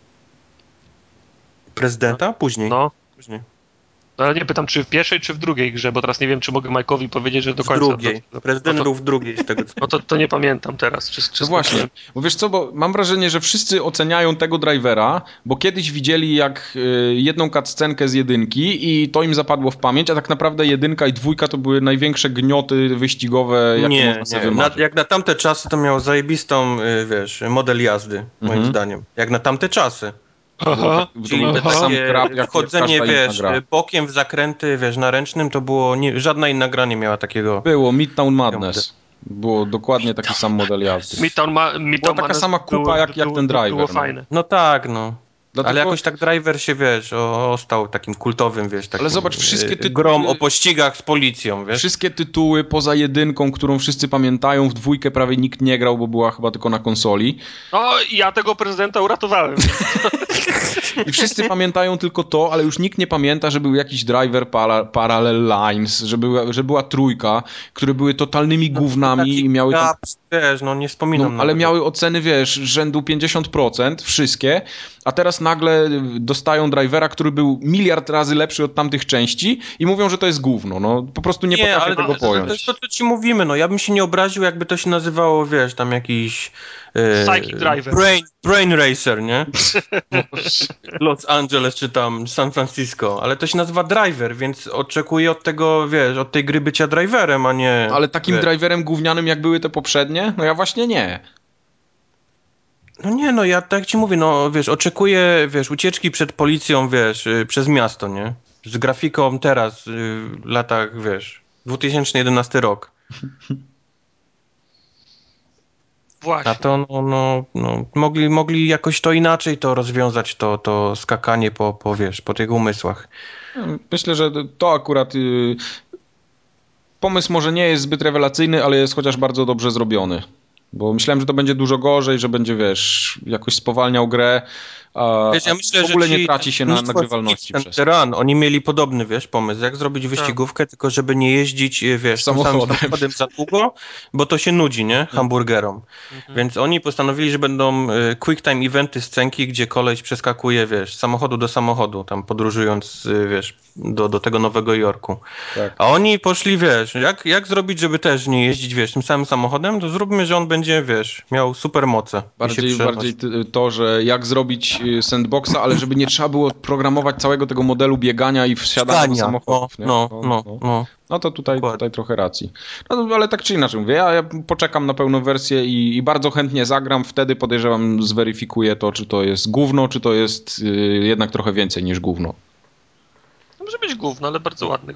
Prezydenta? Później.
No.
Później.
No, ale nie pytam, czy w pierwszej, czy w drugiej grze, bo teraz nie wiem, czy mogę Mike'owi powiedzieć, że do
w
końca.
Drugiej.
To,
Prezydent
no to,
był w drugiej z tego co...
No to, to nie pamiętam teraz. Czy, czy
no właśnie, bo wiesz co, bo mam wrażenie, że wszyscy oceniają tego drivera, bo kiedyś widzieli jak y, jedną cutscenkę z jedynki i to im zapadło w pamięć, a tak naprawdę jedynka i dwójka to były największe gnioty wyścigowe, jakie
nie,
można sobie
nie.
wymarzyć.
Na, jak na tamte czasy to miało zajebistą, y, wiesz, model jazdy, moim mhm. zdaniem. Jak na tamte czasy.
Aha,
tak, czyli to
sam
takie
krab, jak
wchodzenie, wiesz, bokiem w zakręty, wiesz, na ręcznym, to było, nie, żadna inna gra nie miała takiego...
Było, Midtown Madness. Było dokładnie taki sam model jazdy.
Midtown ma, Midtown
Była taka sama kupa było, jak, jak ten driver.
Było
no.
fajne.
No tak, no.
Dlatego...
Ale jakoś tak driver się, wiesz, ostał takim kultowym, wiesz, takim...
Ale zobacz, wszystkie tytuły...
Grom o pościgach z policją, wiesz.
Wszystkie tytuły poza jedynką, którą wszyscy pamiętają, w dwójkę prawie nikt nie grał, bo była chyba tylko na konsoli.
No i ja tego prezydenta uratowałem.
I wszyscy pamiętają tylko to, ale już nikt nie pamięta, że był jakiś driver para, Parallel Lines, że była, że była trójka, które były totalnymi no, gównami i miały... Tam...
Wiesz, no nie wspominam.
No, ale miały oceny, wiesz, rzędu pięćdziesiąt procent, wszystkie, a teraz nagle dostają drivera, który był miliard razy lepszy od tamtych części i mówią, że to jest gówno. No po prostu nie, nie potrafię ale tego
to,
pojąć.
To jest to, co ci mówimy, no ja bym się nie obraził, jakby to się nazywało, wiesz, tam jakiś...
Psychic Driver.
Brain, brain Racer, nie? Los Angeles czy tam San Francisco, ale to się nazywa driver, więc oczekuję od tego, wiesz, od tej gry bycia driverem, a nie...
Ale takim
wiesz.
driverem gównianym, jak były te poprzednie? No ja właśnie nie.
No nie, no ja tak ci mówię, no wiesz, oczekuję, wiesz, ucieczki przed policją, wiesz, yy, przez miasto, nie? Z grafiką teraz, yy, w latach, wiesz, dwa tysiące jedenasty rok.
Właśnie.
A to, no, no, no mogli, mogli jakoś to inaczej to rozwiązać, to, to skakanie po, po, wiesz, po tych umysłach.
Myślę, że to akurat... Yy... Pomysł może nie jest zbyt rewelacyjny, ale jest chociaż bardzo dobrze zrobiony. Bo myślałem, że to będzie dużo gorzej, że będzie, wiesz, jakoś spowalniał grę, a,
wiesz, ja myślę,
w ogóle
że
nie traci się na nagrywalności
ten
przez to.
Run, oni mieli podobny, wiesz, pomysł, jak zrobić wyścigówkę, tak. tylko żeby nie jeździć, wiesz,
samochodem.
Tym samym samochodem za długo, bo to się nudzi, nie, hamburgerom. Mhm. Więc oni postanowili, że będą quick time eventy, scenki, gdzie koleś przeskakuje, wiesz, z samochodu do samochodu, tam podróżując, wiesz, do, do tego Nowego Jorku. Tak. A oni poszli, wiesz, jak, jak zrobić, żeby też nie jeździć, wiesz, tym samym samochodem, to zróbmy, że on będzie, wiesz, miał super moce.
Bardziej, bardziej to, że jak zrobić sandboxa, ale żeby nie trzeba było programować całego tego modelu biegania i wsiadania do samochodów.
No, no, no, no, no.
No to tutaj, tutaj trochę racji. No, ale tak czy inaczej mówię, ja, ja poczekam na pełną wersję i, i bardzo chętnie zagram, wtedy podejrzewam, zweryfikuję to, czy to jest gówno, czy to jest y, jednak trochę więcej niż gówno.
Może być gówno, ale bardzo ładny.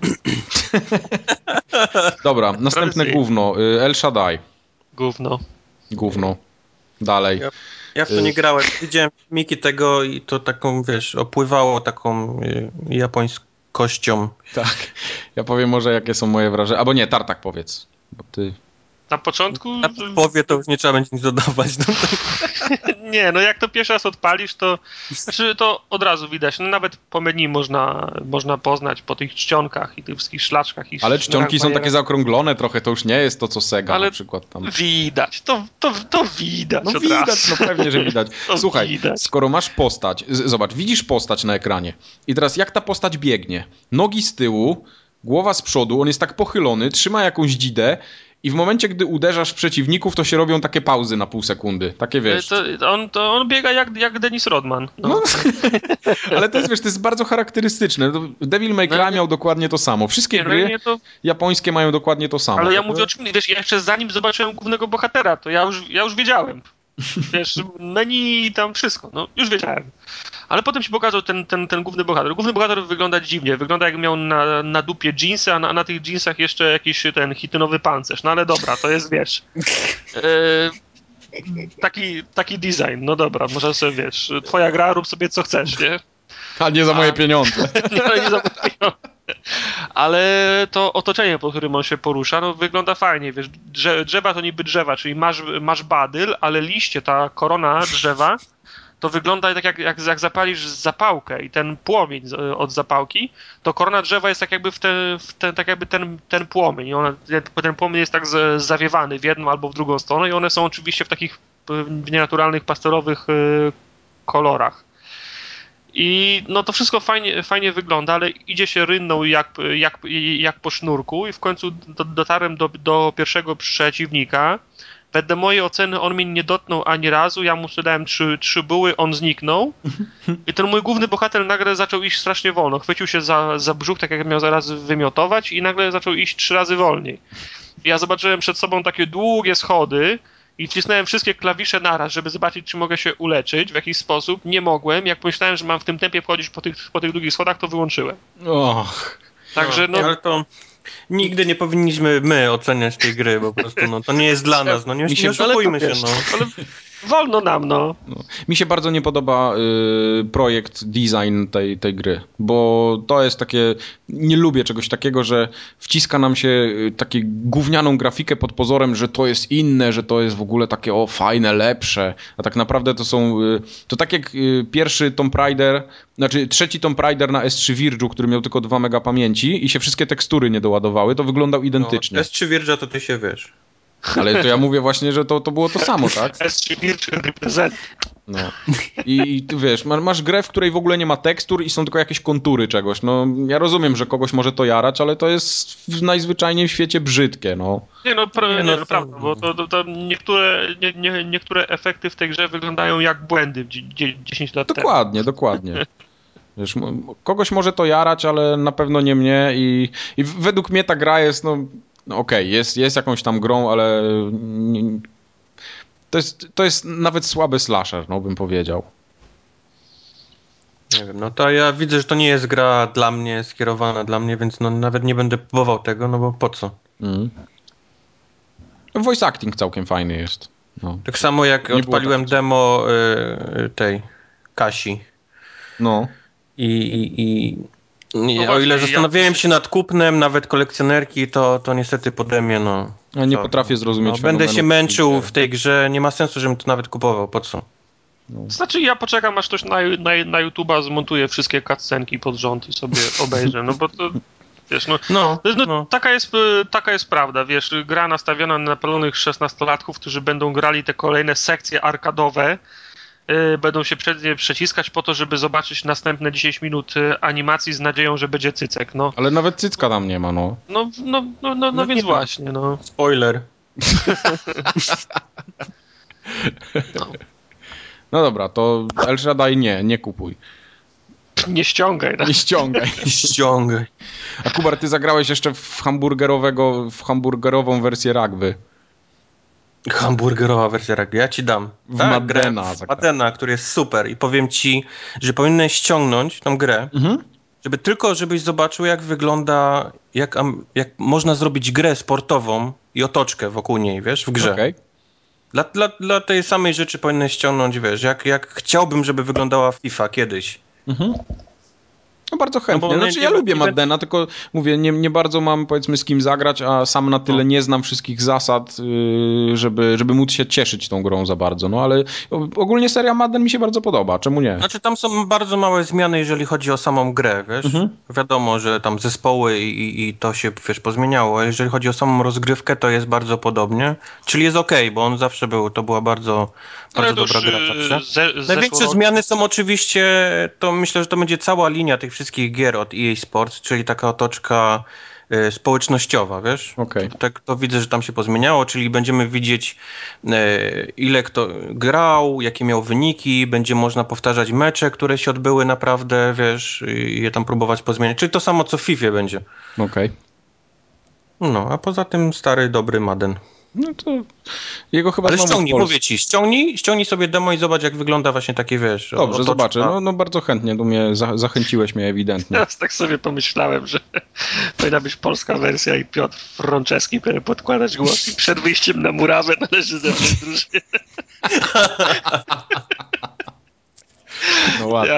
Dobra, następne gówno. El Shaddai.
Gówno.
Gówno. Dalej.
Ja, ja w to nie grałem. Widziałem filmiki tego i to taką, wiesz, opływało taką y, japońskością.
Tak. Ja powiem może, jakie są moje wrażenia. Albo nie, Tartak powiedz. Bo ty...
Na początku...
Na powie to już nie trzeba będzie nic dodawać. No to...
Nie, no jak to pierwszy raz odpalisz, to znaczy to od razu widać. No nawet po menu można, można poznać po tych czcionkach i tych wszystkich szlaczkach. I
ale czcionki są takie zaokrąglone trochę, to już nie jest to, co Sega
ale
na przykład tam.
Widać, to, to, to widać
No
od
widać,
razu.
no pewnie, że widać. Słuchaj,
widać.
skoro masz postać, zobacz, widzisz postać na ekranie i teraz jak ta postać biegnie? Nogi z tyłu, głowa z przodu, on jest tak pochylony, trzyma jakąś dzidę i w momencie, gdy uderzasz w przeciwników, to się robią takie pauzy na pół sekundy. Takie, wiesz...
To, on, to on biega jak, jak Dennis Rodman. No.
No, ale to jest, wiesz, to jest bardzo charakterystyczne. Devil May Cry no, miał dokładnie to samo. Wszystkie nie, gry to... japońskie mają dokładnie to samo.
Ale ja mówię o czym, wiesz, ja jeszcze zanim zobaczyłem głównego bohatera, to ja już, ja już wiedziałem. Wiesz, menu i tam wszystko. No, już wiedziałem. Ale potem się pokazał ten, ten, ten główny bohater. Główny bohater wygląda dziwnie. Wygląda jak miał na, na dupie dżinsy, a na, na tych dżinsach jeszcze jakiś ten hitynowy pancerz. No ale dobra, to jest, wiesz... Yy, taki, taki design. No dobra, może sobie, wiesz, twoja gra, rób sobie co chcesz, nie?
A nie za moje a, pieniądze.
Nie, nie za moje pieniądze. Ale to otoczenie, po którym on się porusza, no wygląda fajnie, wiesz, drze- drzewa to niby drzewa, czyli masz, masz badyl, ale liście, ta korona drzewa, to wygląda tak jak, jak, jak zapalisz zapałkę i ten płomień od zapałki, to korona drzewa jest tak jakby w ten, w ten, tak jakby ten, ten płomień i ona, ten płomień jest tak z, zawiewany w jedną albo w drugą stronę i one są oczywiście w takich w nienaturalnych, pastelowych y, kolorach. I no to wszystko fajnie, fajnie wygląda, ale idzie się rynną jak, jak, jak po sznurku i w końcu do, dotarłem do, do pierwszego przeciwnika. Wedle mojej oceny on mnie nie dotknął ani razu, ja mu sprzedałem trzy, trzy buły, on zniknął i ten mój główny bohater nagle zaczął iść strasznie wolno. Chwycił się za, za brzuch, tak jak miał zaraz wymiotować i nagle zaczął iść trzy razy wolniej. Ja zobaczyłem przed sobą takie długie schody i wcisnąłem wszystkie klawisze naraz, żeby zobaczyć, czy mogę się uleczyć w jakiś sposób. Nie mogłem. Jak pomyślałem, że mam w tym tempie wchodzić po tych, po tych długich schodach, to wyłączyłem.
Och.
Także no...
Ale to nigdy nie powinniśmy my oceniać tej gry, po prostu, no to nie jest dla nas, no nie,
Mi się-
nie oszukujmy
ale to
się,
wiesz,
no.
Ale wolno nam, no.
No. Mi się bardzo nie podoba y, projekt, design tej, tej gry, bo to jest takie, nie lubię czegoś takiego, że wciska nam się y, takie gównianą grafikę pod pozorem, że to jest inne, że to jest w ogóle takie o fajne, lepsze, a tak naprawdę to są, y, to tak jak y, pierwszy Tomb Raider, znaczy trzeci Tomb Raider na S trzy Virge'u, który miał tylko dwa mega pamięci i się wszystkie tekstury nie doładowały, to wyglądał identycznie.
No, S trzy Virg'a to ty się wiesz.
Ale to ja mówię właśnie, że to, to było to samo, tak?
S trzy Virtue Represent.
No. I, I ty wiesz, masz, masz grę, w której w ogóle nie ma tekstur i są tylko jakieś kontury czegoś. No, ja rozumiem, że kogoś może to jarać, ale to jest w najzwyczajniej w świecie brzydkie, no.
Nie no, pra,
Nie,
nie,
no,
no prawda, bo to, to, to niektóre, nie, nie, niektóre efekty w tej grze wyglądają jak błędy dzie- dziesięć lat temu.
Dokładnie, dokładnie. Wiesz, m- kogoś może to jarać, ale na pewno nie mnie i, i według mnie ta gra jest, no, no okej, okay, jest, jest jakąś tam grą, ale nie, to, jest, to jest nawet słaby slasher, no bym powiedział.
Nie wiem, no to ja widzę, że to nie jest gra dla mnie, skierowana dla mnie, więc no nawet nie będę próbował tego, no bo po co?
Mm. Voice acting całkiem fajny jest. No.
Tak samo jak
Nie było
odpaliłem
tak-
demo y, tej Kasi
No.
i, i, i i
No
o
właśnie,
ile
ja-
zastanawiałem się nad kupnem nawet kolekcjonerki, to, to niestety po demie, no...
Ja nie
co?
potrafię zrozumieć
no, będę się
fenomenu
męczył
gier.
w tej grze, nie ma sensu, żebym to nawet kupował, po co?
Znaczy ja poczekam, aż ktoś na, na, na YouTube'a zmontuje wszystkie cutscenki pod rząd i sobie obejrzę, no bo to, wiesz, no,
No,
no, no,
no.
Taka, jest, taka jest prawda, wiesz, gra nastawiona na napalonych szesnastolatków, którzy będą grali te kolejne sekcje arkadowe, yy, będą się przed nie przeciskać po to, żeby zobaczyć następne dziesięć minut y, animacji z nadzieją, że będzie cycek, no.
Ale nawet cycka tam nie ma, no.
No, no, no, no, no,
No
więc
nie ma.
właśnie, no.
Spoiler.
No dobra, to El Shaddai nie, nie kupuj.
Nie ściągaj, no.
Nie ściągaj.
Ściągaj.
A Kubar, ty zagrałeś jeszcze w hamburgerowego, w hamburgerową wersję rugby.
Hamburgerowa wersja rugby, ja ci dam.
W
Tak,
Maddena
grę w
zagrałem.
Maddena, który jest super i powiem ci, że powinieneś ściągnąć tą grę,
Mhm.
żeby tylko, żebyś zobaczył, jak wygląda, jak, am- jak można zrobić grę sportową i otoczkę wokół niej, wiesz, w grze.
Okej.
Dla, dla, dla tej samej rzeczy powinieneś ściągnąć, wiesz, jak, jak chciałbym, żeby wyglądała FIFA kiedyś.
Mhm. No bardzo chętnie.
No bo
Znaczy
nie-
ja
nie-
lubię
nie-
Maddena, tylko mówię, nie, nie bardzo mam powiedzmy z kim zagrać, a sam na tyle
No.
nie znam wszystkich zasad, yy, żeby, żeby móc się cieszyć tą grą za bardzo. No ale ogólnie seria Madden mi się bardzo podoba, czemu nie?
Znaczy tam są bardzo małe zmiany, jeżeli chodzi o samą grę, wiesz.
Mhm.
Wiadomo, że tam zespoły i, i, i to się, wiesz, pozmieniało. A jeżeli chodzi o samą rozgrywkę, to jest bardzo podobnie. Czyli jest okej, bo on zawsze był, to była bardzo, bardzo
to
dobra
już,
gra
y,
zawsze.
ze-
Największe
zeszłoroczny-
zmiany są oczywiście, to myślę, że to będzie cała linia tych wszystkich gier od E A Sports, czyli taka otoczka y, społecznościowa, wiesz?
Okej.
To, tak, to widzę, że tam się pozmieniało, czyli będziemy widzieć y, ile kto grał, jakie miał wyniki, będzie można powtarzać mecze, które się odbyły naprawdę, wiesz, i je tam próbować pozmieniać. Czyli to samo, co w FIFA będzie.
Okej.
No, a poza tym stary, dobry Madden.
No to jego chyba
Ale
znowu w
ściągnij,
Polsce.
mówię ci, ściągnij, ściągnij sobie demo i zobacz, jak wygląda właśnie takie, wiesz...
Dobrze,
otoczka.
zobaczę. No, no bardzo chętnie, tu mnie za, zachęciłeś mnie ewidentnie.
Ja tak sobie pomyślałem, że powinna być polska wersja i Piotr Frączewski powinien podkładać głos i przed wyjściem na murawę należy zebrać drużynę.
No ładnie.
Ale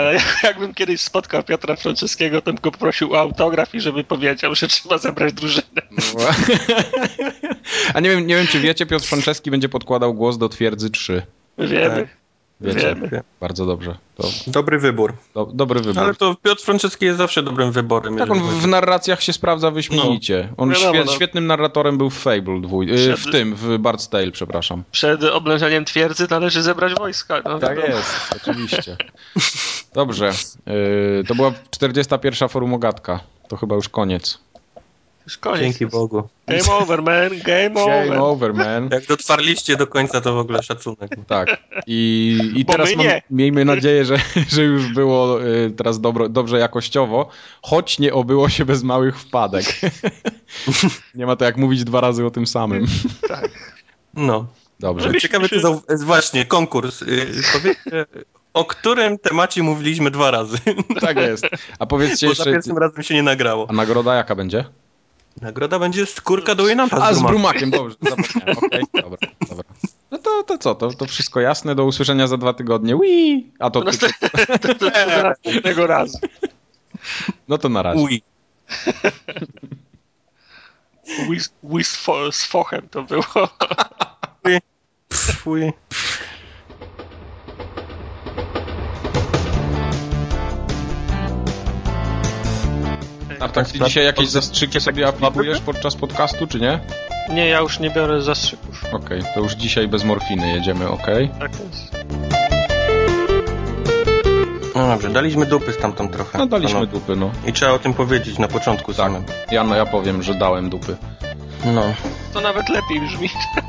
jakbym kiedyś spotkał Piotra Franceskiego, to bym go poprosił o autograf i żeby powiedział, że trzeba zebrać drużynę.
No. A nie wiem, nie wiem, czy wiecie, Piotr Franceski będzie podkładał głos do Twierdzy trzy.
Wiemy.
Tak. Wiecie,
Wiemy.
Bardzo dobrze. To...
Dobry wybór.
Do, dobry wybór.
Ale to Piotr Franceski jest zawsze dobrym wyborem.
Tak, on w, w narracjach się sprawdza wyśmienicie. On
Wiadomo,
świe,
no.
świetnym narratorem był w Fable dwój,
Przed-
w tym, w Bard's Tale, przepraszam.
Przed oblężeniem twierdzy należy zebrać wojska. No,
Tak
wiadomo.
jest, oczywiście. Dobrze. Yy, to była czterdziesta pierwsza forumogatka. To chyba już koniec.
Już koniec.
Dzięki Bogu.
Game over, man. Game over.
Game over, man.
Jak dotrwaliście do końca, to w ogóle szacunek.
Tak. I, i
Bo
teraz
my
mam,
nie.
miejmy nadzieję, że, że już było y, teraz dobro, dobrze jakościowo, choć nie obyło się bez małych wpadek. Nie ma to jak mówić dwa razy o tym samym.
Tak.
No.
Dobrze.
Żebyś-
Ciekawe, to zau- jest właśnie konkurs. Yy, Powiedzcie, o którym temacie mówiliśmy dwa razy.
Tak jest. A powiedzcie
Bo za
jeszcze,
pierwszym razem się nie nagrało.
a nagroda jaka będzie?
Nagroda będzie skórka do Winampa
A,
z
z
Brumakiem.
brumakiem, dobrze, zapomniałem. Okej, dobra, dobra. No to, to co, to, to wszystko jasne, do usłyszenia za dwa tygodnie. Wii! A to,
No
to,
to, to, to, to następnego razu.
no to na razie.
Uj.
Whis, whis fo, z fochem to było.
Pff, uj.
Tartak, ty dzisiaj jakieś zastrzyki sobie aplikujesz podczas podcastu, czy nie?
Nie, ja już nie biorę zastrzyków.
Okej, to już dzisiaj bez morfiny jedziemy, okej?
Tak jest.
No dobrze, daliśmy dupy stamtąd trochę.
No daliśmy
Panowie.
dupy, no.
I trzeba o tym powiedzieć na początku samym.
Ja, no, ja powiem, że dałem dupy.
No.
To nawet lepiej brzmi.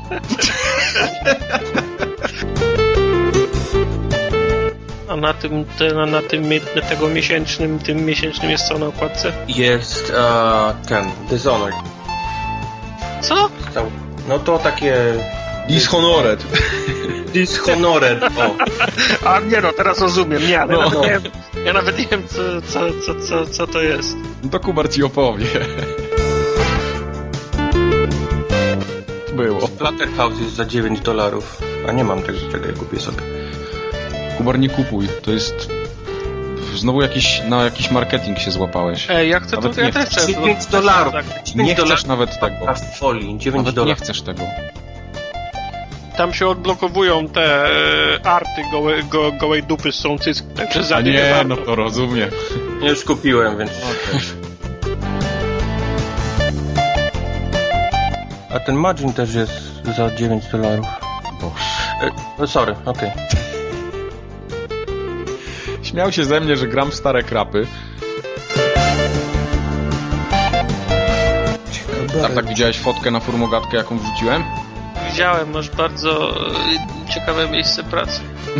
A na tym, te, na, na tym mie- na tego miesięcznym, tym miesięcznym jest co na okładce?
Jest uh, ten, Dishonored.
Co?
Tam- No to takie...
Dishonored.
Dishonored, o.
A nie no, teraz rozumiem. Nie, ale
No.
ja, nawet nie wiem, ja nawet nie wiem, co, co, co, co, co to jest.
No to Kubar ci opowie. Było.
Splatterhouse jest za dziewięć dolarów. A nie mam tego, czego ja kupię sobie.
Kubar, nie kupuj. To jest... Znowu jakiś, na jakiś marketing się złapałeś.
Ej, jak chcę,
Nawet
to ja
nie
też
chcę.
chcę.
dziewięć dolarów.
Tak.
Nie chcesz nawet tego.
A w folii, dziewięć
Nawet nie
dolarów.
chcesz tego.
Tam się odblokowują te e, arty gołe, go, gołej dupy z są cycki, także za
A
nie,
nie,
warto.
no to rozumiem.
Ja już kupiłem, więc... A ten Magin też jest za dziewięć dolarów.
Boże.
E, sorry, okej.
Śmiał się ze mnie, że gram w stare krapy. A tak widziałeś fotkę na formogatkę, jaką wrzuciłem?
Widziałem, masz bardzo e, ciekawe miejsce pracy.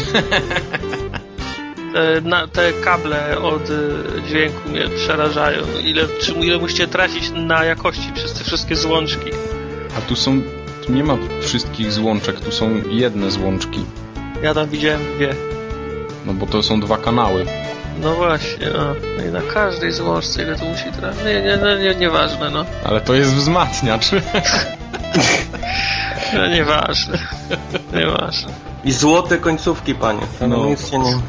Te, na, te kable od e, dźwięku mnie przerażają. Ile, czy, ile musicie tracić na jakości przez te wszystkie złączki?
A tu są... Tu nie ma wszystkich złączek, tu są jedne złączki.
Ja tam widziałem dwie.
No bo to są dwa kanały.
No właśnie, no. No i na każdej złączce ile to musi trafić? Nie, nie, nie, nie, nieważne, no.
Ale to jest wzmacniacz.
No nieważne. Nieważne.
I złote końcówki, panie. To
No.
no. nic się nie...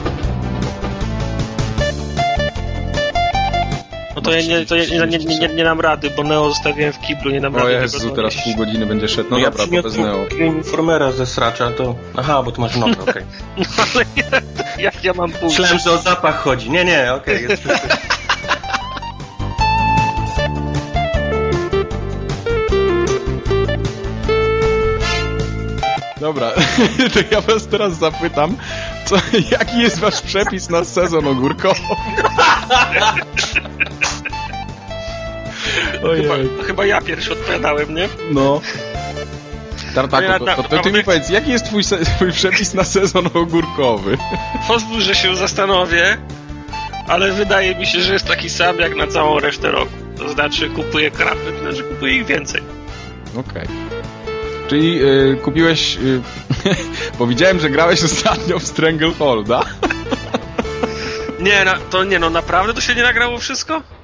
No to ja nie, to ja nie, nie, nie, nie, nie dam rady, bo Neo zostawiłem w kiblu, nie dam
O
rady
Jezu,
tego
teraz
donieść.
pół godziny będzie szedł. No,
No ja
dobra, to bez Neo.
przyniosłem informera ze sracza, to... Aha, bo tu masz notę, okej.
No ale nie, jak ja mam pójść?
Myślałem, że o zapach chodzi. Nie, nie, okej. jest wszystko.
Dobra, to ja was teraz zapytam, co, jaki jest wasz przepis na sezon ogórkowy? Ojej.
Chyba, chyba ja pierwszy odpowiadałem, nie?
No. Tartaku,
Ja
to,
na-
to, to ty mi powiedz, jaki jest twój, se, twój przepis na sezon ogórkowy?
Pozwól, że się zastanowię, ale wydaje mi się, że jest taki sam jak na całą resztę roku. To znaczy kupuję krapy, to znaczy kupuję ich więcej.
Okej. Czyli y, kupiłeś... Y, bo widziałem, że grałeś ostatnio w Strangleholda.
Nie, na, to nie no, naprawdę to się nie nagrało wszystko?